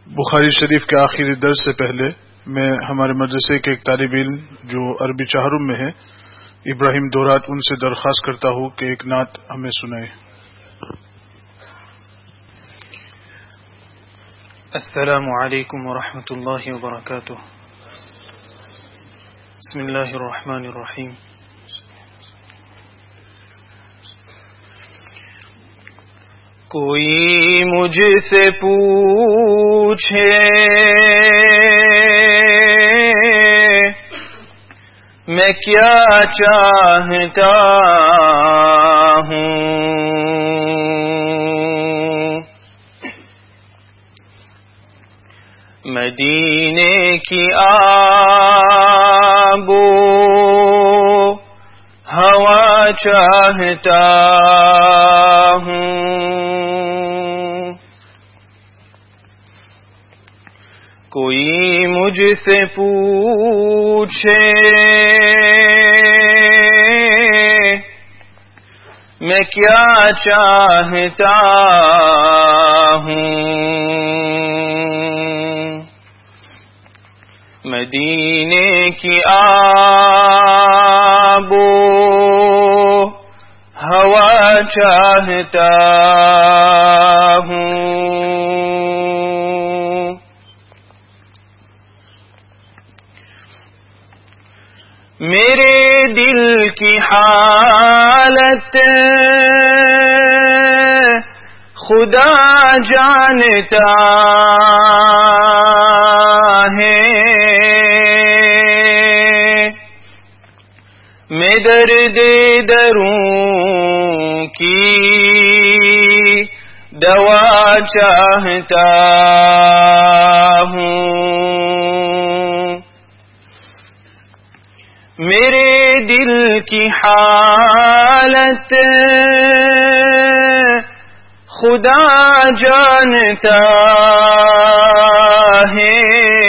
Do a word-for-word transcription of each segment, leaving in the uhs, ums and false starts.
بخاری شریف کے آخری درس سے پہلے میں ہمارے مدرسے کے ایک طالب علم جو عربی چہارم میں ہے ابراہیم دورات ان سے درخواست کرتا ہوں کہ ایک نعت ہمیں سنائے. السلام علیکم ورحمۃ اللہ وبرکاتہ. بسم اللہ الرحمن الرحیم. کوئی مجھ سے پوچھے میں کیا چاہتا ہوں، مدینے کی آب و ہوا چاہتا ہوں. کوئی مجھ سے پوچھے میں کیا چاہتا ہوں، مدینے کی آب و ہوا چاہتا ہوں. میرے دل کی حالت خدا جانتا ہے، میں درد دروں کی دوا چاہتا ہوں. میرے دل کی حالت خدا جانتا ہے،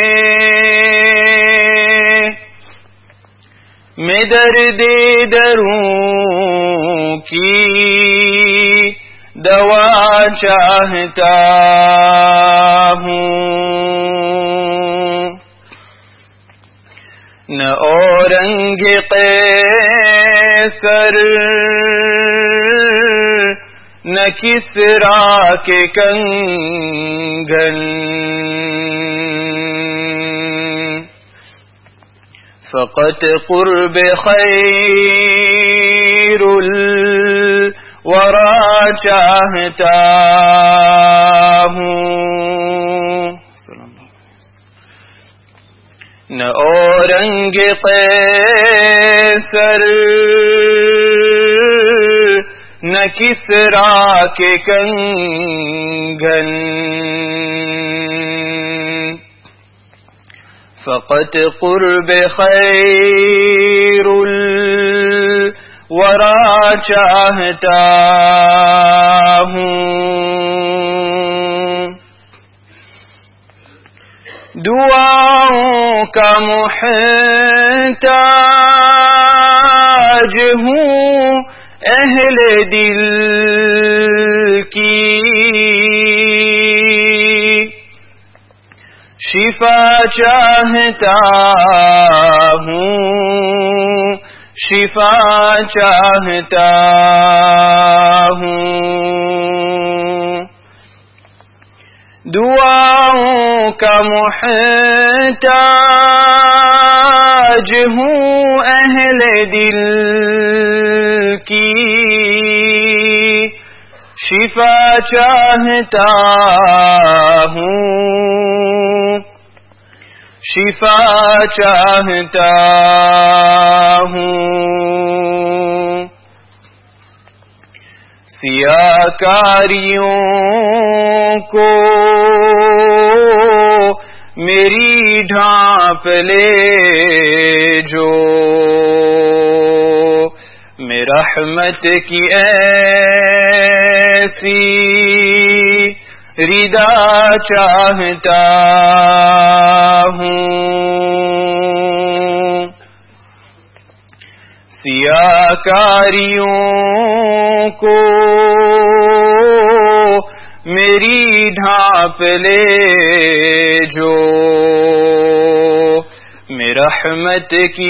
میں درد دروں کی دوا چاہتا ہوں. نہ اورنگ قیصر نہ کسریٰ کے کنگن، فقط قرب خیر الورا چاہتا ہوں. نہ اورنگ قیصر نہ کسریٰ کے کنگن، فقط قرب خیر الورا چاہتا ہوں. دعاؤں کا محتاج ہوں اہل دل کی، شفا چاہتا ہوں، شفا چاہتا ہوں. دعاؤں کا محتاج ہوں اہل دل کی، شفا چاہتا ہوں، شفا چاہتا ہوں. سیاہ کاریوں کو میری ڈھانپ لے جو، میں رحمت کی ایسی ردا چاہتا ہوں. سیاہ کاریوں کو میری ڈھانپ لے جو میں رحمت کی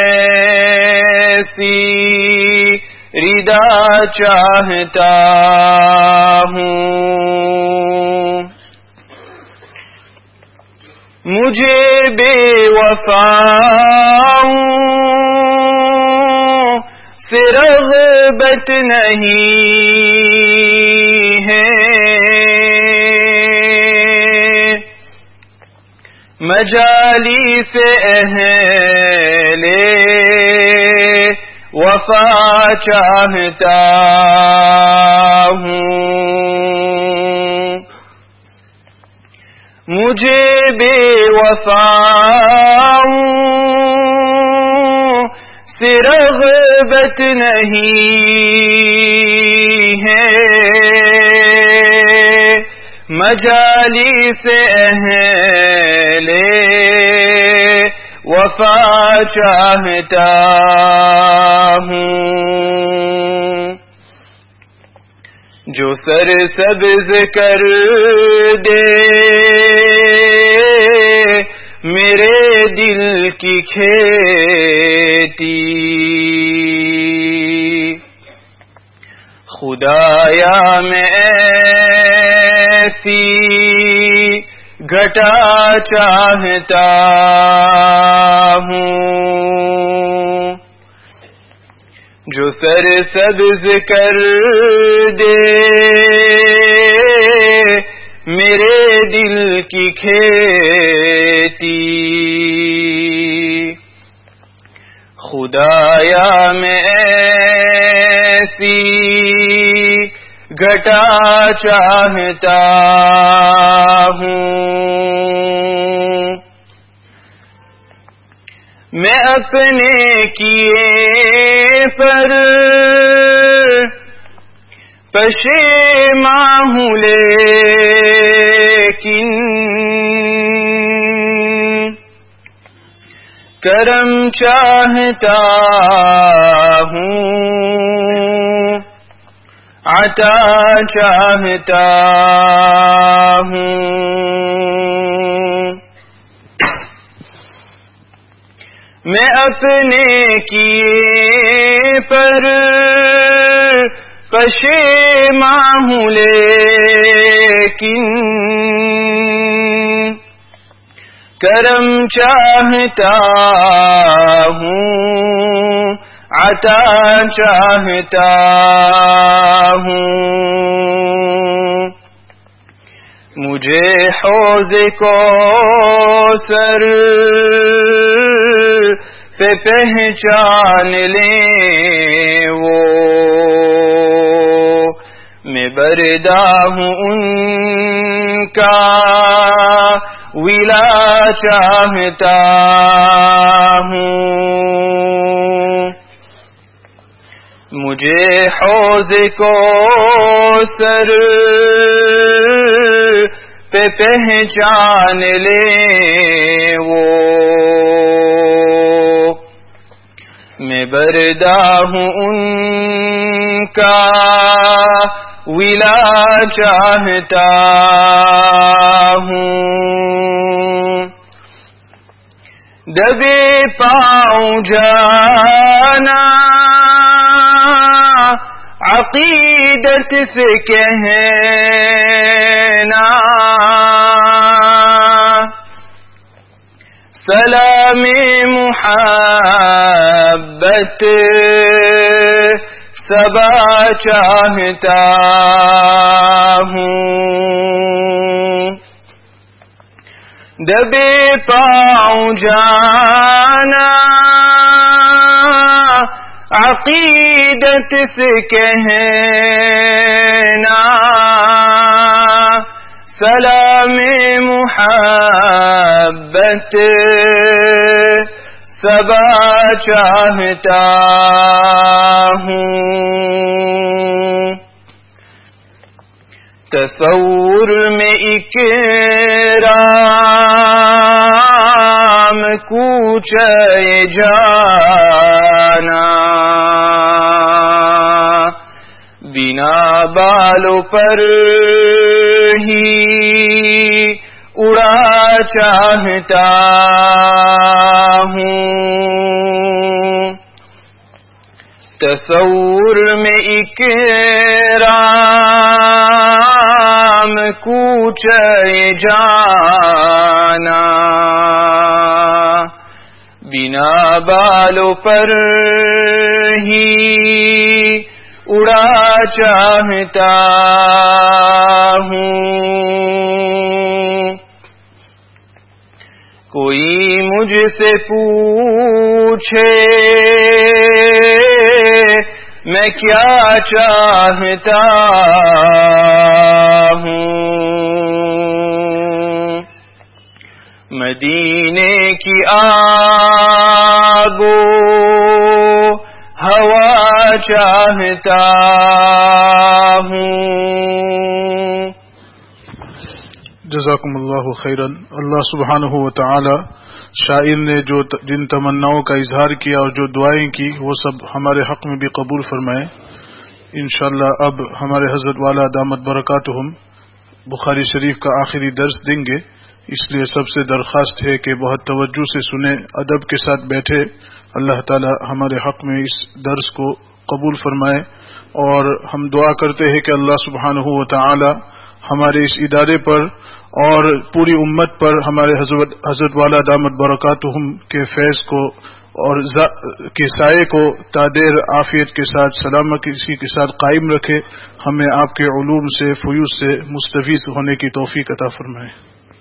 ایسی ردا چاہتا ہوں. مجھے بے وفاؤں سے رغبت نہیں ہے، مجالس اہل وفا چاہتا ہوں. مجھے بے وفاؤں سے رغبت نہیں ہے، مجالس اہل وفا چاہتا ہوں. جو سر سبز کر دے میرے دل کی کھیتی، خدایا میں ایسی گھٹا چاہتا ہوں. جو سر سبز کر دے میرے دل کی کھیتی، خدایا میں ایسی گھٹا چاہتا ہوں. میں اپنے کیے پر پشیماں ہوں لیکن کرم چاہتا ہوں، عطا چاہتا ہوں. میں اپنے کیے پر پشیماں ہوں لیکن کرم چاہتا ہوں، عطا چاہتا ہوں. مجھے حوض کوثر پہ پہچان لیں وہ، میں بردا ہوں ان کا ولا چاہتا ہوں. مجھے حوض کوثر پہ پہچان لیں وہ، میں بردا ہوں ان کا ولا چاہتا ہوں. دبے پاؤں جانا عقیدت سے کہنا، سلام محبت صبا چاہتا ہوں. دبے پاؤں جانا عقیدت سے کہنا، سلام محبت صبا چاہتا ہوں. تصور میں اکرام کوچے جانا، بنا بالوں پر ही उड़ा चाहता हूँ। तसव्वुर में इकराम कूचे जाना, बिना बालों पर ही उड़ा चाहता हूँ। कोई मुझसे पूछे मैं क्या चाहता हूँ, मदीने की आगो हवा चाहता हूँ। जज़ाकुमुल्लाहु खैरन। अल्लाह सुब्हानहु व तआला शायर ने जो जिन तमन्नाओं का इजहार किया और जो दुआएं की वो सब हमारे हक में भी कबूल फरमाए। इंशाअल्लाह अब हमारे हजरत वाला दामत बरकातुहुम बुखारी शरीफ का आखिरी दर्स देंगे, इसलिए सबसे दरख्वास्त है कि बहुत तवज्जो से सुने, अदब के साथ बैठे। अल्लाह ताला हमारे हक में इस दर्स को कबूल फरमाए और हम दुआ करते हैं कि अल्लाह सुब्हानहु व तआला हमारे इस इदारे पर और पूरी उम्मत पर हमारे हजरत हजरत वाला दामत बरकातुहुम के फैज़ को और के साये को तादेर आफियत के साथ सलामती के साथ कायम रखे। हमें आपके उलूम से फयूज़ से मुस्तफीद होने की तौफीक अता फरमाए।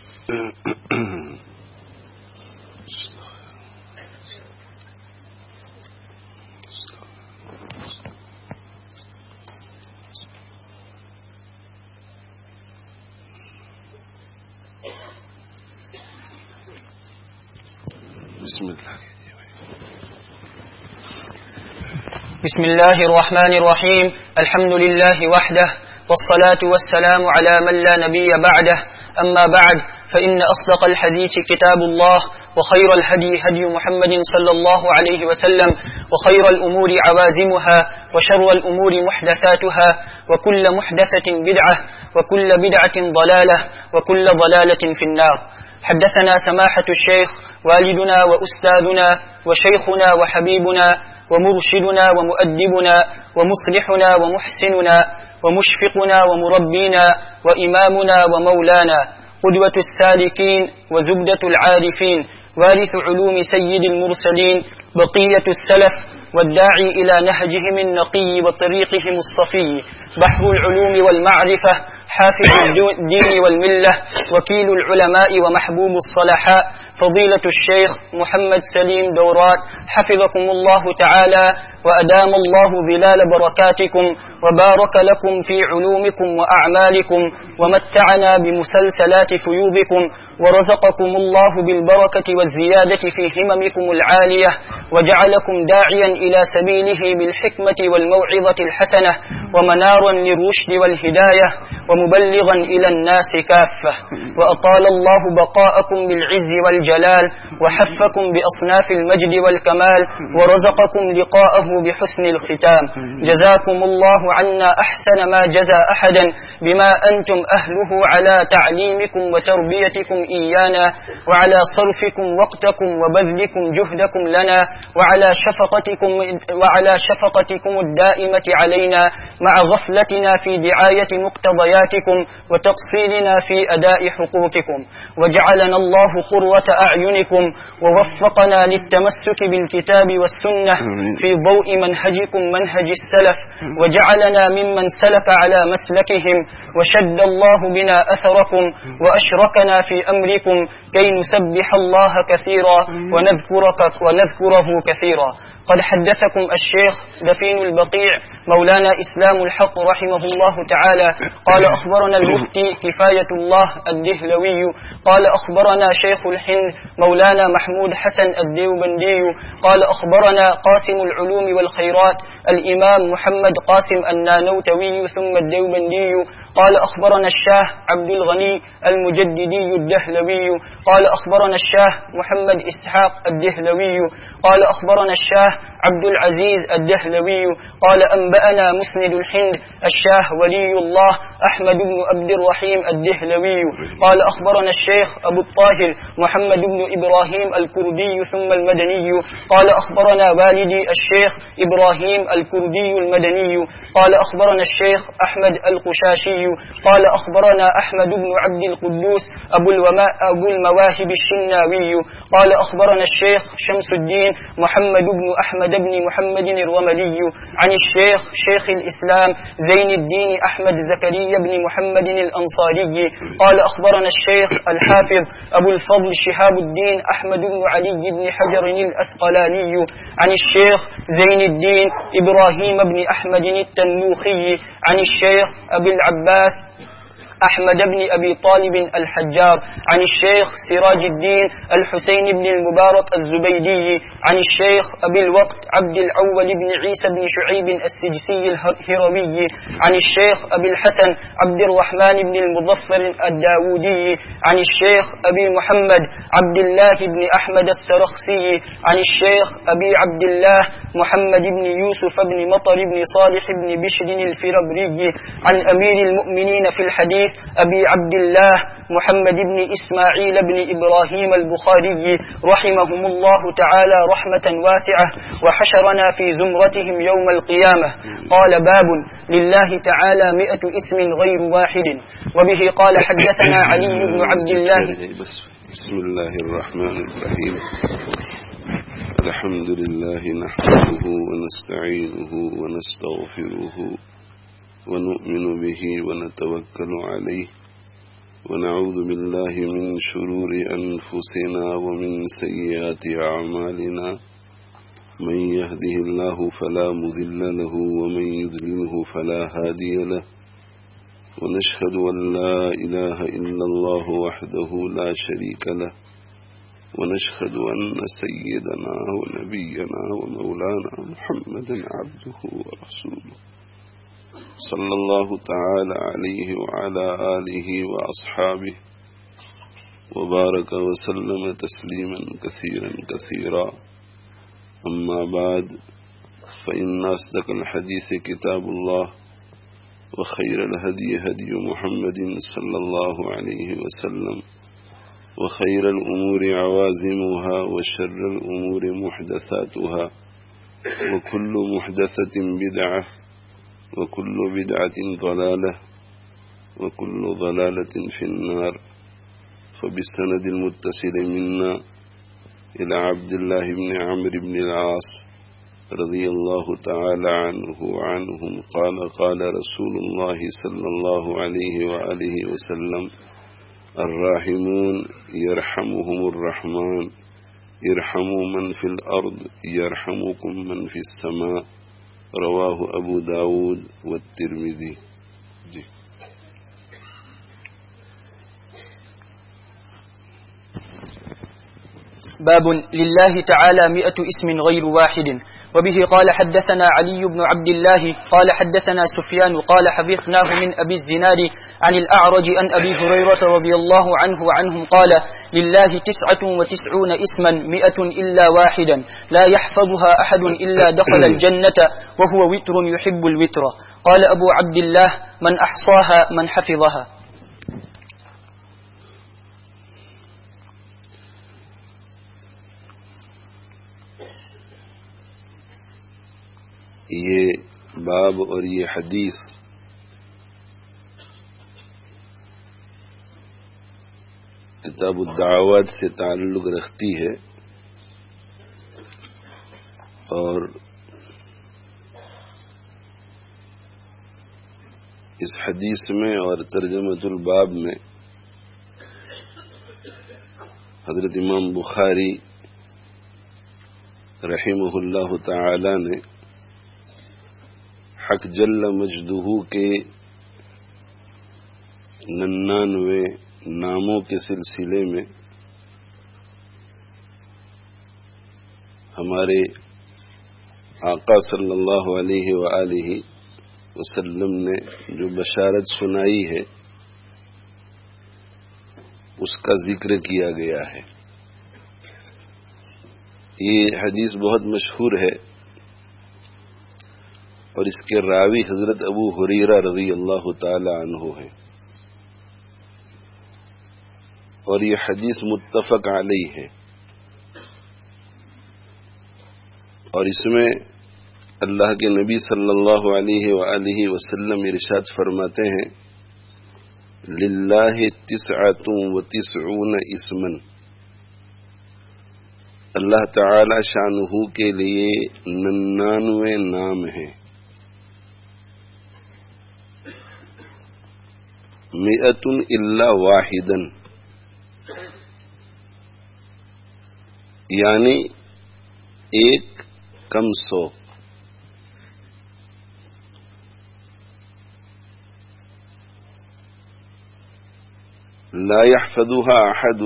बिस्मिल्लाहिर रहमानिर रहीम। अल्हम्दुलिल्लाहि वहदह वस्सलातु वस्सलामु अला मन ला नबिय्य बअदह। अम्मा बअद फइन्न अस्दक़ल हदीस किताबुल्लाह व खैरल हदी हदी मुहम्मदिन सल्लल्लाहु अलैहि वसल्लम व खैरल उमूरि अवाज़िमुहा व शर्रल उमूरि मुहदसातुहा व कुल्लु मुहदसतिन बिदअह व कुल्लु बिदअतिन ज़लालह व कुल्लु ज़लालतिन फिन्नार। حدثنا سماحة الشيخ والدنا وأستاذنا وشيخنا وحبيبنا ومرشدنا ومؤدبنا ومصلحنا ومحسننا ومشفقنا ومربينا وإمامنا ومولانا قدوة السالكين وزبدة العارفين وارث علوم سيد المرسلين بقية السلف والداعي إلى نهجهم النقي وطريقهم الصفي بحر العلوم والمعرفة حافظ الدين والملة وكيل العلماء ومحبوب الصلحاء فضيلة الشيخ محمد سليم دورات حفظكم الله تعالى وأدام الله ظلال بركاتكم وبارك لكم في علومكم وأعمالكم ومتعنا بمسلسلات فيوضكم ورزقكم الله بالبركة والزيادة في هممكم العالية وجعلكم داعيا إلى سبيله بالحكمة والموعظة الحسنة ومنارا للرشد والهداية ومبلغا إلى الناس كافة وأطال الله بقاءكم بالعز والجلال وحفكم بأصناف المجد والكمال ورزقكم لقاءه بحسن الختام. جزاكم الله عنا أحسن ما جزى أحدا بما أنتم أهله على تعليمكم وتربيتكم إيانا وعلى صرفكم وقتكم وبذلكم جهدكم لنا وعلى شفقتكم وعلى شفقتكم الدائمة علينا مع غفلتنا في دعاية مقتضياتكم وتقصيرنا في أداء حقوقكم وجعلنا الله قرة أعينكم ووفقنا للتمسك بالكتاب والسنة في ضوء منهجكم منهج السلف وجعلنا ممن سلك على مسلكهم وشد الله بنا أثركم وأشركنا في أمركم كي نسبح الله كثيرا ونذكرك ونذكره كثيرا. قد حدثكم الشيخ دفين البقيع مولانا إسلام الحق رحمه الله تعالى قال أخبرنا المفتي كفاية الله الدهلوي قال أخبرنا شيخ الهند مولانا محمود حسن الديوبندي قال أخبرنا قاسم العلوم والخيرات الإمام محمد قاسم النانوتوي ثم الديوبندي قال أخبرنا الشاه عبد الغني المجددي الدهلوي قال أخبرنا الشاه محمد إسحاق الدهلوي قال أخبرنا الشاه عبد العزيز الدهلوي قال أنبأنا مسند الهند الشاه ولي الله أحمد بن عبد الرحيم الدهلوي. قال أخبرنا الشيخ أبو الطاهر محمد بن إبراهيم الكردي ثم المدني. قال أخبرنا والدي الشيخ إبراهيم الكردي المدني. قال أخبرنا الشيخ أحمد القشاشي. قال أخبرنا أحمد بن عبد القدوس أبو, أبو المواهب الشناوي. قال أخبرنا الشيخ شمس الدين محمد بن أحمد بن محمد الرملي عن الشيخ شيخ الإسلام زين الدين أحمد زكريا بن محمد الأنصاري. قال أخبرنا الشيخ الحافظ أبو الفضل شهاب الدين أحمد بن علي بن حجر الأسقلاني عن الشيخ زين الدين إبراهيم بن أحمد التنوخي عن الشيخ أبي العباس أحمد بن أبي طالب الحجار عن الشيخ سراج الدين الحسين بن المبارك الزبيدي عن الشيخ أبي الوقت عبد الأول بن عيسى بن شعيب السجسي الهروي عن الشيخ أبي الحسن عبد الرحمن بن المظفر الداودي عن الشيخ أبي محمد عبد الله بن أحمد السرخسي عن الشيخ أبي عبد الله محمد بن يوسف بن مطر بن صالح بن بشر الفربري عن أمير المؤمنين في الحديث أبي عبد الله محمد بن إسماعيل بن إبراهيم البخاري رحمهم الله تعالى رحمة واسعة وحشرنا في زمرتهم يوم القيامة. قال باب لله تعالى مئة اسم غير واحد. وبه قال حدثنا علي بن عبد الله. بسم الله الرحمن الرحيم. الحمد لله نحمده ونستعينه ونستغفره ونؤمن به ونتوكل عليه ونعوذ بالله من شرور أنفسنا ومن سيئات أعمالنا. من يهده الله فلا مضل له ومن يضلله فلا هادي له. ونشهد أن لا إله إلا الله وحده لا شريك له. ونشهد أن سيدنا ونبينا ومولانا محمدا عبده ورسوله صلى الله تعالى عليه وعلى آله وأصحابه وبارك وسلم تسليما كثيرا كثيرا. أما بعد، فإن أصدق الحديث كتاب الله وخير الهدي هدي محمد صلى الله عليه وسلم وخير الأمور عوازمها وشر الأمور محدثاتها وكل محدثة بدعة وكل بدعة ضلالة وكل ضلالة في النار. فبالسند المتصل منا إلى عبد الله بن عمرو بن العاص رضي الله تعالى عنه وعنهم قال قال رسول الله صلى الله عليه وآله وسلم: الراحمون يرحمهم الرحمن ارحموا من في الأرض يرحمكم من في السماء. رواه أبو داود والترمذي. جي. باب لله تعالى مئة اسم غير واحد. وبه قال حدثنا علي بن عبد الله قال حدثنا سفيان قال حفظناه من أبي الزناد عن الأعرج عن أبي هريرة رضي الله عنه وعنهم قال: لله تسعة وتسعون اسما مئة إلا واحدا لا يحفظها أحد إلا دخل الجنة وهو وتر يحب الوتر. قال أبو عبد الله: من أحصاها من حفظها. یہ باب اور یہ حدیث کتاب الدعوات سے تعلق رکھتی ہے اور اس حدیث میں اور ترجمۃ الباب میں حضرت امام بخاری رحمہ اللہ تعالی نے حق جل مجدہ کے ننانوے ناموں کے سلسلے میں ہمارے آقا صلی اللہ علیہ وآلہ وسلم نے جو بشارت سنائی ہے اس کا ذکر کیا گیا ہے. یہ حدیث بہت مشہور ہے اور اس کے راوی حضرت ابو ہریرہ رضی اللہ تعالی عنہ ہیں، اور یہ حدیث متفق علیہ ہے، اور اس میں اللہ کے نبی صلی اللہ علیہ وآلہ وسلم ارشاد فرماتے ہیں للہ تسعۃ و تسعون اسما، اللہ تعالی شانہ کے لیے ننانوے نام ہیں، مئۃ الا واحدا، یعنی ایک کم سو، لا يحفظها احد،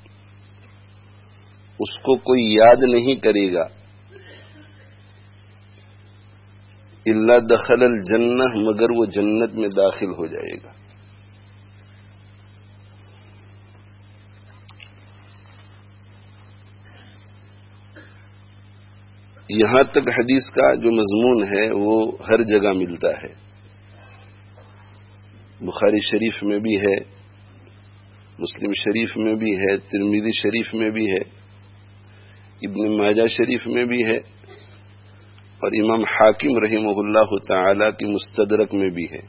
اس کو کوئی یاد نہیں کرے گا، الا دخل الجنہ، مگر وہ جنت میں داخل ہو جائے گا۔ یہاں تک حدیث کا جو مضمون ہے وہ ہر جگہ ملتا ہے، بخاری شریف میں بھی ہے، مسلم شریف میں بھی ہے، ترمذی شریف میں بھی ہے، ابن ماجہ شریف میں بھی ہے، اور امام حاکم رحمہ اللہ تعالی کی مستدرک میں بھی ہے۔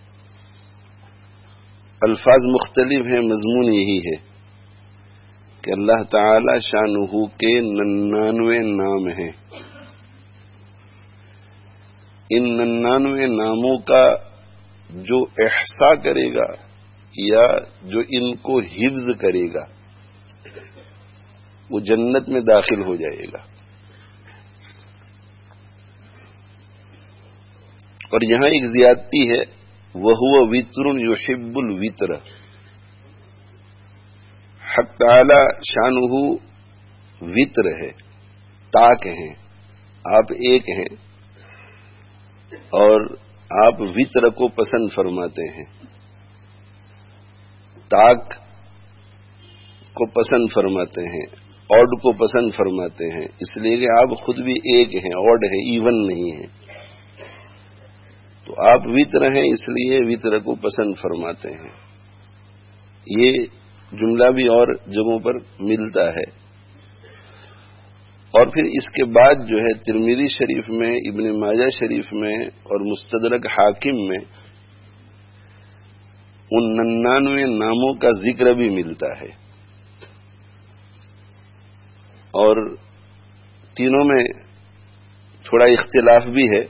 الفاظ مختلف ہیں، مضمون یہی ہے کہ اللہ تعالی شانہ کے ننانوے نام ہیں۔ ان ننانوے ناموں کا جو احصاء کرے گا یا جو ان کو حفظ کرے گا وہ جنت میں داخل ہو جائے گا۔ اور یہاں ایک زیادتی ہے، وَهُوَ وِتْرٌ يُحِبُّ الْوِتْرَ، حق تعالی شانہ وطر ہے، طاق ہیں، آپ ایک ہیں اور آپ وطر کو پسند فرماتے ہیں، طاق کو پسند فرماتے ہیں، آڈ کو پسند فرماتے ہیں، اس لیے کہ آپ خود بھی ایک ہیں، آڈ ہے، ایون نہیں ہے، تو آپ وطر ہیں اس لیے وطر کو پسند فرماتے ہیں۔ یہ جملہ بھی اور جگہوں پر ملتا ہے۔ اور پھر اس کے بعد جو ہے ترمذی شریف میں، ابن ماجہ شریف میں اور مستدرک حاکم میں ان ننانوے ناموں کا ذکر بھی ملتا ہے، اور تینوں میں تھوڑا اختلاف بھی ہے،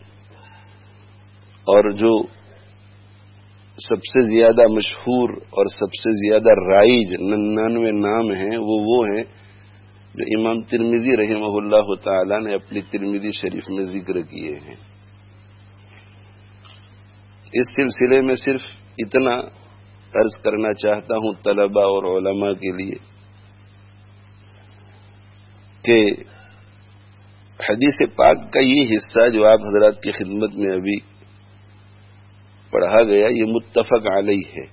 اور جو سب سے زیادہ مشہور اور سب سے زیادہ رائج ننانوے نام ہیں وہ وہ ہیں جو امام ترمذی رحمہ اللہ تعالی نے اپنی ترمذی شریف میں ذکر کیے ہیں۔ اس سلسلے میں صرف اتنا عرض کرنا چاہتا ہوں طلباء اور علماء کے لیے کہ حدیث پاک کا یہ حصہ جو آپ حضرات کی خدمت میں ابھی پڑھا گیا یہ متفق علیہ ہے۔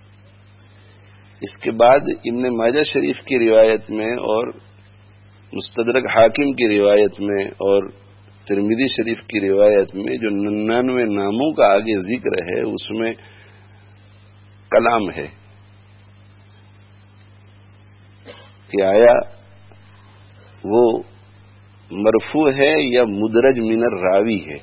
اس کے بعد ابن ماجہ شریف کی روایت میں اور مستدرک حاکم کی روایت میں اور ترمذی شریف کی روایت میں جو ننانوے ناموں کا آگے ذکر ہے اس میں کلام ہے کہ آیا وہ مرفوع ہے یا مدرج من الراوی ہے۔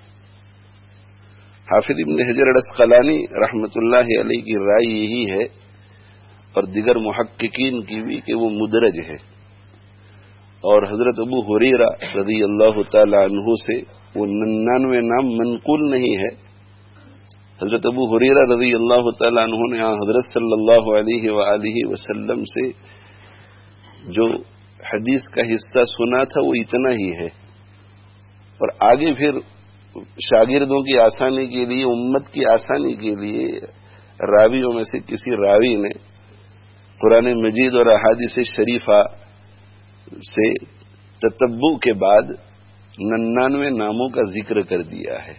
حافظ ابن حجر العسقلانی رحمۃ اللہ علیہ کی رائے یہی ہے، اور دیگر محققین کی بھی، کہ وہ مدرج ہے، اور حضرت ابو ہریرہ رضی اللہ تعالی عنہ سے وہ ننانوے نام منقول نہیں ہے۔ حضرت ابو ہریرہ رضی اللہ تعالی عنہ نے حضرت صلی اللہ علیہ وآلہ وسلم سے جو حدیث کا حصہ سنا تھا وہ اتنا ہی ہے، اور آگے پھر شاگردوں کی آسانی کے لیے، امت کی آسانی کے لیے راویوں میں سے کسی راوی نے قرآن مجید اور احادیث شریفہ سے تتبع کے بعد ننانوے ناموں کا ذکر کر دیا ہے،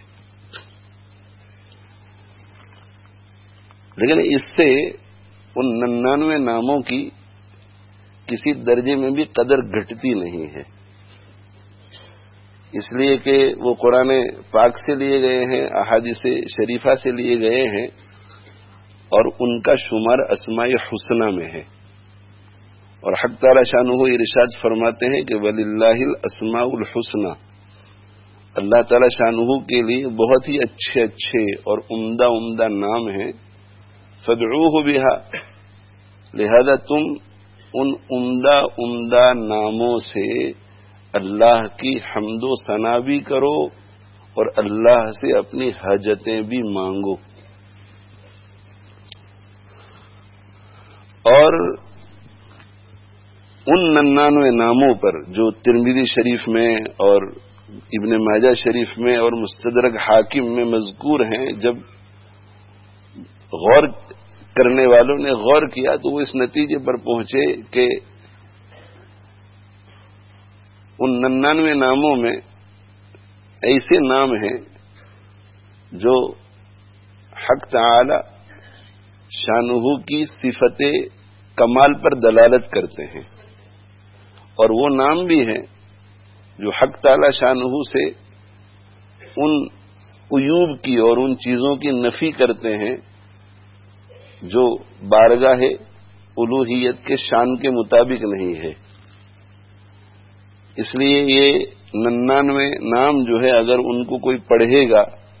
لیکن اس سے ان ننانوے ناموں کی کسی درجے میں بھی قدر گھٹتی نہیں ہے۔ اس لیے کہ وہ قرآن پاک سے لیے گئے ہیں، احادیث شریفہ سے لیے گئے ہیں، اور ان کا شمار اسماء حسنہ میں ہے. اور حق تعالی شانہ ارشاد فرماتے ہیں کہ وَلِلَّهِ الْأَسْمَاءُ الْحُسْنَى، اللہ تعالی شانہ کے لیے بہت ہی اچھے اچھے اور عمدہ عمدہ نام ہیں. فَادْعُوهُ بِهَا، لہذا تم ان عمدہ عمدہ ناموں سے اللہ کی حمد و ثنا بھی کرو اور اللہ سے اپنی حاجتیں بھی مانگو. اور ان ننانوے ناموں پر جو ترمذی شریف میں اور ابن ماجہ شریف میں اور مستدرک حاکم میں مذکور ہیں، جب غور کرنے والوں نے غور کیا تو وہ اس نتیجے پر پہنچے کہ ان ننانوے ناموں میں ایسے نام ہیں جو حق تعالی شانہ کی صفت کمال پر دلالت کرتے ہیں، اور وہ نام بھی ہیں جو حق تعالی شانہ سے ان عیوب کی اور ان چیزوں کی نفی کرتے ہیں جو بارگاہ الوہیت کے شان کے مطابق نہیں ہے. اس لیے یہ ننانوے نام جو ہے اگر ان کو کوئی پڑھے گا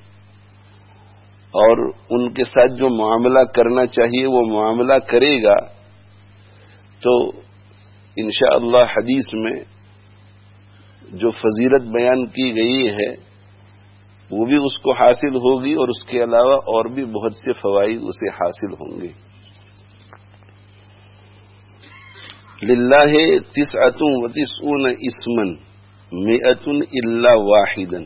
اور ان کے ساتھ جو معاملہ کرنا چاہیے وہ معاملہ کرے گا تو انشاءاللہ حدیث میں جو فضیلت بیان کی گئی ہے وہ بھی اس کو حاصل ہوگی، اور اس کے علاوہ اور بھی بہت سے فوائد اسے حاصل ہوں گے. للہ تسعۃ و تسعون اسما مئۃ الا واحدا.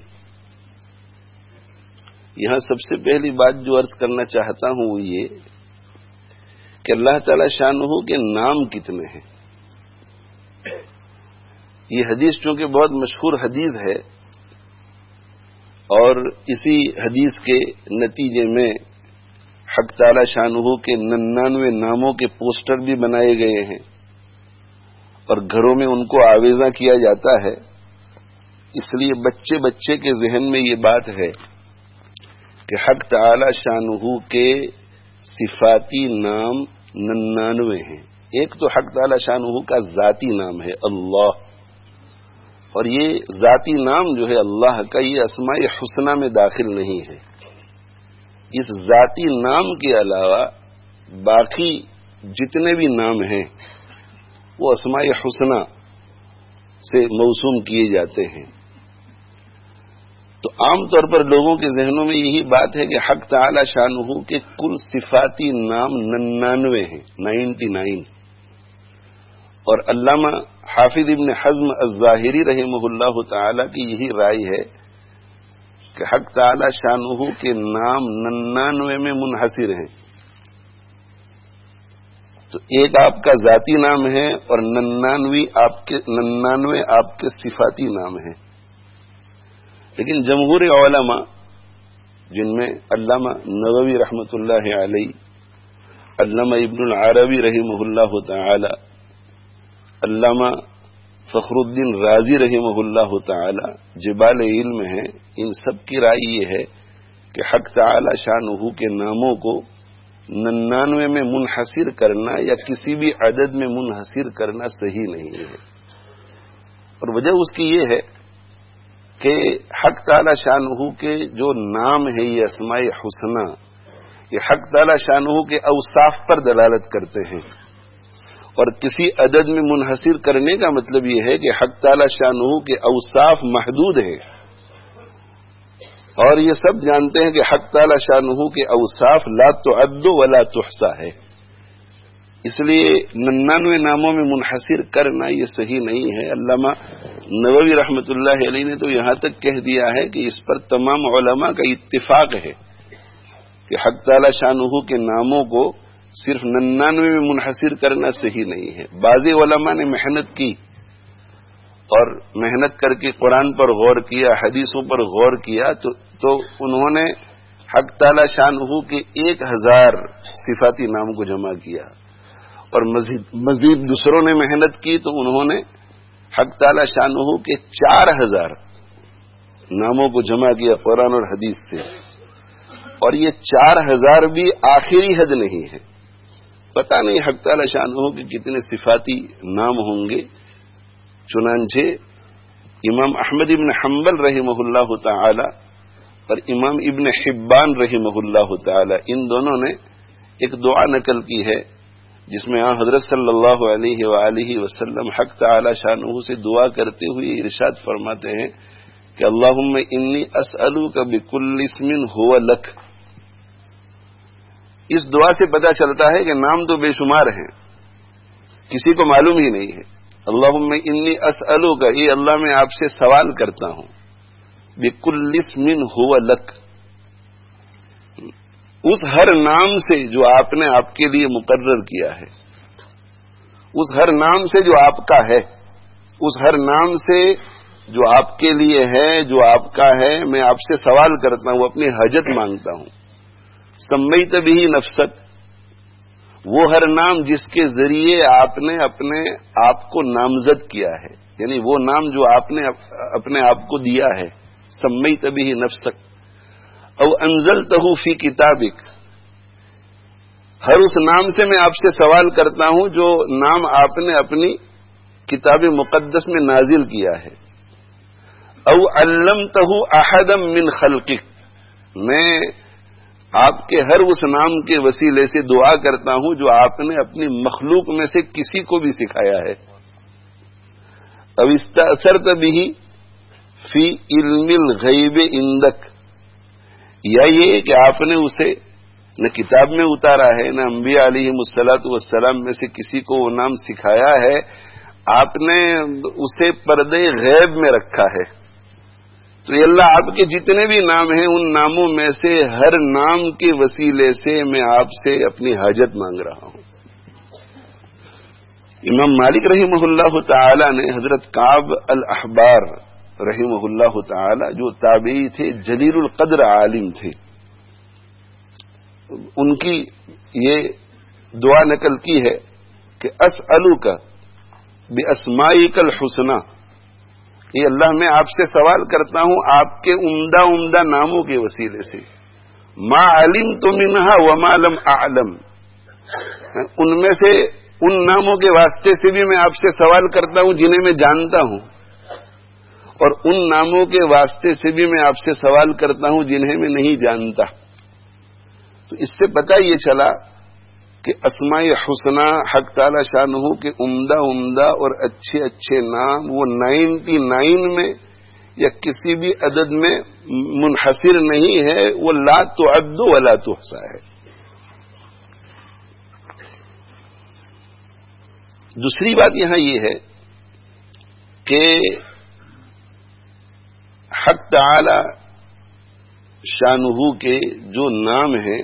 یہاں سب سے پہلی بات جو عرض کرنا چاہتا ہوں وہ یہ کہ اللہ تعالی شانہ کے نام کتنے ہیں. یہ حدیث چونکہ بہت مشہور حدیث ہے، اور اسی حدیث کے نتیجے میں حق تعالی شانہ کے ننانوے ناموں کے پوسٹر بھی بنائے گئے ہیں اور گھروں میں ان کو آویزاں کیا جاتا ہے. اس لیے بچے بچے کے ذہن میں یہ بات ہے کہ حق تعالی شانہ کے صفاتی نام ننانوے ہیں. ایک تو حق تعالی شانہ کا ذاتی نام ہے اللہ، اور یہ ذاتی نام جو ہے اللہ کا یہ اسماء حسنہ میں داخل نہیں ہے. اس ذاتی نام کے علاوہ باقی جتنے بھی نام ہیں وہ اسماء حسنہ سے موسوم کیے جاتے ہیں. تو عام طور پر لوگوں کے ذہنوں میں یہی بات ہے کہ حق تعالی شانہ کے کل صفاتی نام ننانوے ہیں، نائنٹی نائن. اور علامہ حافظ ابن حزم الظاہری رحمہ اللہ تعالی کی یہی رائے ہے کہ حق تعالی شانہ کے نام ننانوے میں منحصر ہیں. تو ایک آپ کا ذاتی نام ہے اور ننانوے آپ کے ننانوے آپ کے صفاتی نام ہیں. لیکن جمہور علماء جن میں علامہ نووی رحمۃ اللہ علیہ، علامہ ابن العربی رحمہ اللہ تعالی، علامہ فخر الدین رازی رحمہ اللہ تعالی جبال علم ہیں، ان سب کی رائے یہ ہے کہ حق تعالی شانہ کے ناموں کو ننانوے میں منحصر کرنا یا کسی بھی عدد میں منحصر کرنا صحیح نہیں ہے. اور وجہ اس کی یہ ہے کہ حق تعالی شانہ کے جو نام ہے یہ اسماء حسنہ، یہ حق تعالی شانہ کے اوصاف پر دلالت کرتے ہیں، اور کسی عدد میں منحصر کرنے کا مطلب یہ ہے کہ حق تعالی شانہ کے اوصاف محدود ہیں، اور یہ سب جانتے ہیں کہ حق تعالی شانہ کے اوصاف لا تعد ولا تحصى ہے. اس لیے ننانوے ناموں میں منحصر کرنا یہ صحیح نہیں ہے. علامہ نووی رحمۃ اللہ علیہ نے تو یہاں تک کہہ دیا ہے کہ اس پر تمام علماء کا اتفاق ہے کہ حق تعالی شانہ کے ناموں کو صرف ننانوے میں منحصر کرنا صحیح نہیں ہے. بعض علماء نے محنت کی اور محنت کر کے قرآن پر غور کیا، حدیثوں پر غور کیا، تو تو انہوں نے حق تعالی شانہ کے ایک ہزار صفاتی نام کو جمع کیا، اور مزید مزید دوسروں نے محنت کی تو انہوں نے حق تعالی شانہ کے چار ہزار ناموں کو جمع کیا قرآن اور حدیث سے، اور یہ چار ہزار بھی آخری حد نہیں ہے. پتہ نہیں حق تعالی شانہ کے کتنے صفاتی نام ہوں گے. چنانچہ امام احمد ابن حنبل رحمہ اللہ تعالی اور امام ابن حبان رحمہ اللہ تعالی ان دونوں نے ایک دعا نقل کی ہے جس میں حضرت صلی اللہ علیہ وآلہ وسلم حق تعالی شانہ سے دعا کرتے ہوئے ارشاد فرماتے ہیں کہ اللہم انی اسألوک بکل اسم ہوا لک. اس دعا سے پتہ چلتا ہے کہ نام تو بے شمار ہیں، کسی کو معلوم ہی نہیں ہے. اللہم انی اسألوک، اے اللہ میں آپ سے سوال کرتا ہوں، بکل اسم ہوا لک، اس ہر نام سے جو آپ نے آپ کے لیے مقرر کیا ہے، اس ہر نام سے جو آپ کا ہے، اس ہر نام سے جو آپ کے لیے ہے، جو آپ کا ہے، میں آپ سے سوال کرتا ہوں، اپنی حاجت مانگتا ہوں. سمیت بھی نفسک، وہ ہر نام جس کے ذریعے آپ نے اپنے آپ کو نامزد کیا ہے، یعنی وہ نام جو آپ نے اپنے آپ کو دیا ہے. سمیت بھی نفسک او انزلتہ فی کتابک، ہر اس نام سے میں آپ سے سوال کرتا ہوں جو نام آپ نے اپنی کتاب مقدس میں نازل کیا ہے. او علمتہ احدا من خلقک، میں آپ کے ہر اس نام کے وسیلے سے دعا کرتا ہوں جو آپ نے اپنی مخلوق میں سے کسی کو بھی سکھایا ہے. او استأثرت بہ فی علم الغیب عندک، یا یہ کہ آپ نے اسے نہ کتاب میں اتارا ہے، نہ انبیاء علیہم الصلاۃ والسلام میں سے کسی کو وہ نام سکھایا ہے، آپ نے اسے پردے غیب میں رکھا ہے. تو یہ اللہ آپ کے جتنے بھی نام ہیں ان ناموں میں سے ہر نام کے وسیلے سے میں آپ سے اپنی حاجت مانگ رہا ہوں. امام مالک رحمہ اللہ تعالی نے حضرت کعب الاحبار رحمہ اللہ تعالی جو تابعی تھے، جلیل القدر عالم تھے، ان کی یہ دعا نقل کی ہے کہ اسألوک باسمائک الحسنی، یہ اللہ میں آپ سے سوال کرتا ہوں آپ کے عمدہ عمدہ ناموں کے وسیلے سے، ما علمت منہا وما لم اعلم، ان میں سے ان ناموں کے واسطے سے بھی میں آپ سے سوال کرتا ہوں جنہیں میں جانتا ہوں، اور ان ناموں کے واسطے سے بھی میں آپ سے سوال کرتا ہوں جنہیں میں نہیں جانتا. تو اس سے پتہ یہ چلا کہ اسماء حسنہ حق تعالی شانہ کے عمدہ عمدہ اور اچھے اچھے نام وہ نائنٹی نائن میں یا کسی بھی عدد میں منحصر نہیں ہے، وہ لا تعد ولا تحصى ہے. دوسری بات یہاں یہ ہے کہ حق تعالی شانہ کے جو نام ہیں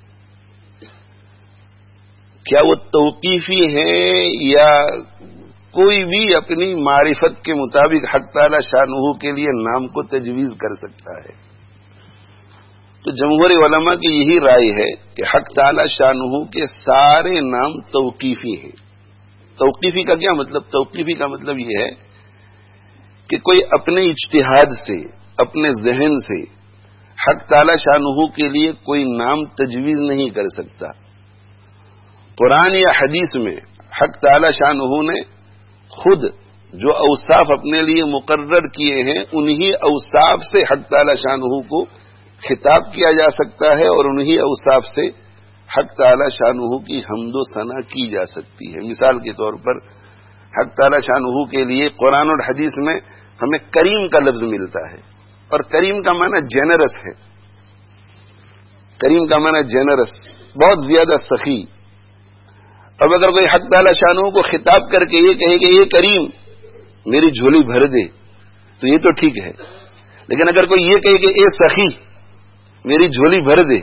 کیا وہ توقیفی ہیں یا کوئی بھی اپنی معرفت کے مطابق حق تعالی شانہ کے لیے نام کو تجویز کر سکتا ہے؟ تو جمہور علماء کی یہی رائے ہے کہ حق تعالی شانہ کے سارے نام توقیفی ہیں. توقیفی کا کیا مطلب؟ توقیفی کا مطلب یہ ہے کہ کوئی اپنے اجتہاد سے، اپنے ذہن سے حق تعالی شانہ کے لیے کوئی نام تجویز نہیں کر سکتا. قرآن یا حدیث میں حق تعالی شانہ نے خود جو اوصاف اپنے لیے مقرر کیے ہیں انہی اوصاف سے حق تعالی شانہ کو خطاب کیا جا سکتا ہے، اور انہی اوصاف سے حق تعالی شانہ کی حمد و ثنا کی جا سکتی ہے. مثال کے طور پر حق تعالی شانہ کے لیے قرآن اور حدیث میں ہمیں کریم کا لفظ ملتا ہے، اور کریم کا معنی جینرس ہے. کریم کا معنی جینرس، بہت زیادہ سخی. اب اگر کوئی حق تعالی شانہ کو خطاب کر کے یہ کہے کہ یہ کریم میری جھولی بھر دے تو یہ تو ٹھیک ہے، لیکن اگر کوئی یہ کہے کہ اے سخی میری جھولی بھر دے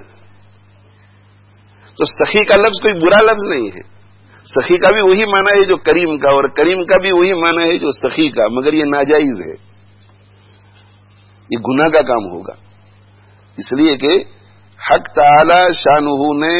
تو سخی کا لفظ کوئی برا لفظ نہیں ہے. سخی کا بھی وہی معنی ہے جو کریم کا، اور کریم کا بھی وہی معنی ہے جو سخی کا، مگر یہ ناجائز ہے، یہ گناہ کا کام ہوگا. اس لیے کہ حق تعالی شانہ نے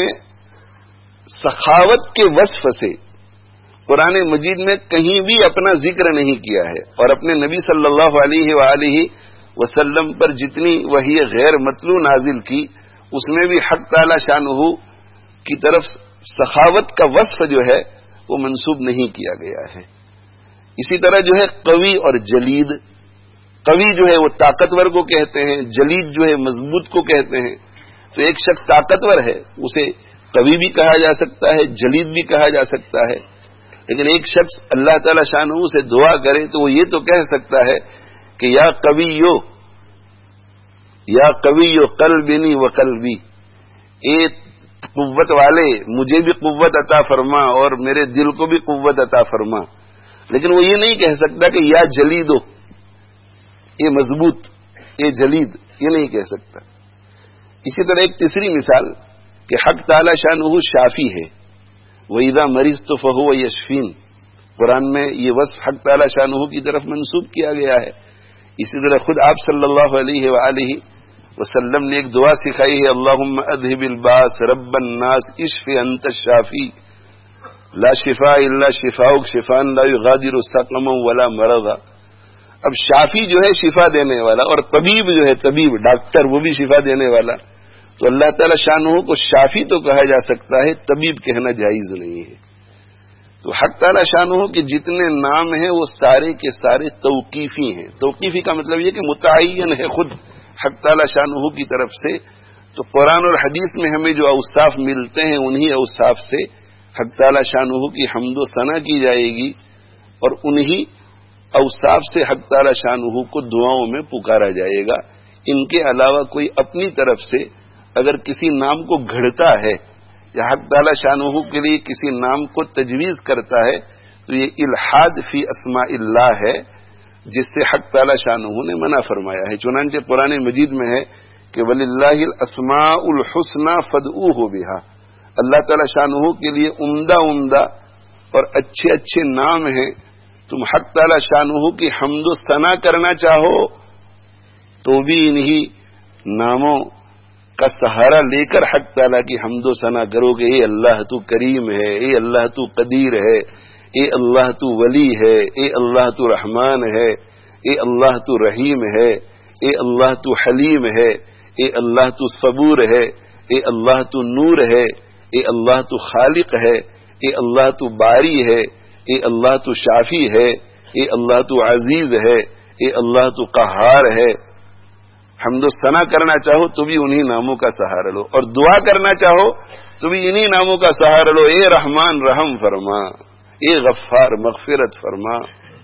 سخاوت کے وصف سے قرآن مجید میں کہیں بھی اپنا ذکر نہیں کیا ہے، اور اپنے نبی صلی اللہ علیہ وآلہ وسلم پر جتنی وحی غیر مطلوع نازل کی اس میں بھی حق تعالی شانہ کی طرف سخاوت کا وصف جو ہے وہ منسوب نہیں کیا گیا ہے. اسی طرح جو ہے قوی اور جلید، قوی جو ہے وہ طاقتور کو کہتے ہیں، جلید جو ہے مضبوط کو کہتے ہیں. تو ایک شخص طاقتور ہے اسے قوی بھی کہا جا سکتا ہے، جلید بھی کہا جا سکتا ہے. لیکن ایک شخص اللہ تعالی شانہ سے دعا کرے تو وہ یہ تو کہہ سکتا ہے کہ یا قویو یا قویو قلبنی و قلبی، اے قوت والے مجھے بھی قوت عطا فرما اور میرے دل کو بھی قوت عطا فرما. لیکن وہ یہ نہیں کہہ سکتا کہ یا جلیدو، اے مضبوط، اے جلید، یہ نہیں کہہ سکتا. اسی طرح ایک تیسری مثال کہ حق تعالی شانہ شافی ہے، وَإِذَا مَرِضْتُ فَهُوَ يَشْفِينِ، قرآن میں یہ وصف حق تعالی شانہ کی طرف منسوب کیا گیا ہے. اسی طرح خود آپ صلی اللہ علیہ وآلہ وسلم نے ایک دعا سکھائی ہے، اللہم اذہب الباس رب الناس اشف انت الشافی لا شفاء الا شفاؤک شفاء لا یغادر سقما ولا مرضا. اب شافی جو ہے شفا دینے والا، اور طبیب جو ہے طبیب ڈاکٹر وہ بھی شفا دینے والا. تو اللہ تعالی شانہ کو شافی تو کہا جا سکتا ہے، طبیب کہنا جائز نہیں ہے. تو حق تعالی شانہ کے جتنے نام ہیں وہ سارے کے سارے توقیفی ہیں. توقیفی کا مطلب یہ کہ متعین ہے خود حق تعالی شانہ کی طرف سے. تو قرآن اور حدیث میں ہمیں جو اوصاف ملتے ہیں انہی اوصاف سے حق تعالی شانہ کی حمد و ثنا کی جائے گی، اور انہی اوصاف سے حق تعالی شانہ کو دعاؤں میں پکارا جائے گا. ان کے علاوہ کوئی اپنی طرف سے اگر کسی نام کو گھڑتا ہے یا حق تعالی شانہ کے لیے کسی نام کو تجویز کرتا ہے تو یہ الحاد فی اسماء اللہ ہے، جس سے حق تعالی شانہ نے منع فرمایا ہے. چنانچہ قرآن مجید میں ہے کہ وَلِلَّهِ الْأَسْمَاءُ الْحُسْنَى فَادْعُوهُ بِهَا، اللہ تعالی شانہ کے لیے عمدہ عمدہ اور اچھے اچھے نام ہیں. تم حق تعالی شانہ کی حمد و ثنا کرنا چاہو تو بھی انہی ناموں کا سہارا لے کر حق تعالیٰ کی حمد و ثنا کرو کہ اے اللہ تو کریم ہے، اے اللہ تو قدیر ہے، اے اللہ تو ولی ہے، اے اللہ تو رحمان ہے، اے اللہ تو رحیم ہے، اے اللہ تو حلیم ہے، اے اللہ تو صبور ہے، اے اللہ تو نور ہے، اے اللہ تو خالق ہے، اے اللہ تو باری ہے، اے اللہ تو شافی ہے، اے اللہ تو عزیز ہے، اے اللہ تو قہار ہے. حمد و ثنا کرنا چاہو تو بھی انہی ناموں کا سہارا لو، اور دعا کرنا چاہو تو بھی انہی ناموں کا سہارا لو. اے رحمان رحم فرما، اے غفار مغفرت فرما،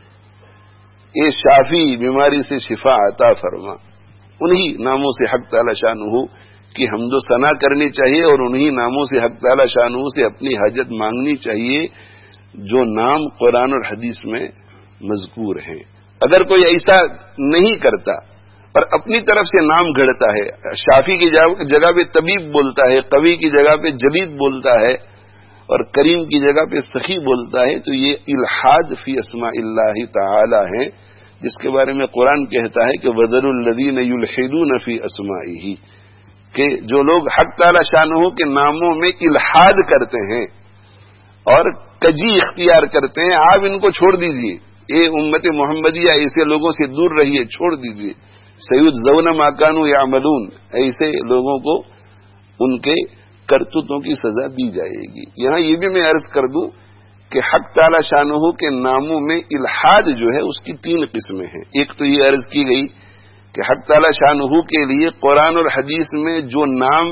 اے شافی بیماری سے شفا عطا فرما. انہی ناموں سے حق تعالی شانہ کی حمد و ثنا کرنی چاہیے، اور انہی ناموں سے حق تعالی شانہ سے اپنی حاجت مانگنی چاہیے جو نام قرآن اور حدیث میں مذکور ہیں. اگر کوئی ایسا نہیں کرتا اور اپنی طرف سے نام گھڑتا ہے، شافی کی جگہ پہ طبیب بولتا ہے، قوی کی جگہ پہ جلید بولتا ہے، اور کریم کی جگہ پہ سخی بولتا ہے، تو یہ الحاد فی اسماء اللہ تعالی ہے، جس کے بارے میں قرآن کہتا ہے کہ وَذَرُوا الَّذِينَ يُلْحِدُونَ فِي أَسْمَائِهِ، کہ جو لوگ حق تعالی شانہ کے ناموں میں الحاد کرتے ہیں اور کجی اختیار کرتے ہیں، آپ ان کو چھوڑ دیجئے. اے امت محمدیہ ایسے لوگوں سے دور رہیے، چھوڑ دیجئے. سیجزون ما کانوا یعملون، ایسے لوگوں کو ان کے کرتوتوں کی سزا دی جائے گی. یہاں یہ بھی میں عرض کر دوں کہ حق تعالی شانہ کے ناموں میں الحاد جو ہے اس کی تین قسمیں ہیں. ایک تو یہ عرض کی گئی کہ حق تعالی شانہ کے لیے قرآن اور حدیث میں جو نام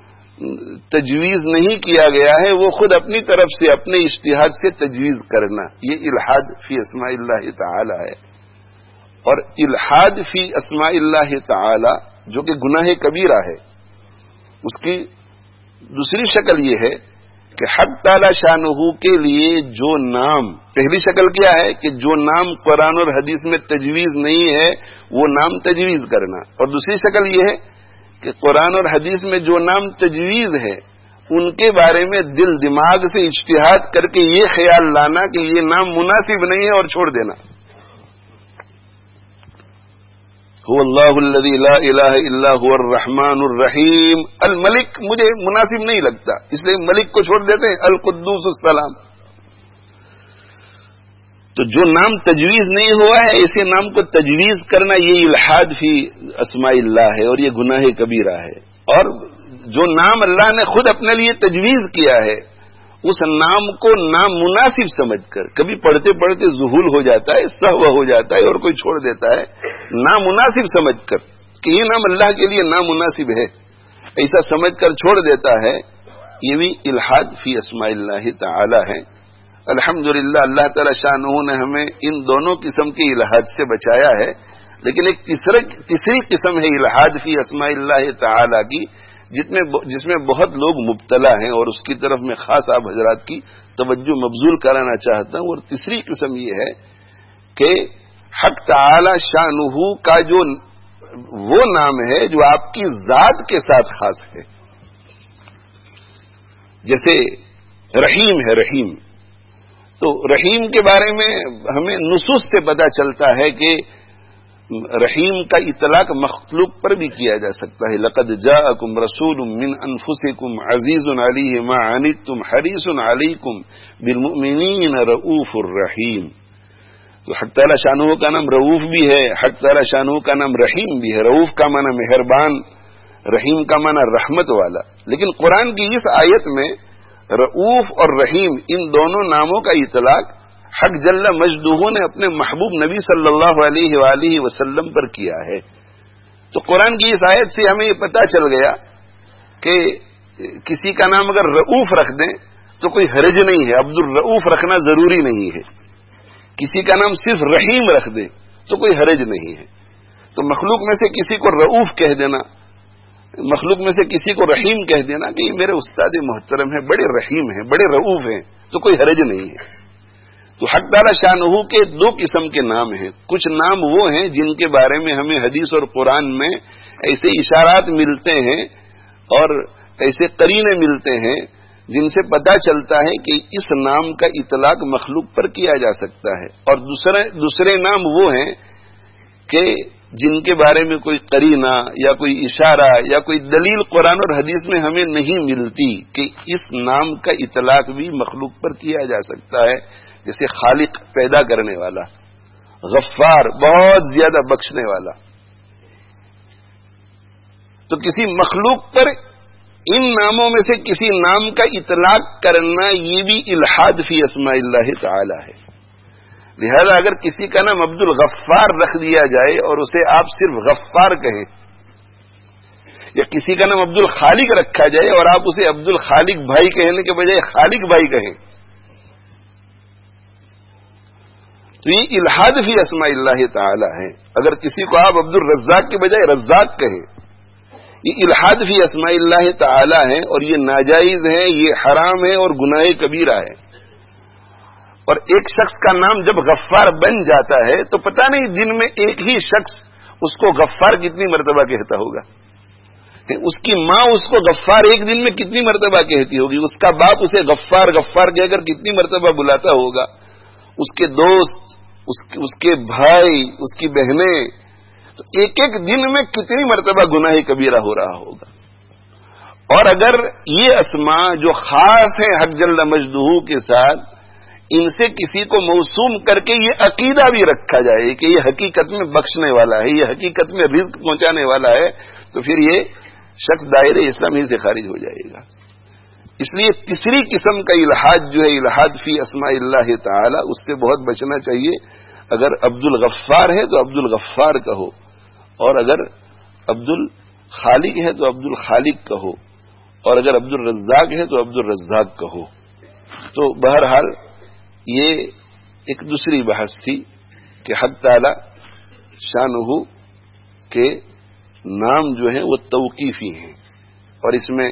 تجویز نہیں کیا گیا ہے وہ خود اپنی طرف سے اپنے اجتہاد سے تجویز کرنا، یہ الحاد فی اسماء اللہ تعالی ہے. اور الحاد فی اسماء اللہ تعالی جو کہ گناہ کبیرہ ہے، اس کی دوسری شکل یہ ہے کہ حق تعالی شانہ کے لیے جو نام، پہلی شکل کیا ہے کہ جو نام قرآن اور حدیث میں تجویز نہیں ہے وہ نام تجویز کرنا، اور دوسری شکل یہ ہے کہ قرآن اور حدیث میں جو نام تجویز ہے ان کے بارے میں دل دماغ سے اجتہاد کر کے یہ خیال لانا کہ یہ نام مناسب نہیں ہے اور چھوڑ دینا. هو اللہ الذی لا الہ الا هو الرحمن الرحیم. الملک مجھے مناسب نہیں لگتا، اس لیے ملک کو چھوڑ دیتے ہیں. القدوس السلام. تو جو نام تجویز نہیں ہوا ہے ایسے نام کو تجویز کرنا یہ الحاد فی اسماء اللہ ہے اور یہ گناہ کبیرہ ہے. اور جو نام اللہ نے خود اپنے لیے تجویز کیا ہے اس نام کو نامناسب سمجھ کر کبھی پڑھتے پڑھتے ذہول ہو جاتا ہے, سہو ہو جاتا ہے اور کوئی چھوڑ دیتا ہے, نامناسب سمجھ کر کہ یہ نام اللہ کے لیے نامناسب ہے ایسا سمجھ کر چھوڑ دیتا ہے, یہ بھی الحاد فی اسماء اللہ تعالی ہے. الحمدللہ اللہ تعالی شانہ نے ہمیں ان دونوں قسم کے الحاد سے بچایا ہے. لیکن ایک تیسری قسم ہے الحاد فی اسماء اللہ تعالی کی جس میں جس میں بہت لوگ مبتلا ہیں اور اس کی طرف میں خاص آپ حضرات کی توجہ مبذول کرانا چاہتا ہوں. اور تیسری قسم یہ ہے کہ حق تعالی شانہ کا جو وہ نام ہے جو آپ کی ذات کے ساتھ خاص ہے. جیسے رحیم ہے, رحیم تو رحیم کے بارے میں ہمیں نصوص سے پتہ چلتا ہے کہ رحیم کا اطلاق مخلوق پر بھی کیا جا سکتا ہے. لقد جاءکم رسول من انفسکم عزیز علیہ ما عنتم حریص علیکم بالمؤمنین رؤوف الرحیم. تو حق تعالی شانہ کا نام رؤوف بھی ہے, حق تعالی شانہ کا نام رحیم بھی ہے. رؤوف کا معنی مہربان, رحیم کا معنی رحمت والا. لیکن قرآن کی اس آیت میں رؤوف اور رحیم ان دونوں ناموں کا اطلاق حق جل مجدہ نے اپنے محبوب نبی صلی اللہ علیہ وآلہ وسلم پر کیا ہے. تو قرآن کی اس آیت سے ہمیں یہ پتہ چل گیا کہ کسی کا نام اگر رؤوف رکھ دیں تو کوئی حرج نہیں ہے, عبد الرؤوف رکھنا ضروری نہیں ہے. کسی کا نام صرف رحیم رکھ دیں تو کوئی حرج نہیں ہے. تو مخلوق میں سے کسی کو رؤوف کہہ دینا, مخلوق میں سے کسی کو رحیم کہہ دینا کہ یہ میرے استاد محترم ہیں, بڑے رحیم ہیں, بڑے رؤوف ہیں, تو کوئی حرج نہیں ہے. تو حق تعالی شانہ کے دو قسم کے نام ہیں. کچھ نام وہ ہیں جن کے بارے میں ہمیں حدیث اور قرآن میں ایسے اشارات ملتے ہیں اور ایسے قرینے ملتے ہیں جن سے پتہ چلتا ہے کہ اس نام کا اطلاق مخلوق پر کیا جا سکتا ہے. اور دوسرے دوسرے نام وہ ہیں کہ جن کے بارے میں کوئی قرینہ یا کوئی اشارہ یا کوئی دلیل قرآن اور حدیث میں ہمیں نہیں ملتی کہ اس نام کا اطلاق بھی مخلوق پر کیا جا سکتا ہے. جیسے خالق پیدا کرنے والا, غفار بہت زیادہ بخشنے والا. تو کسی مخلوق پر ان ناموں میں سے کسی نام کا اطلاق کرنا یہ بھی الحاد فی اسماء اللہ تعالی ہے. لہذا اگر کسی کا نام عبد الغفار رکھ دیا جائے اور اسے آپ صرف غفار کہیں, یا کسی کا نام عبد الخالق رکھا جائے اور آپ اسے عبد الخالق بھائی کہنے کے بجائے خالق بھائی کہیں, تو یہ الحاد فی اسماء اللہ تعالی ہے. اگر کسی کو آپ عبد الرزاق کے بجائے رزاق کہیں, یہ الحاد فی اسماء اللہ تعالی ہے اور یہ ناجائز ہے, یہ حرام ہے اور گناہ کبیرہ ہے. اور ایک شخص کا نام جب غفار بن جاتا ہے تو پتہ نہیں دن میں ایک ہی شخص اس کو غفار کتنی مرتبہ کہتا ہوگا. اس کی ماں اس کو غفار ایک دن میں کتنی مرتبہ کہتی ہوگی, اس کا باپ اسے غفار غفار کہہ کر کتنی مرتبہ بلاتا ہوگا, اس کے دوست, اس کے, اس کے بھائی, اس کی بہنیں, تو ایک ایک دن میں کتنی مرتبہ گناہ کبیرہ ہو رہا ہوگا. اور اگر یہ اسماء جو خاص ہیں حق جل مجدہ کے ساتھ, ان سے کسی کو موسوم کر کے یہ عقیدہ بھی رکھا جائے کہ یہ حقیقت میں بخشنے والا ہے, یہ حقیقت میں رزق پہنچانے والا ہے, تو پھر یہ شخص دائرے اسلامی سے خارج ہو جائے گا. اس لیے تیسری قسم کا الحاد جو ہے الحاد فی اسماء اللہ تعالی, اس سے بہت بچنا چاہیے. اگر عبد الغفار ہے تو عبد الغفار کہو, اور اگر عبد الخالق ہے تو عبد الخالق کہو, اور اگر عبد الرزاق ہے تو عبد الرزاق کہو. تو بہرحال یہ ایک دوسری بحث تھی کہ حق تعالی شانہ کے نام جو ہیں وہ توقیفی ہیں, اور اس میں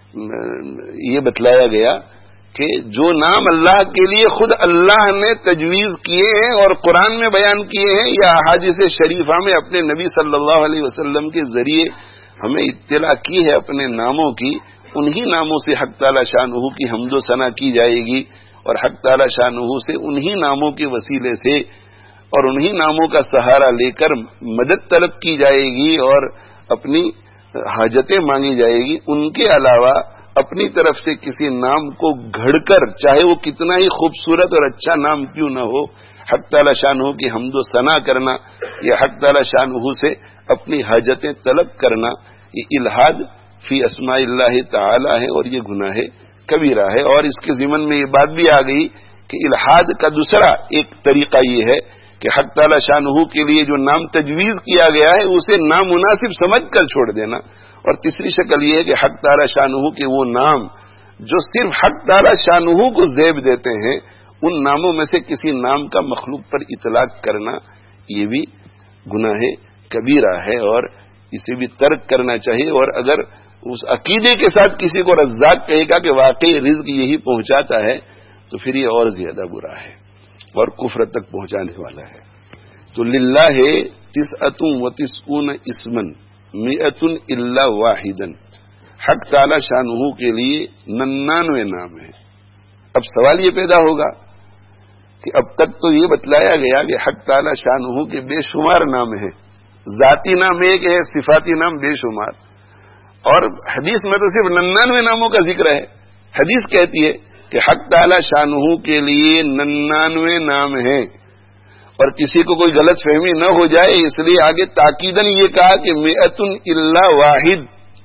یہ بتلایا گیا کہ جو نام اللہ کے لیے خود اللہ نے تجویز کیے ہیں اور قرآن میں بیان کیے ہیں یا احادیث شریفہ میں اپنے نبی صلی اللہ علیہ وسلم کے ذریعے ہمیں اطلاع کی ہے اپنے ناموں کی, انہی ناموں سے حق تعالی شانہ کی حمد و ثنا کی جائے گی, اور حق تعالی شانہ سے انہی ناموں کے وسیلے سے اور انہی ناموں کا سہارا لے کر مدد طلب کی جائے گی اور اپنی حاجتیں مانگی جائے گی. ان کے علاوہ اپنی طرف سے کسی نام کو گھڑ کر, چاہے وہ کتنا ہی خوبصورت اور اچھا نام کیوں نہ ہو, حق تعالی شانہ کی حمد و ثنا کرنا یا حق تعالی شانہ سے اپنی حاجتیں طلب کرنا، یہ الحاد فی اسماء اللہ تعالی ہے اور یہ گناہ کبیرہ ہے۔ اور اس کے ضمن میں یہ بات بھی آ گئی کہ الحاد کا دوسرا ایک طریقہ یہ ہے کہ حق تعالی شانہ کے لیے جو نام تجویز کیا گیا ہے اسے نامناسب سمجھ کر چھوڑ دینا، اور تیسری شکل یہ ہے کہ حق تعالی شانہ کے وہ نام جو صرف حق تعالی شانہ کو زیب دیتے ہیں ان ناموں میں سے کسی نام کا مخلوق پر اطلاق کرنا، یہ بھی گناہ کبیرہ ہے اور اسے بھی ترک کرنا چاہیے۔ اور اگر اس عقیدے کے ساتھ کسی کو رزاق کہے گا کہ واقعی رزق یہی پہنچاتا ہے تو پھر یہ اور زیادہ برا ہے اور کفر تک پہنچانے والا ہے۔ تو للہ تسعۃ و تسعون اسمن مئۃ الا واحدا، حق تعالی شانہ کے لیے ننانوے نام ہیں۔ اب سوال یہ پیدا ہوگا کہ اب تک تو یہ بتلایا گیا کہ حق تعالی شانہ کے بے شمار نام ہیں، ذاتی نام ایک ہے، صفاتی نام بے شمار، اور حدیث میں تو صرف ننانوے ناموں کا ذکر ہے۔ حدیث کہتی ہے کہ حق تعالی شانہ کے لیے ننانوے نام ہیں، اور کسی کو کوئی غلط فہمی نہ ہو جائے اس لیے آگے تاکیدن یہ کہا کہ مئۃ الا واحد،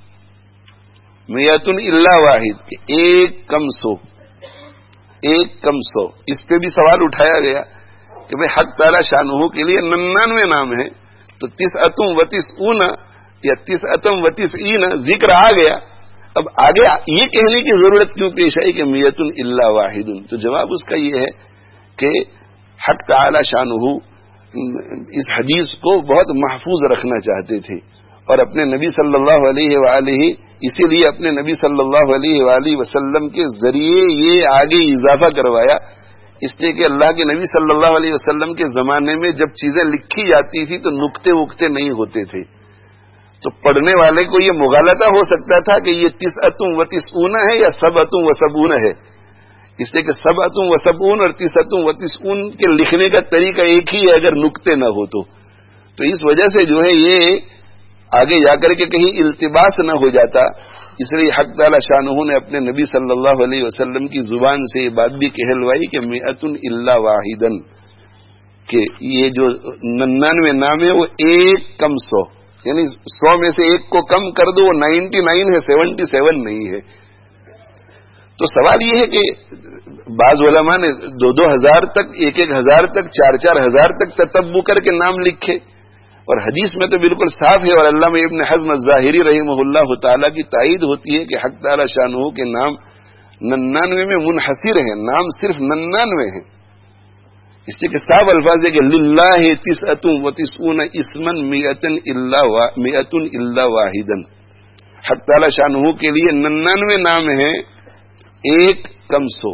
مئۃ الا واحد، کہ ایک کم سو، ایک کم سو۔ اس پہ بھی سوال اٹھایا گیا کہ بھئی حق تعالی شانہ کے لیے ننانوے نام ہیں تو تسعۃ و تسعون یا تسعۃ و تسعین ذکر آ گیا، اب آگے یہ کہنے کی ضرورت کیوں پیش آئی کہ مئۃ الا واحد؟ تو جواب اس کا یہ ہے کہ حق تعالی شانہ اس حدیث کو بہت محفوظ رکھنا چاہتے تھے، اور اپنے نبی صلی اللہ علیہ وآلہ اسی لیے اپنے نبی صلی اللہ علیہ وآلہ وسلم کے ذریعے یہ آگے اضافہ کروایا، اس لیے کہ اللہ کے نبی صلی اللہ علیہ وسلم کے زمانے میں جب چیزیں لکھی جاتی تھی تو نقطے وقتے نہیں ہوتے تھے، تو پڑھنے والے کو یہ مغالطہ ہو سکتا تھا کہ یہ تسعۃ و تسعون ہے یا سبعۃ و سبعون ہے، اس لیے کہ سبعۃ و سبعون اور تسعۃ و تسعون کے لکھنے کا طریقہ ایک ہی ہے اگر نقطے نہ ہو تو تو اس وجہ سے جو ہے یہ آگے جا کر کے کہیں التباس نہ ہو جاتا، اس لیے حق تعالی شانہ نے اپنے نبی صلی اللہ علیہ وسلم کی زبان سے یہ بات بھی کہلوائی کہ مئۃ الا واحدا، کہ یہ جو ننانوے نام ہے وہ ایک کم سو، یعنی سو میں سے ایک کو کم کر دو وہ نائنٹی نائن ہے، سیونٹی سیون نہیں ہے۔ تو سوال یہ ہے کہ بعض علماء نے دو دو ہزار تک، ایک ایک ہزار تک، چار چار ہزار تک تتبع کر کے نام لکھے، اور حدیث میں تو بالکل صاف ہے، اور علامہ ابن حزم الظاہری رحمہ اللہ تعالی کی تائید ہوتی ہے کہ حق تعالی شانہ کے نام ننانوے میں منحصر ہیں، نام صرف ننانوے ہیں، اس لیے کہ صاحب الفاظ ہے کہ للہ تسعۃ و تسعون اسما مئۃ الا واحدا، حق تعالی شانہ کے لیے ننانوے نام ہیں، ایک کم سو۔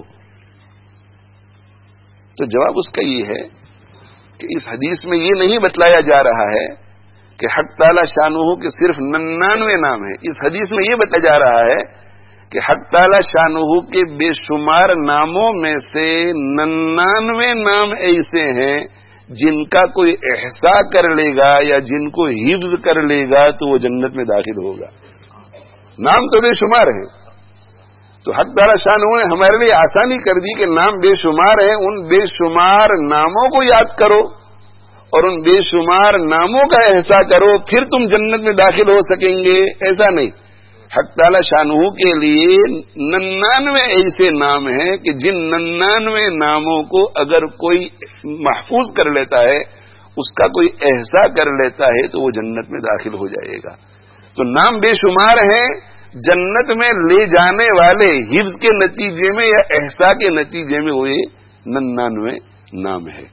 تو جواب اس کا یہ ہے کہ اس حدیث میں یہ نہیں بتلایا جا رہا ہے کہ حق تعالی شانہ کے صرف ننانوے نام ہیں، اس حدیث میں یہ بتایا جا رہا ہے کہ حق تعالی شانہ کے بے شمار ناموں میں سے ننانوے نام ایسے ہیں جن کا کوئی احصاء کر لے گا یا جن کو حفظ کر لے گا تو وہ جنت میں داخل ہوگا۔ نام تو بے شمار ہیں، تو حق تعالی شانہ نے ہمارے لیے آسانی کر دی کہ نام بے شمار ہیں، ان بے شمار ناموں کو یاد کرو اور ان بے شمار ناموں کا احساس کرو، پھر تم جنت میں داخل ہو سکیں گے، ایسا نہیں۔ حق تعالی شانہ کے لیے ننانوے ایسے نام ہیں کہ جن ننانوے ناموں کو اگر کوئی محفوظ کر لیتا ہے، اس کا کوئی احساس کر لیتا ہے تو وہ جنت میں داخل ہو جائے گا۔ تو نام بے شمار ہیں، جنت میں لے جانے والے حفظ کے نتیجے میں یا احساء کے نتیجے میں وہ ننانوے نام ہے۔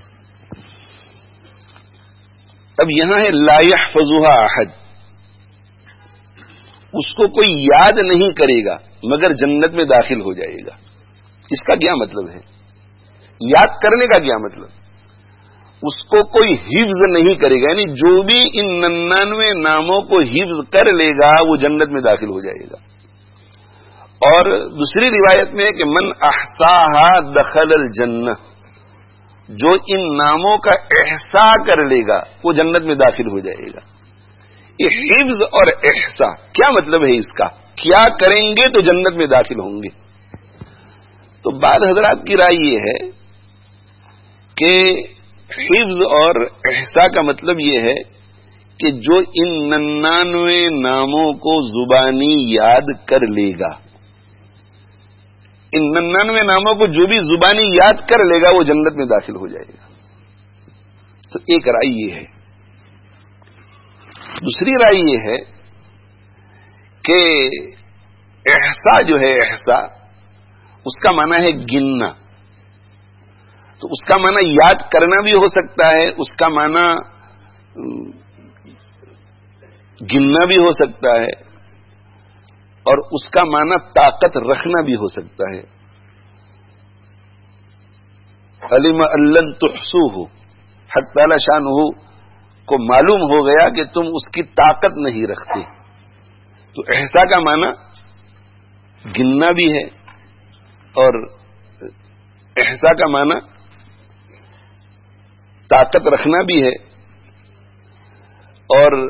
اب یہاں ہے لا يحفظها احد، اس کو کوئی یاد نہیں کرے گا مگر جنت میں داخل ہو جائے گا۔ اس کا کیا مطلب ہے؟ یاد کرنے کا کیا مطلب؟ اس کو کوئی حفظ نہیں کرے گا، یعنی جو بھی ان ننانوے ناموں کو حفظ کر لے گا وہ جنت میں داخل ہو جائے گا۔ اور دوسری روایت میں ہے کہ من احصاها دخل الجنہ، جو ان ناموں کا احصاء کر لے گا وہ جنت میں داخل ہو جائے گا۔ یہ حفظ اور احصاء کیا مطلب ہے اس کا؟ کیا کریں گے تو جنت میں داخل ہوں گے؟ تو بعض حضرات کی رائے یہ ہے کہ حفظ اور احصاء کا مطلب یہ ہے کہ جو ان ننانوے ناموں کو زبانی یاد کر لے گا، ان ننانوے ناموں کو جو بھی زبانی یاد کر لے گا وہ جنت میں داخل ہو جائے گا. تو ایک رائے یہ ہے. دوسری رائے یہ ہے کہ احصاء جو ہے، احصاء اس کا معنی ہے گننا. تو اس کا معنی یاد کرنا بھی ہو سکتا ہے، اس کا معنی گننا بھی ہو سکتا ہے، اور اس کا معنی طاقت رکھنا بھی ہو سکتا ہے. علم ان تحصوہ، حق تعالی شانہ کو معلوم ہو گیا کہ تم اس کی طاقت نہیں رکھتے. تو احصاء کا معنی گننا بھی ہے، اور احصاء کا معنی طاقت رکھنا بھی ہے، اور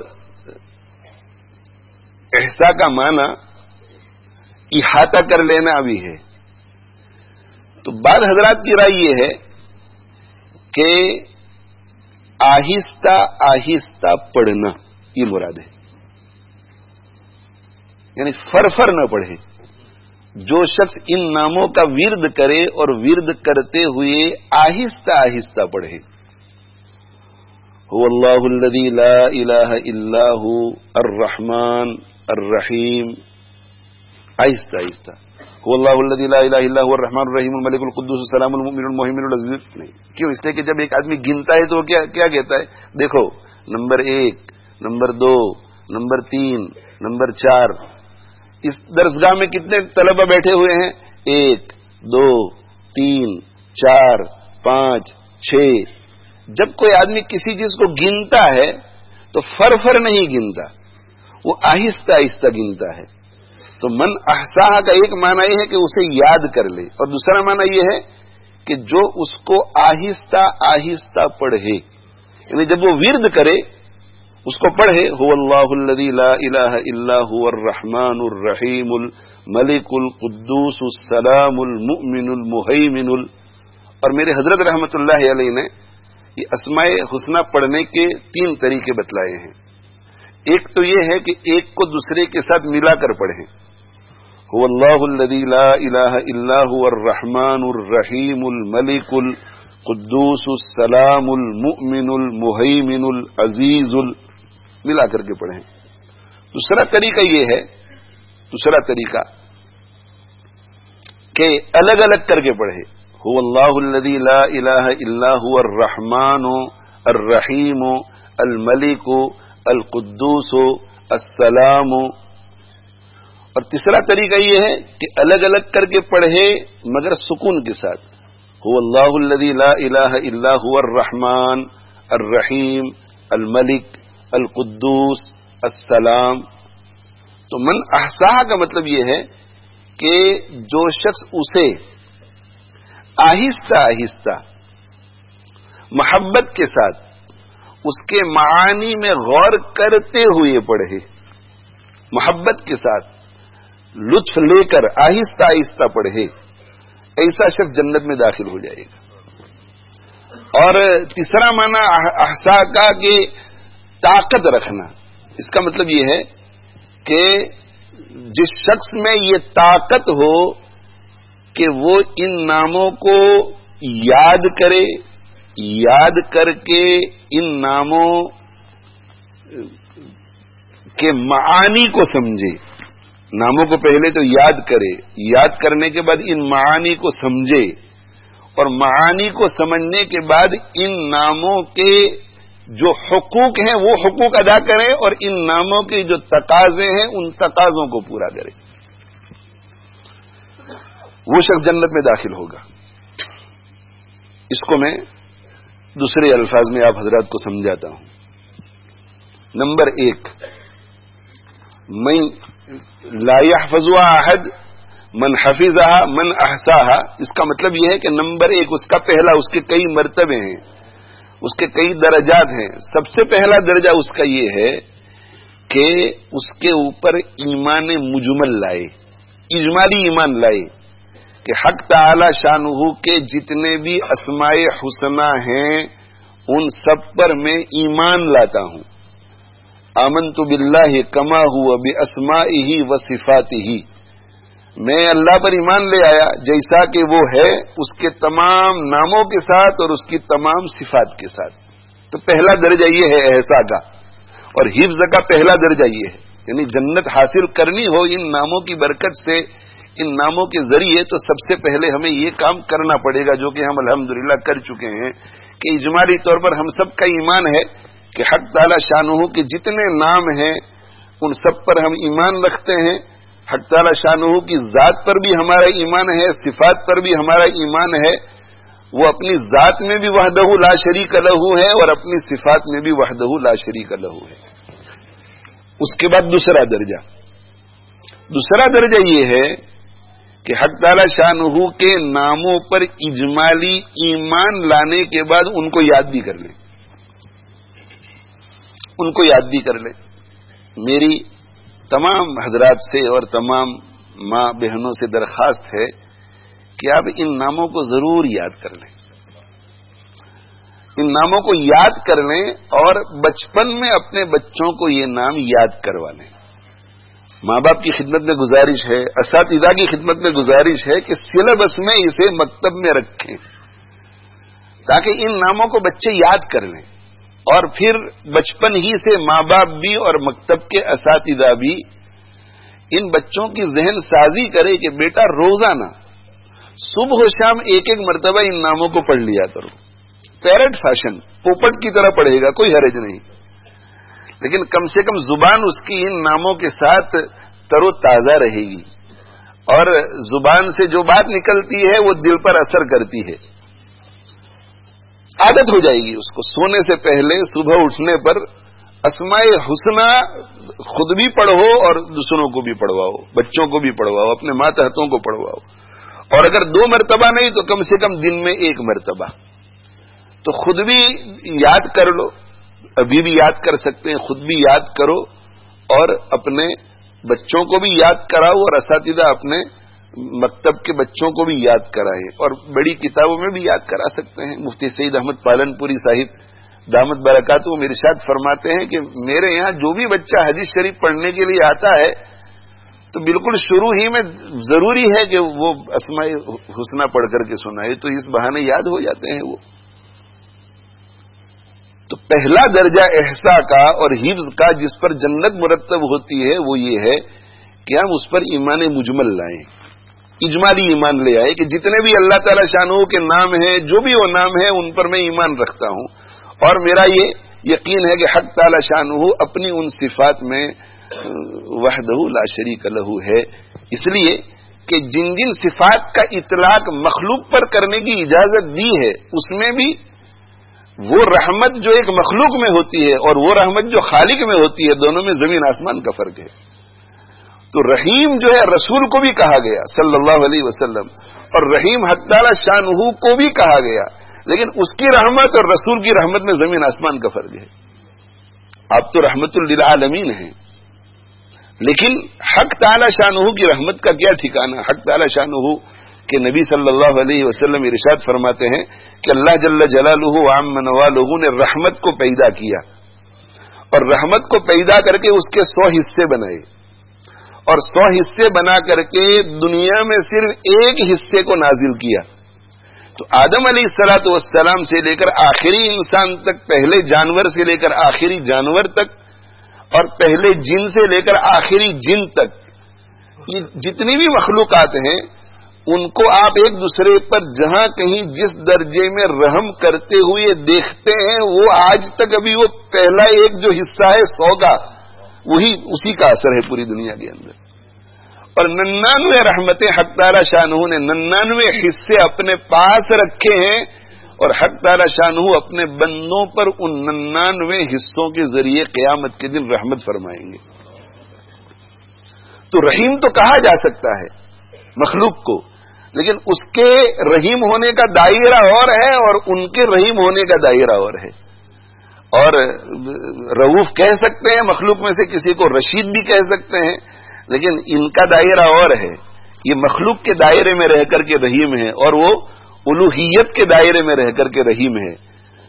احصاء کا معنی احاطہ کر لینا بھی ہے. تو بعض حضرات کی رائے یہ ہے کہ آہستہ آہستہ پڑھنا یہ مراد ہے، یعنی فر فر نہ پڑھے. جو شخص ان ناموں کا ورد کرے اور ورد کرتے ہوئے آہستہ آہستہ پڑھے. هو اللہ الذی لا الہ الا هو الرحمن الرحیم، آہستہ آہستہ. هو اللہ الذی لا الہ الا هو الرحمن الرحیم الملک القدوس السلام المؤمن المہیمن العزیز. نہیں کیوں؟ اس لیے کہ جب ایک آدمی گنتا ہے تو کیا کیا کہتا ہے؟ دیکھو نمبر ایک، نمبر دو، نمبر تین، نمبر چار. اس درسگاہ میں کتنے طلبہ بیٹھے ہوئے ہیں؟ ایک، دو، تین، چار، پانچ، چھ. جب کوئی آدمی کسی چیز کو گنتا ہے تو فر فر نہیں گنتا، وہ آہستہ آہستہ گنتا ہے. تو من احصاها کا ایک معنی یہ ہے کہ اسے یاد کر لے، اور دوسرا معنی یہ ہے کہ جو اس کو آہستہ آہستہ پڑھے، یعنی جب وہ ورد کرے اس کو پڑھے. هو اللہ الذی لا الہ الا هو الرحمن الرحیم الملک القدوس السلام المؤمن المہیمن ال. اور میرے حضرت رحمت اللہ علیہ نے یہ اسماء حسنہ پڑھنے کے تین طریقے بتلائے ہیں. ایک تو یہ ہے کہ ایک کو دوسرے کے ساتھ ملا کر پڑھیں. هو اللہ الذی لا الہ الا هو الرحمن الرحیم الملک القدوس السلام المؤمن المہیمن العزیز ال، ملا کر کے پڑھیں. دوسرا طریقہ یہ ہے، دوسرا طریقہ کہ الگ الگ کر کے پڑھے. هو اللہ الذی لا الہ الا هو الرحمن الرحیم الملک القدوس السلام. اور تیسرا طریقہ یہ ہے کہ الگ الگ کر کے پڑھے مگر سکون کے ساتھ. هو اللہ الذی لا الہ الا هو الرحمن الرحیم الملک القدوس السلام. تو من احصاها کا مطلب یہ ہے کہ جو شخص اسے آہستہ آہستہ محبت کے ساتھ اس کے معانی میں غور کرتے ہوئے پڑھے، محبت کے ساتھ لطف لے کر آہستہ آہستہ پڑھے، ایسا شخص جنت میں داخل ہو جائے گا. اور تیسرا معنی احصاء کا کہ طاقت رکھنا. اس کا مطلب یہ ہے کہ جس شخص میں یہ طاقت ہو کہ وہ ان ناموں کو یاد کرے، یاد کر کے ان ناموں کے معانی کو سمجھے. ناموں کو پہلے تو یاد کرے، یاد کرنے کے بعد ان معانی کو سمجھے، اور معانی کو سمجھنے کے بعد ان ناموں کے جو حقوق ہیں وہ حقوق ادا کریں، اور ان ناموں کے جو تقاضے ہیں ان تقاضوں کو پورا کریں. وہ شخص جنت میں داخل ہوگا. اس کو میں دوسرے الفاظ میں آپ حضرات کو سمجھاتا ہوں. نمبر ایک، من لا يحفظها احد من حفظها من احصاها. اس کا مطلب یہ ہے کہ نمبر ایک اس کا پہلا، اس کے کئی مرتبے ہیں، اس کے کئی درجات ہیں. سب سے پہلا درجہ اس کا یہ ہے کہ اس کے اوپر ایمان مجمل لائے، اجمالی ایمان لائے کہ حق تعالی شانہ کے جتنے بھی اسماء حسنہ ہیں ان سب پر میں ایمان لاتا ہوں. آمنت باللہ کما ہوا باسمائہ و صفاتہ، میں اللہ پر ایمان لے آیا جیسا کہ وہ ہے اس کے تمام ناموں کے ساتھ اور اس کی تمام صفات کے ساتھ. تو پہلا درجہ یہ ہے احسا کا، اور حفظ کا پہلا درجہ یہ ہے، یعنی جنت حاصل کرنی ہو ان ناموں کی برکت سے، ان ناموں کے ذریعے، تو سب سے پہلے ہمیں یہ کام کرنا پڑے گا جو کہ ہم الحمدللہ کر چکے ہیں، کہ اجمالی طور پر ہم سب کا ایمان ہے کہ حق تعالی شانہ کے جتنے نام ہیں ان سب پر ہم ایمان رکھتے ہیں. حق تعالی شانہ کی ذات پر بھی ہمارا ایمان ہے، صفات پر بھی ہمارا ایمان ہے. وہ اپنی ذات میں بھی وحدہ لا شریک لہ ہے اور اپنی صفات میں بھی وحدہ لا شریک لہ ہے. اس کے بعد دوسرا درجہ دوسرا درجہ یہ ہے کہ حق تعالی شانہ کے ناموں پر اجمالی ایمان لانے کے بعد ان کو یاد بھی کر لیں ان کو یاد بھی کر لیں. میری تمام حضرات سے اور تمام ماں بہنوں سے درخواست ہے کہ آپ ان ناموں کو ضرور یاد کر لیں ان ناموں کو یاد کر لیں اور بچپن میں اپنے بچوں کو یہ نام یاد کروا لیں. ماں باپ کی خدمت میں گزارش ہے، اساتذہ کی خدمت میں گزارش ہے کہ سلیبس میں اسے مکتب میں رکھیں تاکہ ان ناموں کو بچے یاد کر لیں، اور پھر بچپن ہی سے ماں باپ بھی اور مکتب کے اساتذہ بھی ان بچوں کی ذہن سازی کرے کہ بیٹا روزانہ صبح و شام ایک ایک مرتبہ ان ناموں کو پڑھ لیا کرو. پیرٹ فیشن، پوپٹ کی طرح پڑھے گا، کوئی حرج نہیں، لیکن کم سے کم زبان اس کی ان ناموں کے ساتھ تر و تازہ رہے گی، اور زبان سے جو بات نکلتی ہے وہ دل پر اثر کرتی ہے. عادت ہو جائے گی اس کو. سونے سے پہلے صبح اٹھنے پر اسماء حسنہ خود بھی پڑھو اور دوسروں کو بھی پڑھواؤ، بچوں کو بھی پڑھواؤ، اپنے ماتحتوں کو پڑھواؤ، اور اگر دو مرتبہ نہیں تو کم سے کم دن میں ایک مرتبہ. تو خود بھی یاد کر لو، ابھی بھی یاد کر سکتے ہیں، خود بھی یاد کرو اور اپنے بچوں کو بھی یاد کراؤ، اور اساتذہ اپنے مکتب کے بچوں کو بھی یاد کرائیں، اور بڑی کتابوں میں بھی یاد کرا سکتے ہیں. مفتی سعید احمد پالن پوری صاحب دامت برکاتہ ارشاد فرماتے ہیں کہ میرے یہاں جو بھی بچہ حدیث شریف پڑھنے کے لیے آتا ہے تو بالکل شروع ہی میں ضروری ہے کہ وہ اسماء حسنہ پڑھ کر کے سنائے، تو اس بہانے یاد ہو جاتے ہیں وہ. تو پہلا درجہ احسا کا اور حفظ کا جس پر جنت مرتب ہوتی ہے وہ یہ ہے کہ ہم اس پر ایمان مجمل لائیں، اجمالی ایمان لے آئے کہ جتنے بھی اللہ تعالی شانہ کے نام ہیں، جو بھی وہ نام ہیں، ان پر میں ایمان رکھتا ہوں، اور میرا یہ یقین ہے کہ حق تعالی شانہ اپنی ان صفات میں وحدہ لا شریک لہ ہے. اس لیے کہ جن جن صفات کا اطلاق مخلوق پر کرنے کی اجازت دی ہے اس میں بھی وہ رحمت جو ایک مخلوق میں ہوتی ہے اور وہ رحمت جو خالق میں ہوتی ہے، دونوں میں زمین آسمان کا فرق ہے. تو رحیم جو ہے رسول کو بھی کہا گیا صلی اللہ علیہ وسلم، اور رحیم حق تعالی شانہ کو بھی کہا گیا، لیکن اس کی رحمت اور رسول کی رحمت میں زمین آسمان کا فرق ہے. آپ تو رحمت للعالمین ہیں، لیکن حق تعالی شانہ کی رحمت کا کیا ٹھکانہ. حق تعالی شانہ کہ نبی صلی اللہ علیہ وسلم ارشاد فرماتے ہیں کہ اللہ جل جلالہ وعم نوالہ نے رحمت کو پیدا کیا، اور رحمت کو پیدا کر کے اس کے سو حصے بنائے، اور سو حصے بنا کر کے دنیا میں صرف ایک حصے کو نازل کیا. تو آدم علیہ الصلوۃ والسلام سے لے کر آخری انسان تک، پہلے جانور سے لے کر آخری جانور تک، اور پہلے جن سے لے کر آخری جن تک، یہ جتنی بھی مخلوقات ہیں ان کو آپ ایک دوسرے پر جہاں کہیں جس درجے میں رحم کرتے ہوئے دیکھتے ہیں، وہ آج تک ابھی وہ پہلا ایک جو حصہ ہے سو کا، وہی اسی کا اثر ہے پوری دنیا کے اندر. اور ننانوے رحمتیں حق تعالی شانہ نے ننانوے حصے اپنے پاس رکھے ہیں، اور حق تعالی شانہ اپنے بندوں پر ان ننانوے حصوں کے ذریعے قیامت کے دن رحمت فرمائیں گے. تو رحیم تو کہا جا سکتا ہے مخلوق کو، لیکن اس کے رحیم ہونے کا دائرہ اور ہے اور ان کے رحیم ہونے کا دائرہ اور ہے. اور رؤوف کہہ سکتے ہیں مخلوق میں سے کسی کو، رشید بھی کہہ سکتے ہیں، لیکن ان کا دائرہ اور ہے. یہ مخلوق کے دائرے میں رہ کر کے رحیم ہے اور وہ الوہیت کے دائرے میں رہ کر کے رحیم ہے.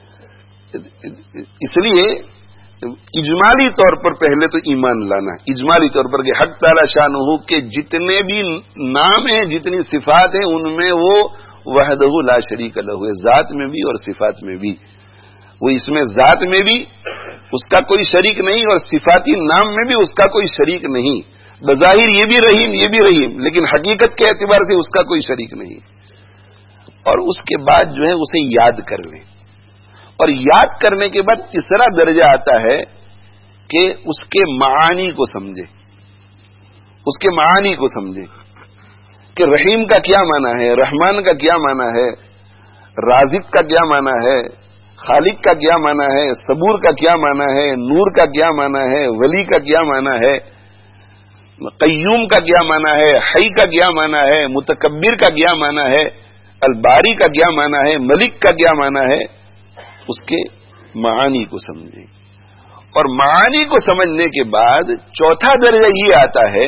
اس لیے اجمالی طور پر پہلے تو ایمان لانا، اجمالی طور پر کہ حق تعالی شانہ کے جتنے بھی نام ہیں، جتنی صفات ہیں، ان میں وہ وحدہ لا شریک لہ ہے، ذات میں بھی اور صفات میں بھی. وہ اس میں ذات میں بھی اس کا کوئی شریک نہیں اور صفاتی نام میں بھی اس کا کوئی شریک نہیں. بظاہر یہ بھی رحیم یہ بھی رحیم، لیکن حقیقت کے اعتبار سے اس کا کوئی شریک نہیں. اور اس کے بعد جو ہے اسے یاد کر لیں، اور یاد کرنے کے بعد تیسرا درجہ آتا ہے کہ اس کے معانی کو سمجھے، اس کے معانی کو سمجھے کہ رحیم کا کیا معنی ہے، رحمان کا کیا معنی ہے، رازق کا کیا معنی ہے، خالق کا کیا معنی ہے، صبور کا کیا معنی ہے، نور کا کیا معنی ہے، ولی کا کیا معنی ہے، قیوم کا کیا معنی ہے، حی کا کیا معنی ہے، متکبر کا کیا معنی ہے، الباری کا کیا معنی ہے، ملک کا کیا معنی ہے. اس کے معانی کو سمجھیں، اور معانی کو سمجھنے کے بعد چوتھا درجہ یہ آتا ہے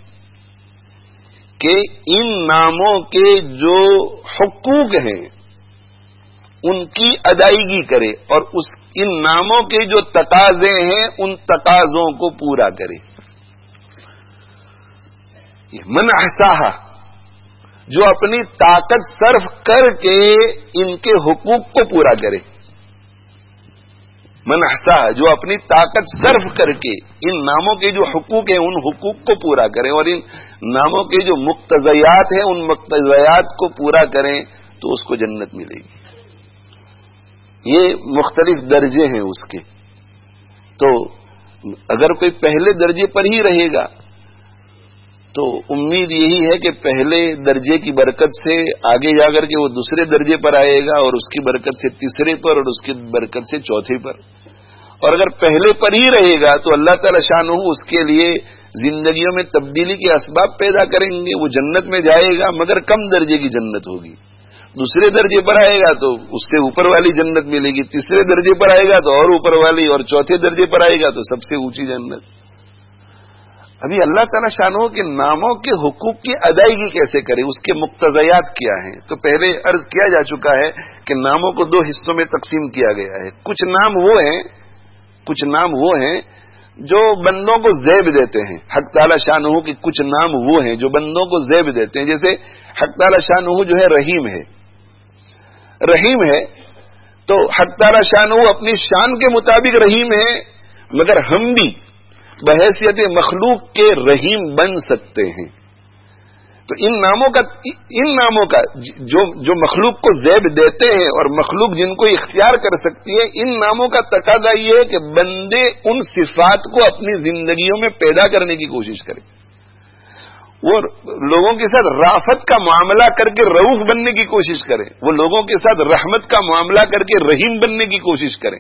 کہ ان ناموں کے جو حقوق ہیں ان کی ادائیگی کرے، اور اس ان ناموں کے جو تقاضے ہیں ان تقاضوں کو پورا کرے. من احصاہا، جو اپنی طاقت صرف کر کے ان کے حقوق کو پورا کرے. من احصاہا، جو اپنی طاقت صرف کر کے ان ناموں کے جو حقوق ہیں ان حقوق کو پورا کریں، اور ان ناموں کے جو مقتضیات ہیں ان مقتضیات کو پورا کریں تو اس کو جنت ملے گی. یہ مختلف درجے ہیں اس کے. تو اگر کوئی پہلے درجے پر ہی رہے گا تو امید یہی ہے کہ پہلے درجے کی برکت سے آگے جا کر کے وہ دوسرے درجے پر آئے گا، اور اس کی برکت سے تیسرے پر، اور اس کی برکت سے چوتھے پر. اور اگر پہلے پر ہی رہے گا تو اللہ تعالی شانہ اس کے لیے زندگیوں میں تبدیلی کے اسباب پیدا کریں گے. وہ جنت میں جائے گا مگر کم درجے کی جنت ہوگی. دوسرے درجے پر آئے گا تو اس سے اوپر والی جنت ملے گی، تیسرے درجے پر آئے گا تو اور اوپر والی، اور چوتھے درجے پر آئے گا تو سب سے اونچی جنت. ابھی اللہ تعالیٰ شانہ کے ناموں کے حقوق کی ادائیگی کیسے کرے، اس کے مقتضیات کیا ہیں. تو پہلے عرض کیا جا چکا ہے کہ ناموں کو دو حصوں میں تقسیم کیا گیا ہے. کچھ نام وہ ہیں کچھ نام وہ ہیں جو بندوں کو زیب دیتے ہیں. حق تعالیٰ شانہ کے کچھ نام وہ ہیں جو بندوں کو زیب دیتے ہیں. جیسے حق تعالیٰ شانہ جو ہے رحیم ہے، رحیم ہے تو حق تعالیٰ شانہ اپنی شان کے مطابق رحیم ہے، مگر ہم بھی بحیثیت مخلوق کے رحیم بن سکتے ہیں. تو ان ناموں کا ان ناموں کا جو جو مخلوق کو زیب دیتے ہیں اور مخلوق جن کو اختیار کر سکتی ہے، ان ناموں کا تقاضا یہ ہے کہ بندے ان صفات کو اپنی زندگیوں میں پیدا کرنے کی کوشش کریں. وہ لوگوں کے ساتھ رافت کا معاملہ کر کے رؤوف بننے کی کوشش کریں، وہ لوگوں کے ساتھ رحمت کا معاملہ کر کے رحیم بننے کی کوشش کریں.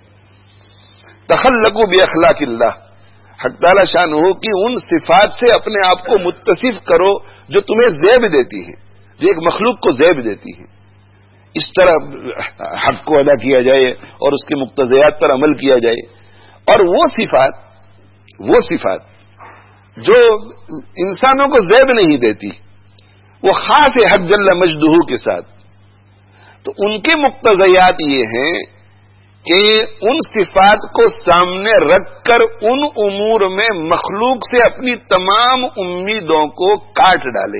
تخلقوا باخلاق اللہ، حق تعالی شانہ کی ان صفات سے اپنے آپ کو متصف کرو جو تمہیں زیب دیتی ہیں، جو ایک مخلوق کو زیب دیتی ہیں. اس طرح حق کو ادا کیا جائے اور اس کے مقتضیات پر عمل کیا جائے. اور وہ صفات وہ صفات جو انسانوں کو زیب نہیں دیتی، وہ خاص ہے حق جل مجدہ کے ساتھ. تو ان کے مقتضیات یہ ہیں کہ ان صفات کو سامنے رکھ کر ان امور میں مخلوق سے اپنی تمام امیدوں کو کاٹ ڈالے.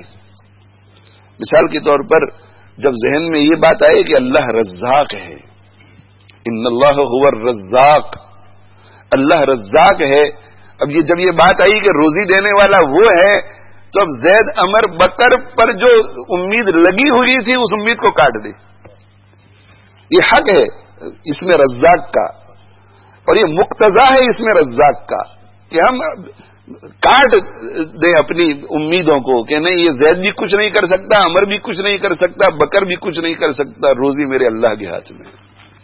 مثال کے طور پر جب ذہن میں یہ بات آئے کہ اللہ رزاق ہے، ان اللہ هو الرزاق، اللہ رزاق ہے. اب یہ جب یہ بات آئی کہ روزی دینے والا وہ ہے، تو اب زید امر بکر پر جو امید لگی ہوئی تھی اس امید کو کاٹ دے. یہ حق ہے اس میں رزاق کا، اور یہ مقتضا ہے اس میں رزاق کا کہ ہم کاٹ دیں اپنی امیدوں کو کہ نہیں، یہ زید بھی کچھ نہیں کر سکتا، عمر بھی کچھ نہیں کر سکتا، بکر بھی کچھ نہیں کر سکتا، روزی میرے اللہ کے ہاتھ میں.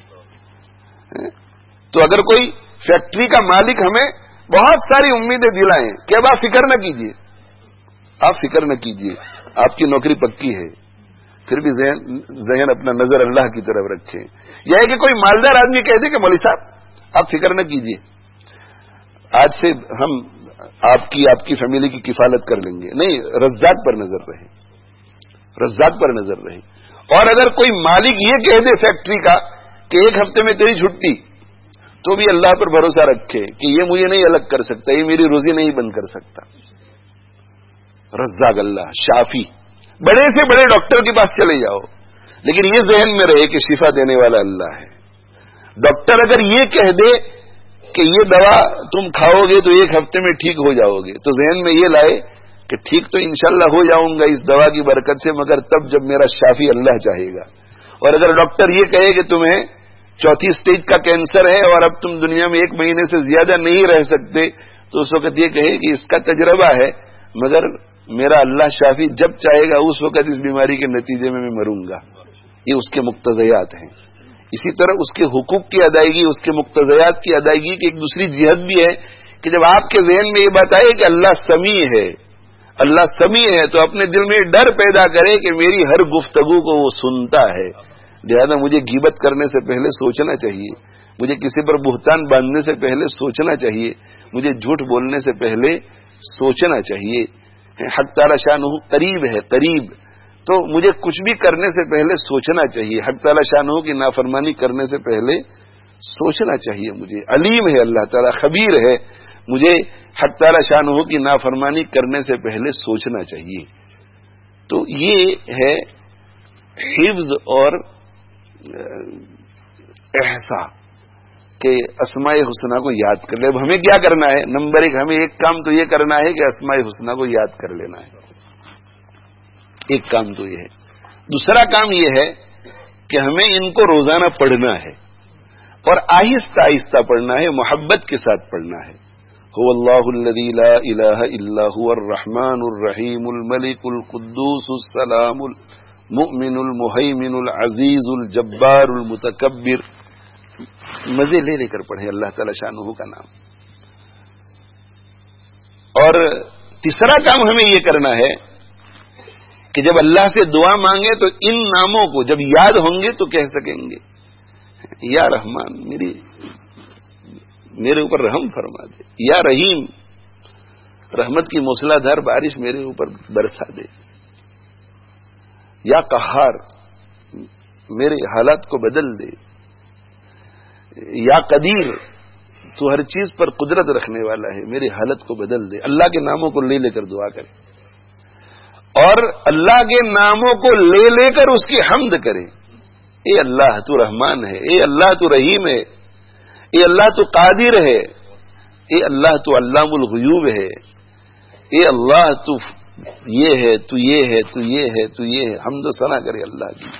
تو اگر کوئی فیکٹری کا مالک ہمیں بہت ساری امیدیں دلائیں کہ اب آپ فکر نہ کیجیے، آپ فکر نہ کیجیے، آپ کی نوکری پکی ہے، پھر بھی ذہن ذہن اپنا نظر اللہ کی طرف رکھیں. یہ ہے کہ کوئی مالدار آدمی کہہ دے کہ مولوی صاحب آپ فکر نہ کیجیے، آج سے ہم آپ کی آپ کی فیملی کی کفالت کر لیں گے. نہیں، رزاق پر نظر رہے. رزاق پر نظر رہے. اور اگر کوئی مالک یہ کہہ دے فیکٹری کا کہ ایک ہفتے میں تیری چھٹی، تو بھی اللہ پر بھروسہ رکھے کہ یہ مجھے نہیں الگ کر سکتا، یہ میری روزی نہیں بند کر سکتا. رزاق اللہ، شافی. بڑے سے بڑے ڈاکٹر کے پاس چلے جاؤ، لیکن یہ ذہن میں رہے کہ شفا دینے والا اللہ ہے. ڈاکٹر اگر یہ کہہ دے کہ یہ دوا تم کھاؤ گے تو ایک ہفتے میں ٹھیک ہو جاؤ گے، تو ذہن میں یہ لائے کہ ٹھیک تو انشاءاللہ ہو جاؤں گا اس دوا کی برکت سے، مگر تب جب میرا شافی اللہ چاہے گا. اور اگر ڈاکٹر یہ کہے کہ تمہیں چوتھی سٹیج کا کینسر ہے اور اب تم دنیا میں ایک مہینے سے زیادہ نہیں رہ سکتے، تو اس وقت یہ کہے کہ اس کا تجربہ ہے، مگر میرا اللہ شافی جب چاہے گا اس وقت اس بیماری کے نتیجے میں میں مروں گا. یہ اس کے مقتضیات ہیں. اسی طرح اس کے حقوق کی ادائیگی، اس کے مقتضیات کی ادائیگی کی ایک دوسری جہت بھی ہے کہ جب آپ کے ذہن میں یہ بات آئے کہ اللہ سمیع ہے، اللہ سمیع ہے، تو اپنے دل میں ڈر پیدا کرے کہ میری ہر گفتگو کو وہ سنتا ہے. لہذا مجھے غیبت کرنے سے پہلے سوچنا چاہیے، مجھے کسی پر بہتان باندھنے سے پہلے سوچنا چاہیے، مجھے جھوٹ بولنے سے پہلے سوچنا چاہیے. حق تعالی شانہ قریب ہے، قریب، تو مجھے کچھ بھی کرنے سے پہلے سوچنا چاہیے. حق تعالی شانہ کی نافرمانی کرنے سے پہلے سوچنا چاہیے. مجھے علیم ہے اللہ تعالی، خبیر ہے، مجھے حق تعالی شانہ کی نافرمانی کرنے سے پہلے سوچنا چاہیے. تو یہ ہے حفظ اور احسا کہ اسماء حسنہ کو یاد کر لے. اب ہمیں کیا کرنا ہے؟ نمبر ایک، ہمیں ایک کام تو یہ کرنا ہے کہ اسماء حسنہ کو یاد کر لینا ہے. ایک کام تو یہ ہے. دوسرا کام یہ ہے کہ ہمیں ان کو روزانہ پڑھنا ہے، اور آہستہ آہستہ پڑھنا ہے، محبت کے ساتھ پڑھنا ہے. هو اللہ الذی لا الہ الا هو الرحمن الرحیم الملک القدوس السلام المؤمن المہیمن العزیز الجبار المتکبر. مزے لے لے کر پڑھیں اللہ تعالی شانہ کا نام. اور تیسرا کام ہمیں یہ کرنا ہے کہ جب اللہ سے دعا مانگے تو ان ناموں کو جب یاد ہوں گے تو کہہ سکیں گے یا رحمان میری میرے اوپر رحم فرما دے، یا رحیم رحمت کی موسلا دھار بارش میرے اوپر برسا دے، یا قہار میرے حالات کو بدل دے، یا قدیر تو ہر چیز پر قدرت رکھنے والا ہے میری حالت کو بدل دے. اللہ کے ناموں کو لے لے کر دعا کرے، اور اللہ کے ناموں کو لے لے کر اس کی حمد کرے. اے اللہ تو رحمان ہے، اے اللہ تو رحیم ہے، اے اللہ تو قادر ہے، اے اللہ تو علام الغیوب ہے، اے اللہ تو یہ ہے، تو یہ ہے، تو یہ ہے، تو یہ ہے. حمد و ثنا کرے اللہ کی.